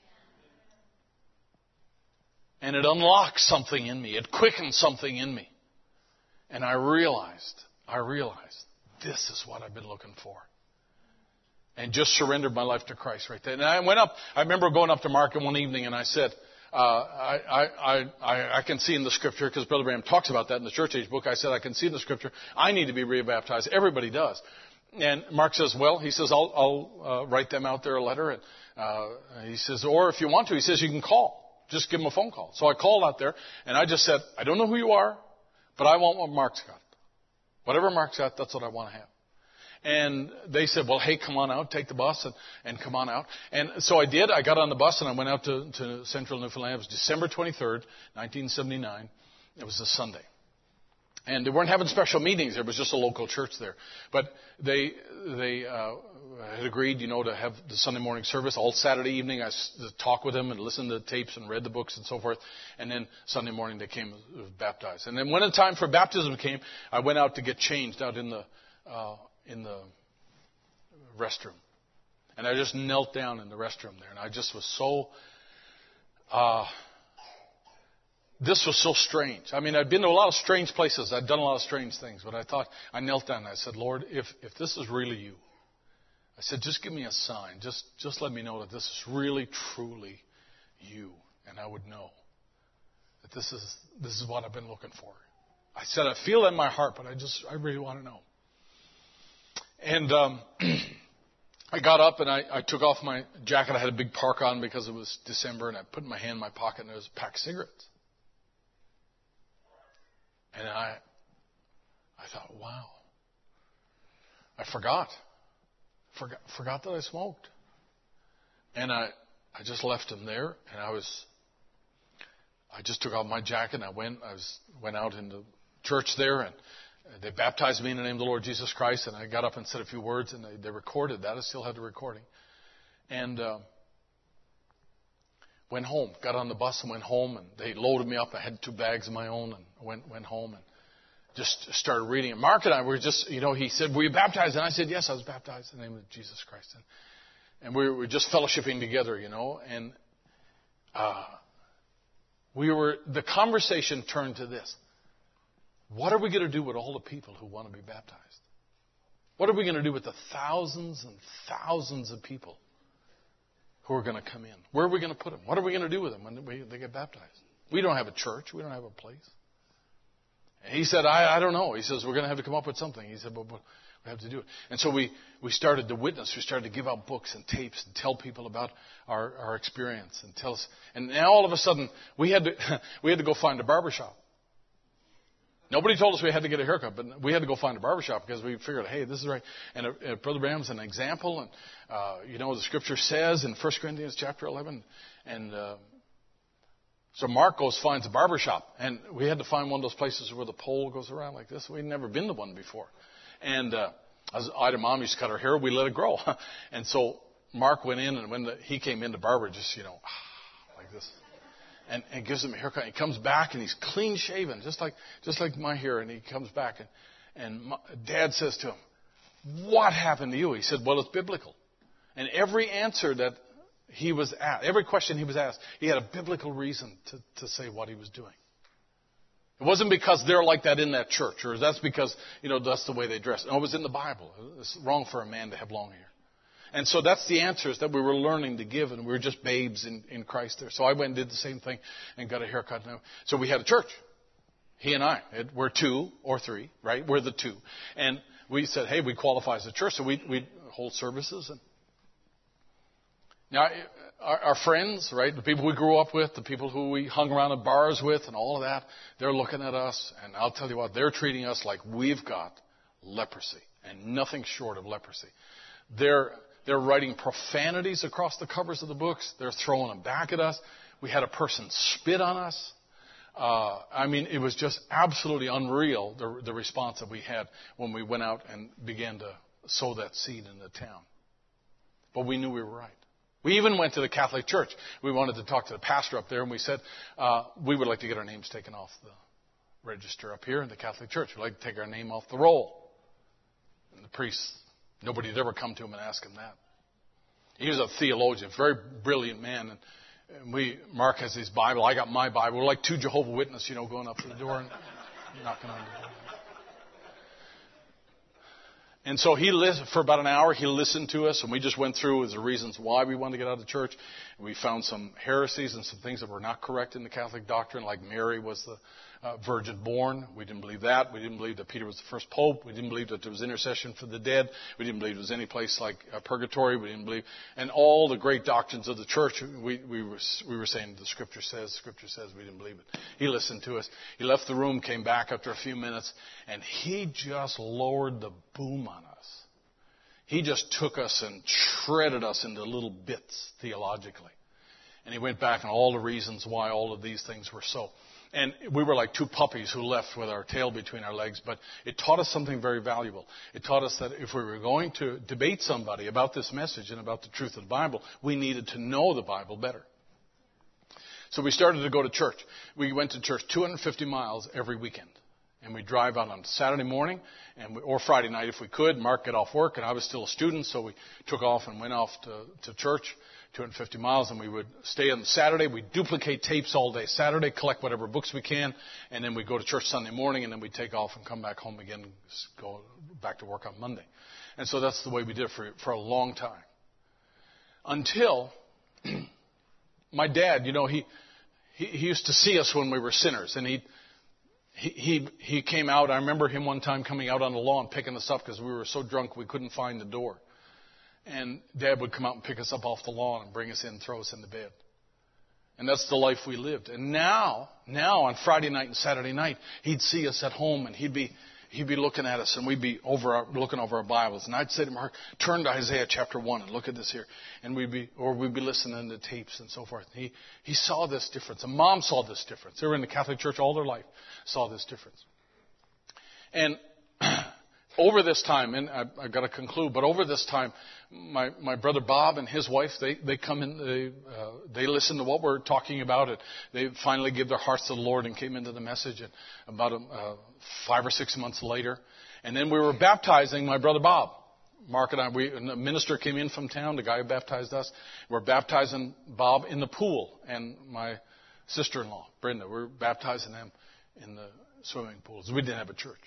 And it unlocked something in me. It quickened something in me. And I realized, I realized, this is what I've been looking for. And just surrendered my life to Christ right there. And I went up, I remember going up to Mark one evening and I said, uh, I, I, I, I can see in the scripture, because Brother Branham talks about that in the church age book, I said, I can see in the scripture, I need to be rebaptized. Everybody does. And Mark says, well, he says, I'll, I'll uh, write them out there a letter. And uh, he says, or if you want to, he says, you can call. Just give them a phone call. So I called out there and I just said, I don't know who you are, but I want what Mark's got. Whatever Mark's got, that's what I want to have. And they said, well, hey, come on out, take the bus and, and come on out. And so I did. I got on the bus and I went out to, to Central Newfoundland. It was December twenty-third, nineteen seventy-nine. It was a Sunday. And they weren't having special meetings. There was just a local church there. But they they uh, had agreed, you know, to have the Sunday morning service. All Saturday evening I talked with them and listened to the tapes and read the books and so forth. And then Sunday morning they came baptized. And then when the time for baptism came, I went out to get changed out in the uh, in the restroom. And I just knelt down in the restroom there. And I just was so, uh, this was so strange. I mean, I'd been to a lot of strange places. I'd done a lot of strange things. But I thought, I knelt down and I said, Lord, if, if this is really you, I said, just give me a sign. Just, just let me know that this is really, truly you. And I would know that this is, this is what I've been looking for. I said, I feel that in my heart, but I just, I really want to know. And um, I got up and I, I took off my jacket. I had a big parka on because it was December, and I put my hand in my pocket and there was a pack of cigarettes. And I, I thought, wow. I forgot, forgot, forgot that I smoked. And I, I just left them there, and I was, I just took off my jacket and I went, I was went out in the church there, and they baptized me in the name of the Lord Jesus Christ, and I got up and said a few words, and they, they recorded that. I still had the recording. And uh, went home, got on the bus and went home, and they loaded me up. I had two bags of my own, and went went home and just started reading it. Mark and I were just, you know, he said, were you baptized? And I said, yes, I was baptized in the name of Jesus Christ. And, and we were just fellowshipping together, you know, and uh, we were, the conversation turned to this. What are we going to do with all the people who want to be baptized? What are we going to do with the thousands and thousands of people who are going to come in? Where are we going to put them? What are we going to do with them when we, they get baptized? We don't have a church. We don't have a place. And he said, I, I don't know. He says, we're going to have to come up with something. He said, but, but we have to do it. And so we, we started to witness. We started to give out books and tapes and tell people about our, our experience and tell us. And now all of a sudden, we had to, we had to go find a barbershop. Nobody told us we had to get a haircut, but we had to go find a barbershop because we figured, hey, this is right. And uh, Brother Branham's an example. And, uh, you know, the Scripture says in First Corinthians chapter eleven. And uh, so Mark goes, finds a barbershop. And we had to find one of those places where the pole goes around like this. We'd never been to one before. And uh, as Ida Mom used to cut her hair, we let it grow. And so Mark went in, and when the, he came in, the barber just, you know, like this. And, and gives him a haircut. He comes back and he's clean shaven, just like just like my hair. And he comes back and, and my, Dad says to him, "What happened to you?" He said, "Well, it's biblical." And every answer that he was asked, every question he was asked, he had a biblical reason to, to say what he was doing. It wasn't because they're like that in that church, or that's because, you know, that's the way they dress. No, it was in the Bible. It's wrong for a man to have long hair. And so that's the answers that we were learning to give, and we were just babes in, in Christ there. So I went and did the same thing and got a haircut. So we had a church. He and I. It, we're two or three, right? We're the two. And we said, hey, we qualify as a church, so we we hold services. And now, our, our friends, right, the people we grew up with, the people who we hung around at bars with and all of that, they're looking at us, and I'll tell you what, they're treating us like we've got leprosy, and nothing short of leprosy. They're They're writing profanities across the covers of the books. They're throwing them back at us. We had a person spit on us. Uh, I mean, it was just absolutely unreal, the, the response that we had when we went out and began to sow that seed in the town. But we knew we were right. We even went to the Catholic Church. We wanted to talk to the pastor up there, and we said, uh, we would like to get our names taken off the register up here in the Catholic Church. We'd like to take our name off the roll. And the priest, nobody had ever come to him and asked him that. He was a theologian, very brilliant man. And, and we, Mark has his Bible. I got my Bible. We're like two Jehovah's Witnesses, you know, going up to the door and knocking on the door. And so he listened for about an hour. He listened to us, and we just went through the reasons why we wanted to get out of the church. And we found some heresies and some things that were not correct in the Catholic doctrine, like Mary was the uh, virgin born. We didn't believe that. We didn't believe that Peter was the first pope. We didn't believe that there was intercession for the dead. We didn't believe there was any place like uh, purgatory. We didn't believe, and all the great doctrines of the church. We we were we were saying the Scripture says, Scripture says. We didn't believe it. He listened to us. He left the room, came back after a few minutes, and he just lowered the boom on us. He just took us and shredded us into little bits theologically. And he went back on all the reasons why all of these things were so. And we were like two puppies who left with our tail between our legs. But it taught us something very valuable. It taught us that if we were going to debate somebody about this message and about the truth of the Bible, we needed to know the Bible better. So we started to go to church. We went to church two hundred fifty miles every weekend. And we drive out on Saturday morning and we, or Friday night if we could. Mark got off work, and I was still a student, so we took off and went off to, to church, two hundred fifty miles, and we would stay on Saturday. We'd duplicate tapes all day Saturday, collect whatever books we can, and then we'd go to church Sunday morning, and then we'd take off and come back home again and go back to work on Monday. And so that's the way we did it for, for a long time. Until my dad, you know, he, he, he used to see us when we were sinners, and he'd He, he he came out. I remember him one time coming out on the lawn picking us up because we were so drunk we couldn't find the door. And Dad would come out and pick us up off the lawn and bring us in and throw us into bed. And that's the life we lived. And now, now on Friday night and Saturday night, he'd see us at home and he'd be he'd be looking at us and we'd be over our, looking over our Bibles. And I'd say to Mark, turn to Isaiah chapter one and look at this here. And we'd be, or we'd be listening to tapes and so forth. And he, he saw this difference. And Mom saw this difference. They were in the Catholic Church all their life, saw this difference. And over this time, and I, I've got to conclude, but over this time, my, my brother Bob and his wife, they, they come in, they, uh, they listen to what we're talking about. And they finally give their hearts to the Lord and came into the message. And about uh, five or six months later, and then we were baptizing my brother Bob. Mark and I, we, and a minister came in from town, the guy who baptized us. We're baptizing Bob in the pool, and my sister-in-law, Brenda, we're baptizing them in the swimming pools. We didn't have a church.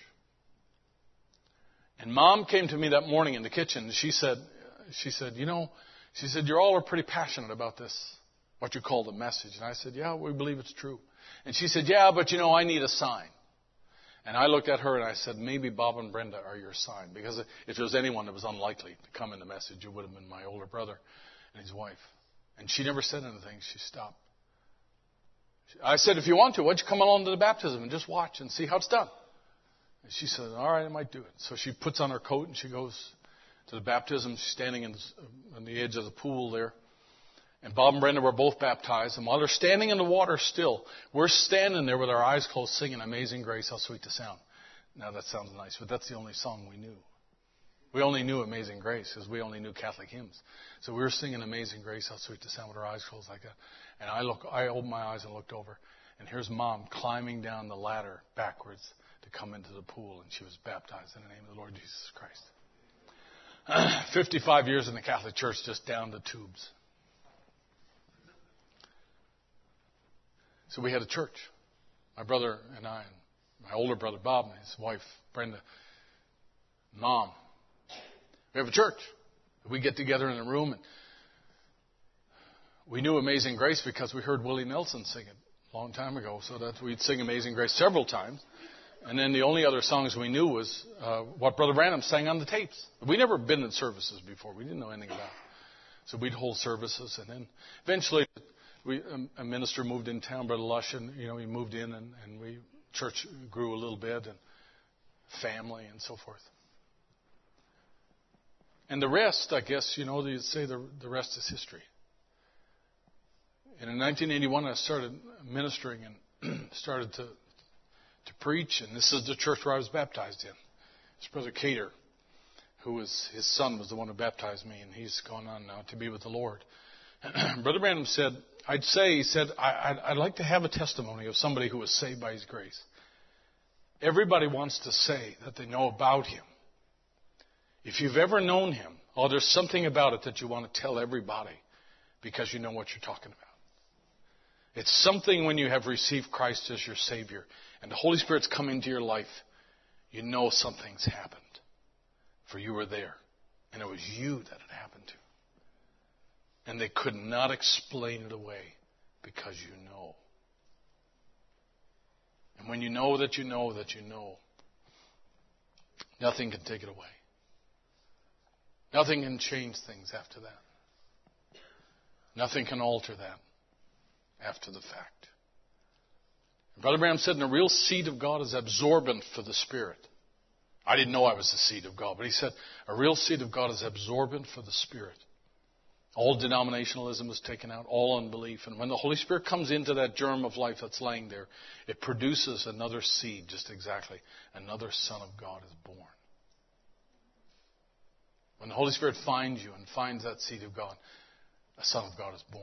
And Mom came to me that morning in the kitchen, and she said, she said, you know, she said, you all are pretty passionate about this, what you call the message. And I said, yeah, we believe it's true. And she said, yeah, but you know, I need a sign. And I looked at her and I said, maybe Bob and Brenda are your sign. Because if there was anyone that was unlikely to come in the message, it would have been my older brother and his wife. And she never said anything. She stopped. I said, if you want to, why don't you come along to the baptism and just watch and see how it's done? And she said, all right, I might do it. So she puts on her coat and she goes to the baptism. She's standing in, on the edge of the pool there. And Bob and Brenda were both baptized. And while they're standing in the water still, we're standing there with our eyes closed singing Amazing Grace, How Sweet the Sound. Now that sounds nice, but that's the only song we knew. We only knew Amazing Grace because we only knew Catholic hymns. So we were singing Amazing Grace, How Sweet the Sound with our eyes closed like that. And I look, I opened my eyes and looked over. And here's Mom climbing down the ladder backwards to come into the pool. And she was baptized in the name of the Lord Jesus Christ. fifty-five years in the Catholic Church, just down the tubes. So we had a church. My brother and I, and my older brother Bob and his wife Brenda, Mom. We have a church. We get together in a room, and we knew Amazing Grace because we heard Willie Nelson sing it a long time ago. So that we'd sing Amazing Grace several times. And then the only other songs we knew was uh, what Brother Branham sang on the tapes. We'd never been in services before. We didn't know anything about it. So we'd hold services, and then eventually we, a minister moved in town, Brother Lush, and you know he moved in, and, and we church grew a little bit, and family and so forth. And the rest, I guess, you know, they say the the rest is history. And in nineteen eighty-one, I started ministering and started to to preach, and this is the church where I was baptized in. It's Brother Cater, who was his son was the one who baptized me, and he's gone on now to be with the Lord. Brother Branham said, I'd say, he said, I, I'd, I'd like to have a testimony of somebody who was saved by His grace. Everybody wants to say that they know about Him. If you've ever known Him, oh, there's something about it that you want to tell everybody because you know what you're talking about. It's something when you have received Christ as your Savior and the Holy Spirit's come into your life, you know something's happened. For you were there. And it was you that it happened to. And they could not explain it away because you know. And when you know that you know that you know, nothing can take it away. Nothing can change things after that. Nothing can alter that after the fact. And Brother Branham said, and the real seed of God is absorbent for the Spirit. I didn't know I was the seed of God, but he said, a real seed of God is absorbent for the Spirit. All denominationalism is taken out, all unbelief. And when the Holy Spirit comes into that germ of life that's laying there, it produces another seed, just exactly. Another Son of God is born. When the Holy Spirit finds you and finds that seed of God, a Son of God is born.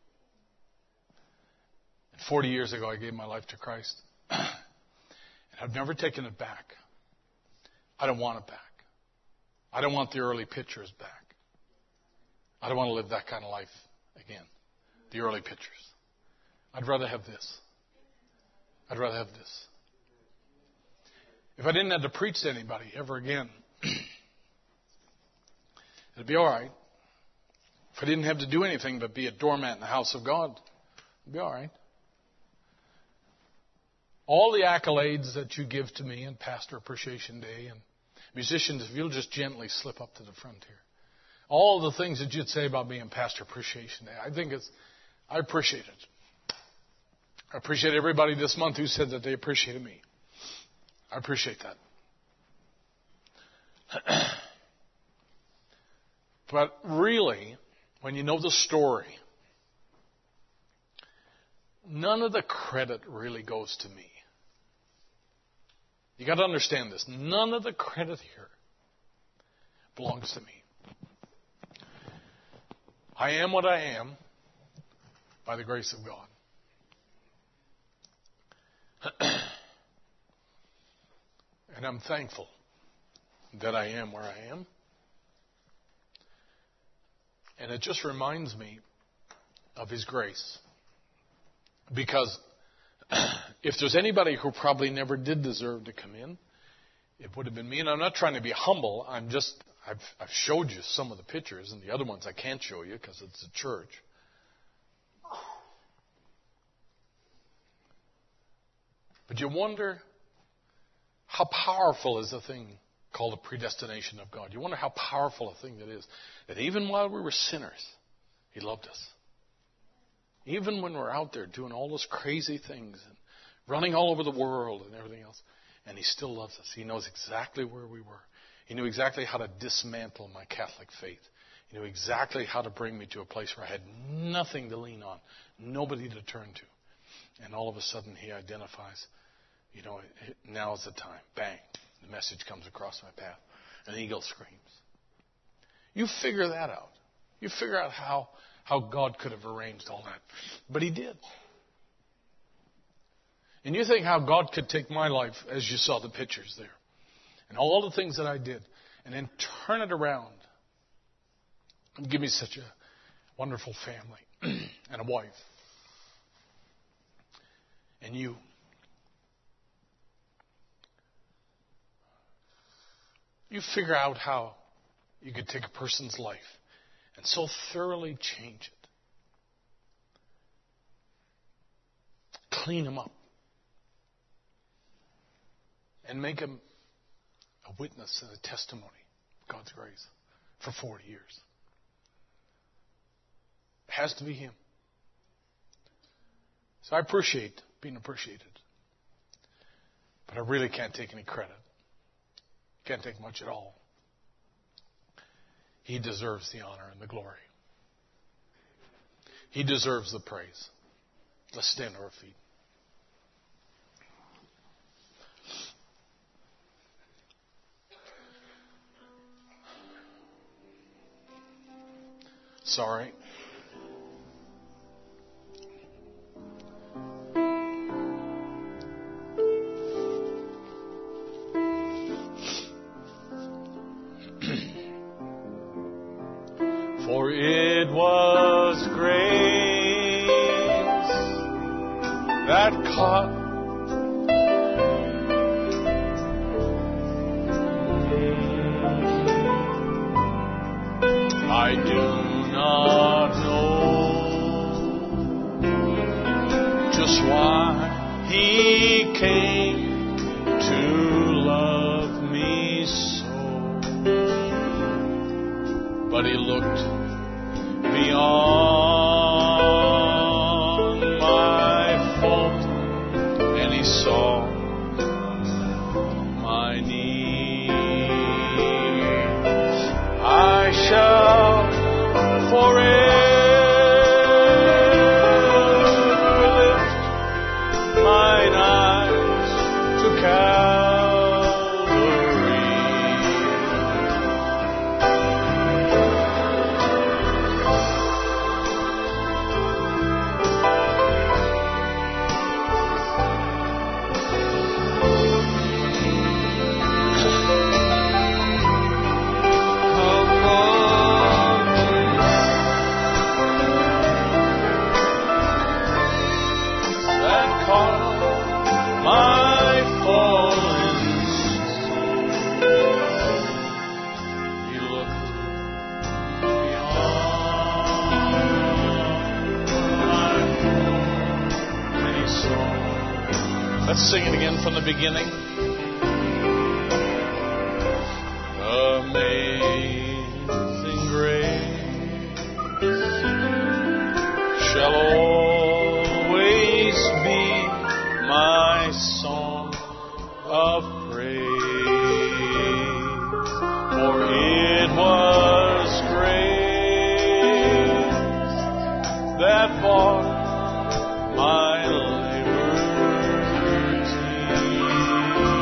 And forty years ago, I gave my life to Christ. And I've never taken it back. I don't want it back. I don't want the early pictures back. I don't want to live that kind of life again. The early pictures. I'd rather have this. I'd rather have this. If I didn't have to preach to anybody ever again, it'd be all right. If I didn't have to do anything but be a doormat in the house of God, it'd be all right. All the accolades that you give to me in Pastor Appreciation Day, and musicians, if you'll just gently slip up to the front here. All the things that you'd say about me in Pastor Appreciation Day, I think it's, I appreciate it. I appreciate everybody this month who said that they appreciated me. I appreciate that. But really, when you know the story, none of the credit really goes to me. You got to understand this. None of the credit here belongs to me. I am what I am by the grace of God. And I'm thankful that I am where I am. And it just reminds me of His grace. Because if there's anybody who probably never did deserve to come in, it would have been me. And I'm not trying to be humble. I'm just, I've, I've showed you some of the pictures, and the other ones I can't show you because it's a church. But you wonder how powerful is the thing called the predestination of God. You wonder how powerful a thing that is. That even while we were sinners, He loved us. Even when we're out there doing all those crazy things and running all over the world and everything else, and He still loves us. He knows exactly where we were. He knew exactly how to dismantle my Catholic faith. He knew exactly how to bring me to a place where I had nothing to lean on, nobody to turn to. And all of a sudden He identifies, you know, now's the time. Bang. The message comes across my path. An eagle screams. You figure that out. You figure out how, how God could have arranged all that. But He did. And you think how God could take my life, as you saw the pictures there, and all the things that I did, and then turn it around and give me such a wonderful family and a wife. And you. You figure out how you could take a person's life and so thoroughly change it. Clean them up. And make them a witness and a testimony of God's grace for forty years. It has to be Him. So I appreciate being appreciated. But I really can't take any credit. Can't take much at all. He deserves the honor and the glory. He deserves the praise. Let's stand to our feet. Sorry. For it was grace that caught I do not know just why He came to love me so, but He looked beyond my fault, and He saw my needs. I shall forever lift mine eyes to Calvary. Let's sing it again from the beginning. Amazing grace shall always be my song of praise. For it was grace that bought my liberty.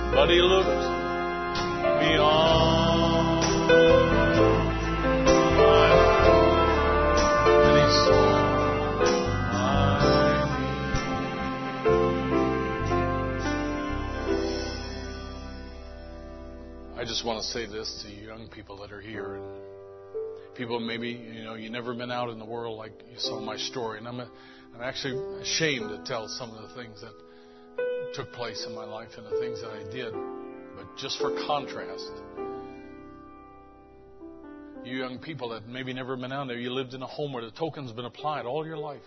but He looked beyond my fault, and He saw my need. I just want to say this to you young people that are here, and people maybe, you know, you've never been out in the world like you saw my story, and I'm, a, I'm actually ashamed to tell some of the things that took place in my life and the things that I did. But just for contrast, you young people that maybe never been out there, you lived in a home where the token's been applied all your life.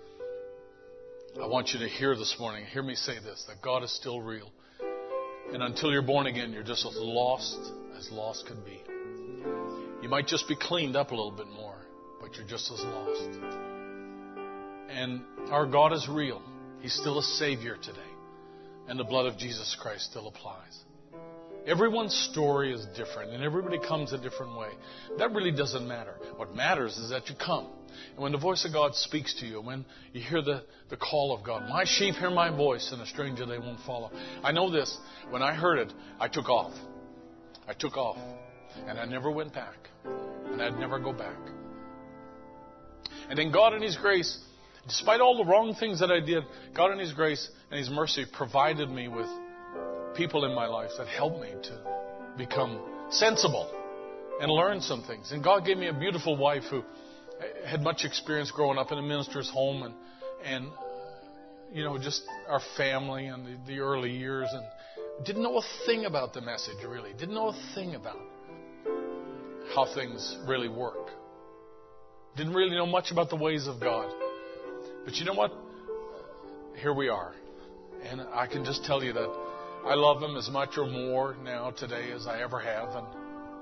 I want you to hear this morning, hear me say this, that God is still real. And until you're born again, you're just as lost as lost could be. You might just be cleaned up a little bit more, but you're just as lost. And our God is real. He's still a Savior today. And the blood of Jesus Christ still applies. Everyone's story is different, and everybody comes a different way. That really doesn't matter. What matters is that you come. And when the voice of God speaks to you, when you hear the, the call of God, my sheep hear my voice, and a stranger they won't follow. I know this. When I heard it, I took off. I took off. And I never went back. And I'd never go back. And then God in His grace, despite all the wrong things that I did, God in His grace and His mercy provided me with people in my life that helped me to become sensible and learn some things. And God gave me a beautiful wife who had much experience growing up in a minister's home, and, and you know, just our family and the, the early years, and didn't know a thing about the message, really. Didn't know a thing about how things really work. Didn't really know much about the ways of God. But you know what? Here we are. And I can just tell you that I love Him as much or more now today as I ever have. And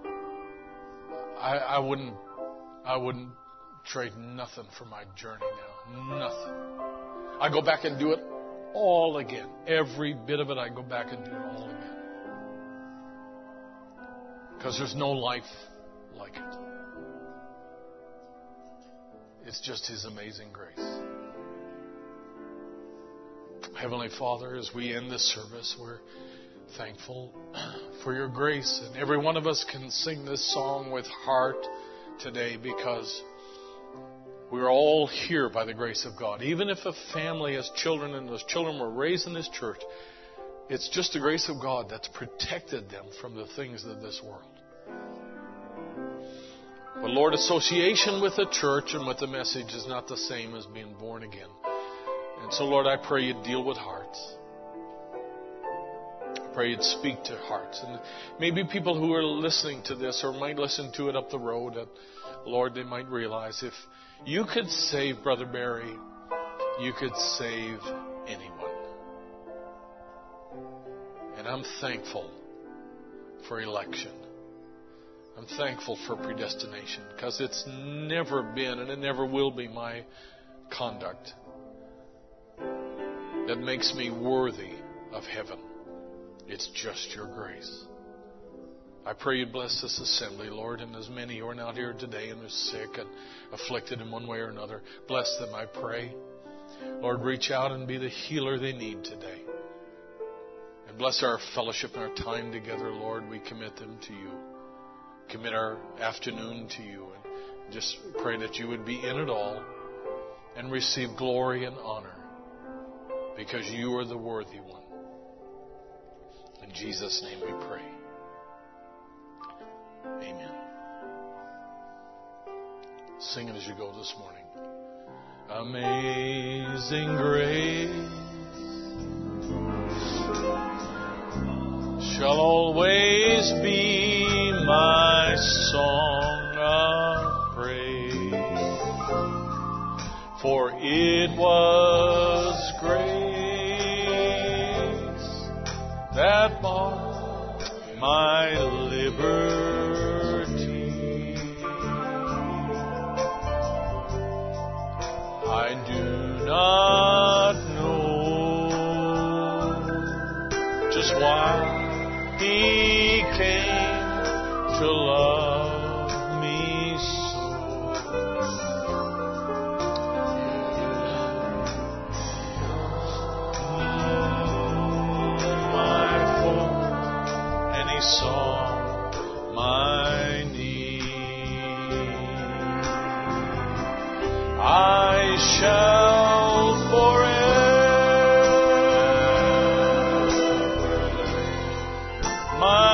I, I wouldn't I wouldn't trade nothing for my journey now. Nothing. I go back and do it all again. Every bit of it, I go back and do it all again. Because there's no life like it. It's just His amazing grace. Heavenly Father, as we end this service, we're thankful for Your grace. And every one of us can sing this song with heart today because we're all here by the grace of God. Even if a family has children and those children were raised in this church, it's just the grace of God that's protected them from the things of this world. But Lord, association with the church and with the message is not the same as being born again. And so, Lord, I pray You'd deal with hearts. I pray You'd speak to hearts. And maybe people who are listening to this or might listen to it up the road, that, Lord, they might realize if You could save Brother Barry, You could save anyone. And I'm thankful for election. I'm thankful for predestination, because it's never been and it never will be my conduct that makes me worthy of heaven. It's just Your grace. I pray You'd bless this assembly, Lord, and as many who are not here today and are sick and afflicted in one way or another, bless them, I pray. Lord, reach out and be the healer they need today. And bless our fellowship and our time together, Lord. We commit them to You. Commit our afternoon to You, and just pray that You would be in it all and receive glory and honor, because You are the worthy one. In Jesus' name we pray. Amen. Sing it as you go this morning. Amazing grace shall always be my song of praise, for it was grace that bought my liberty. I do not know just why He came to love me so. My saw my need. I shall forever my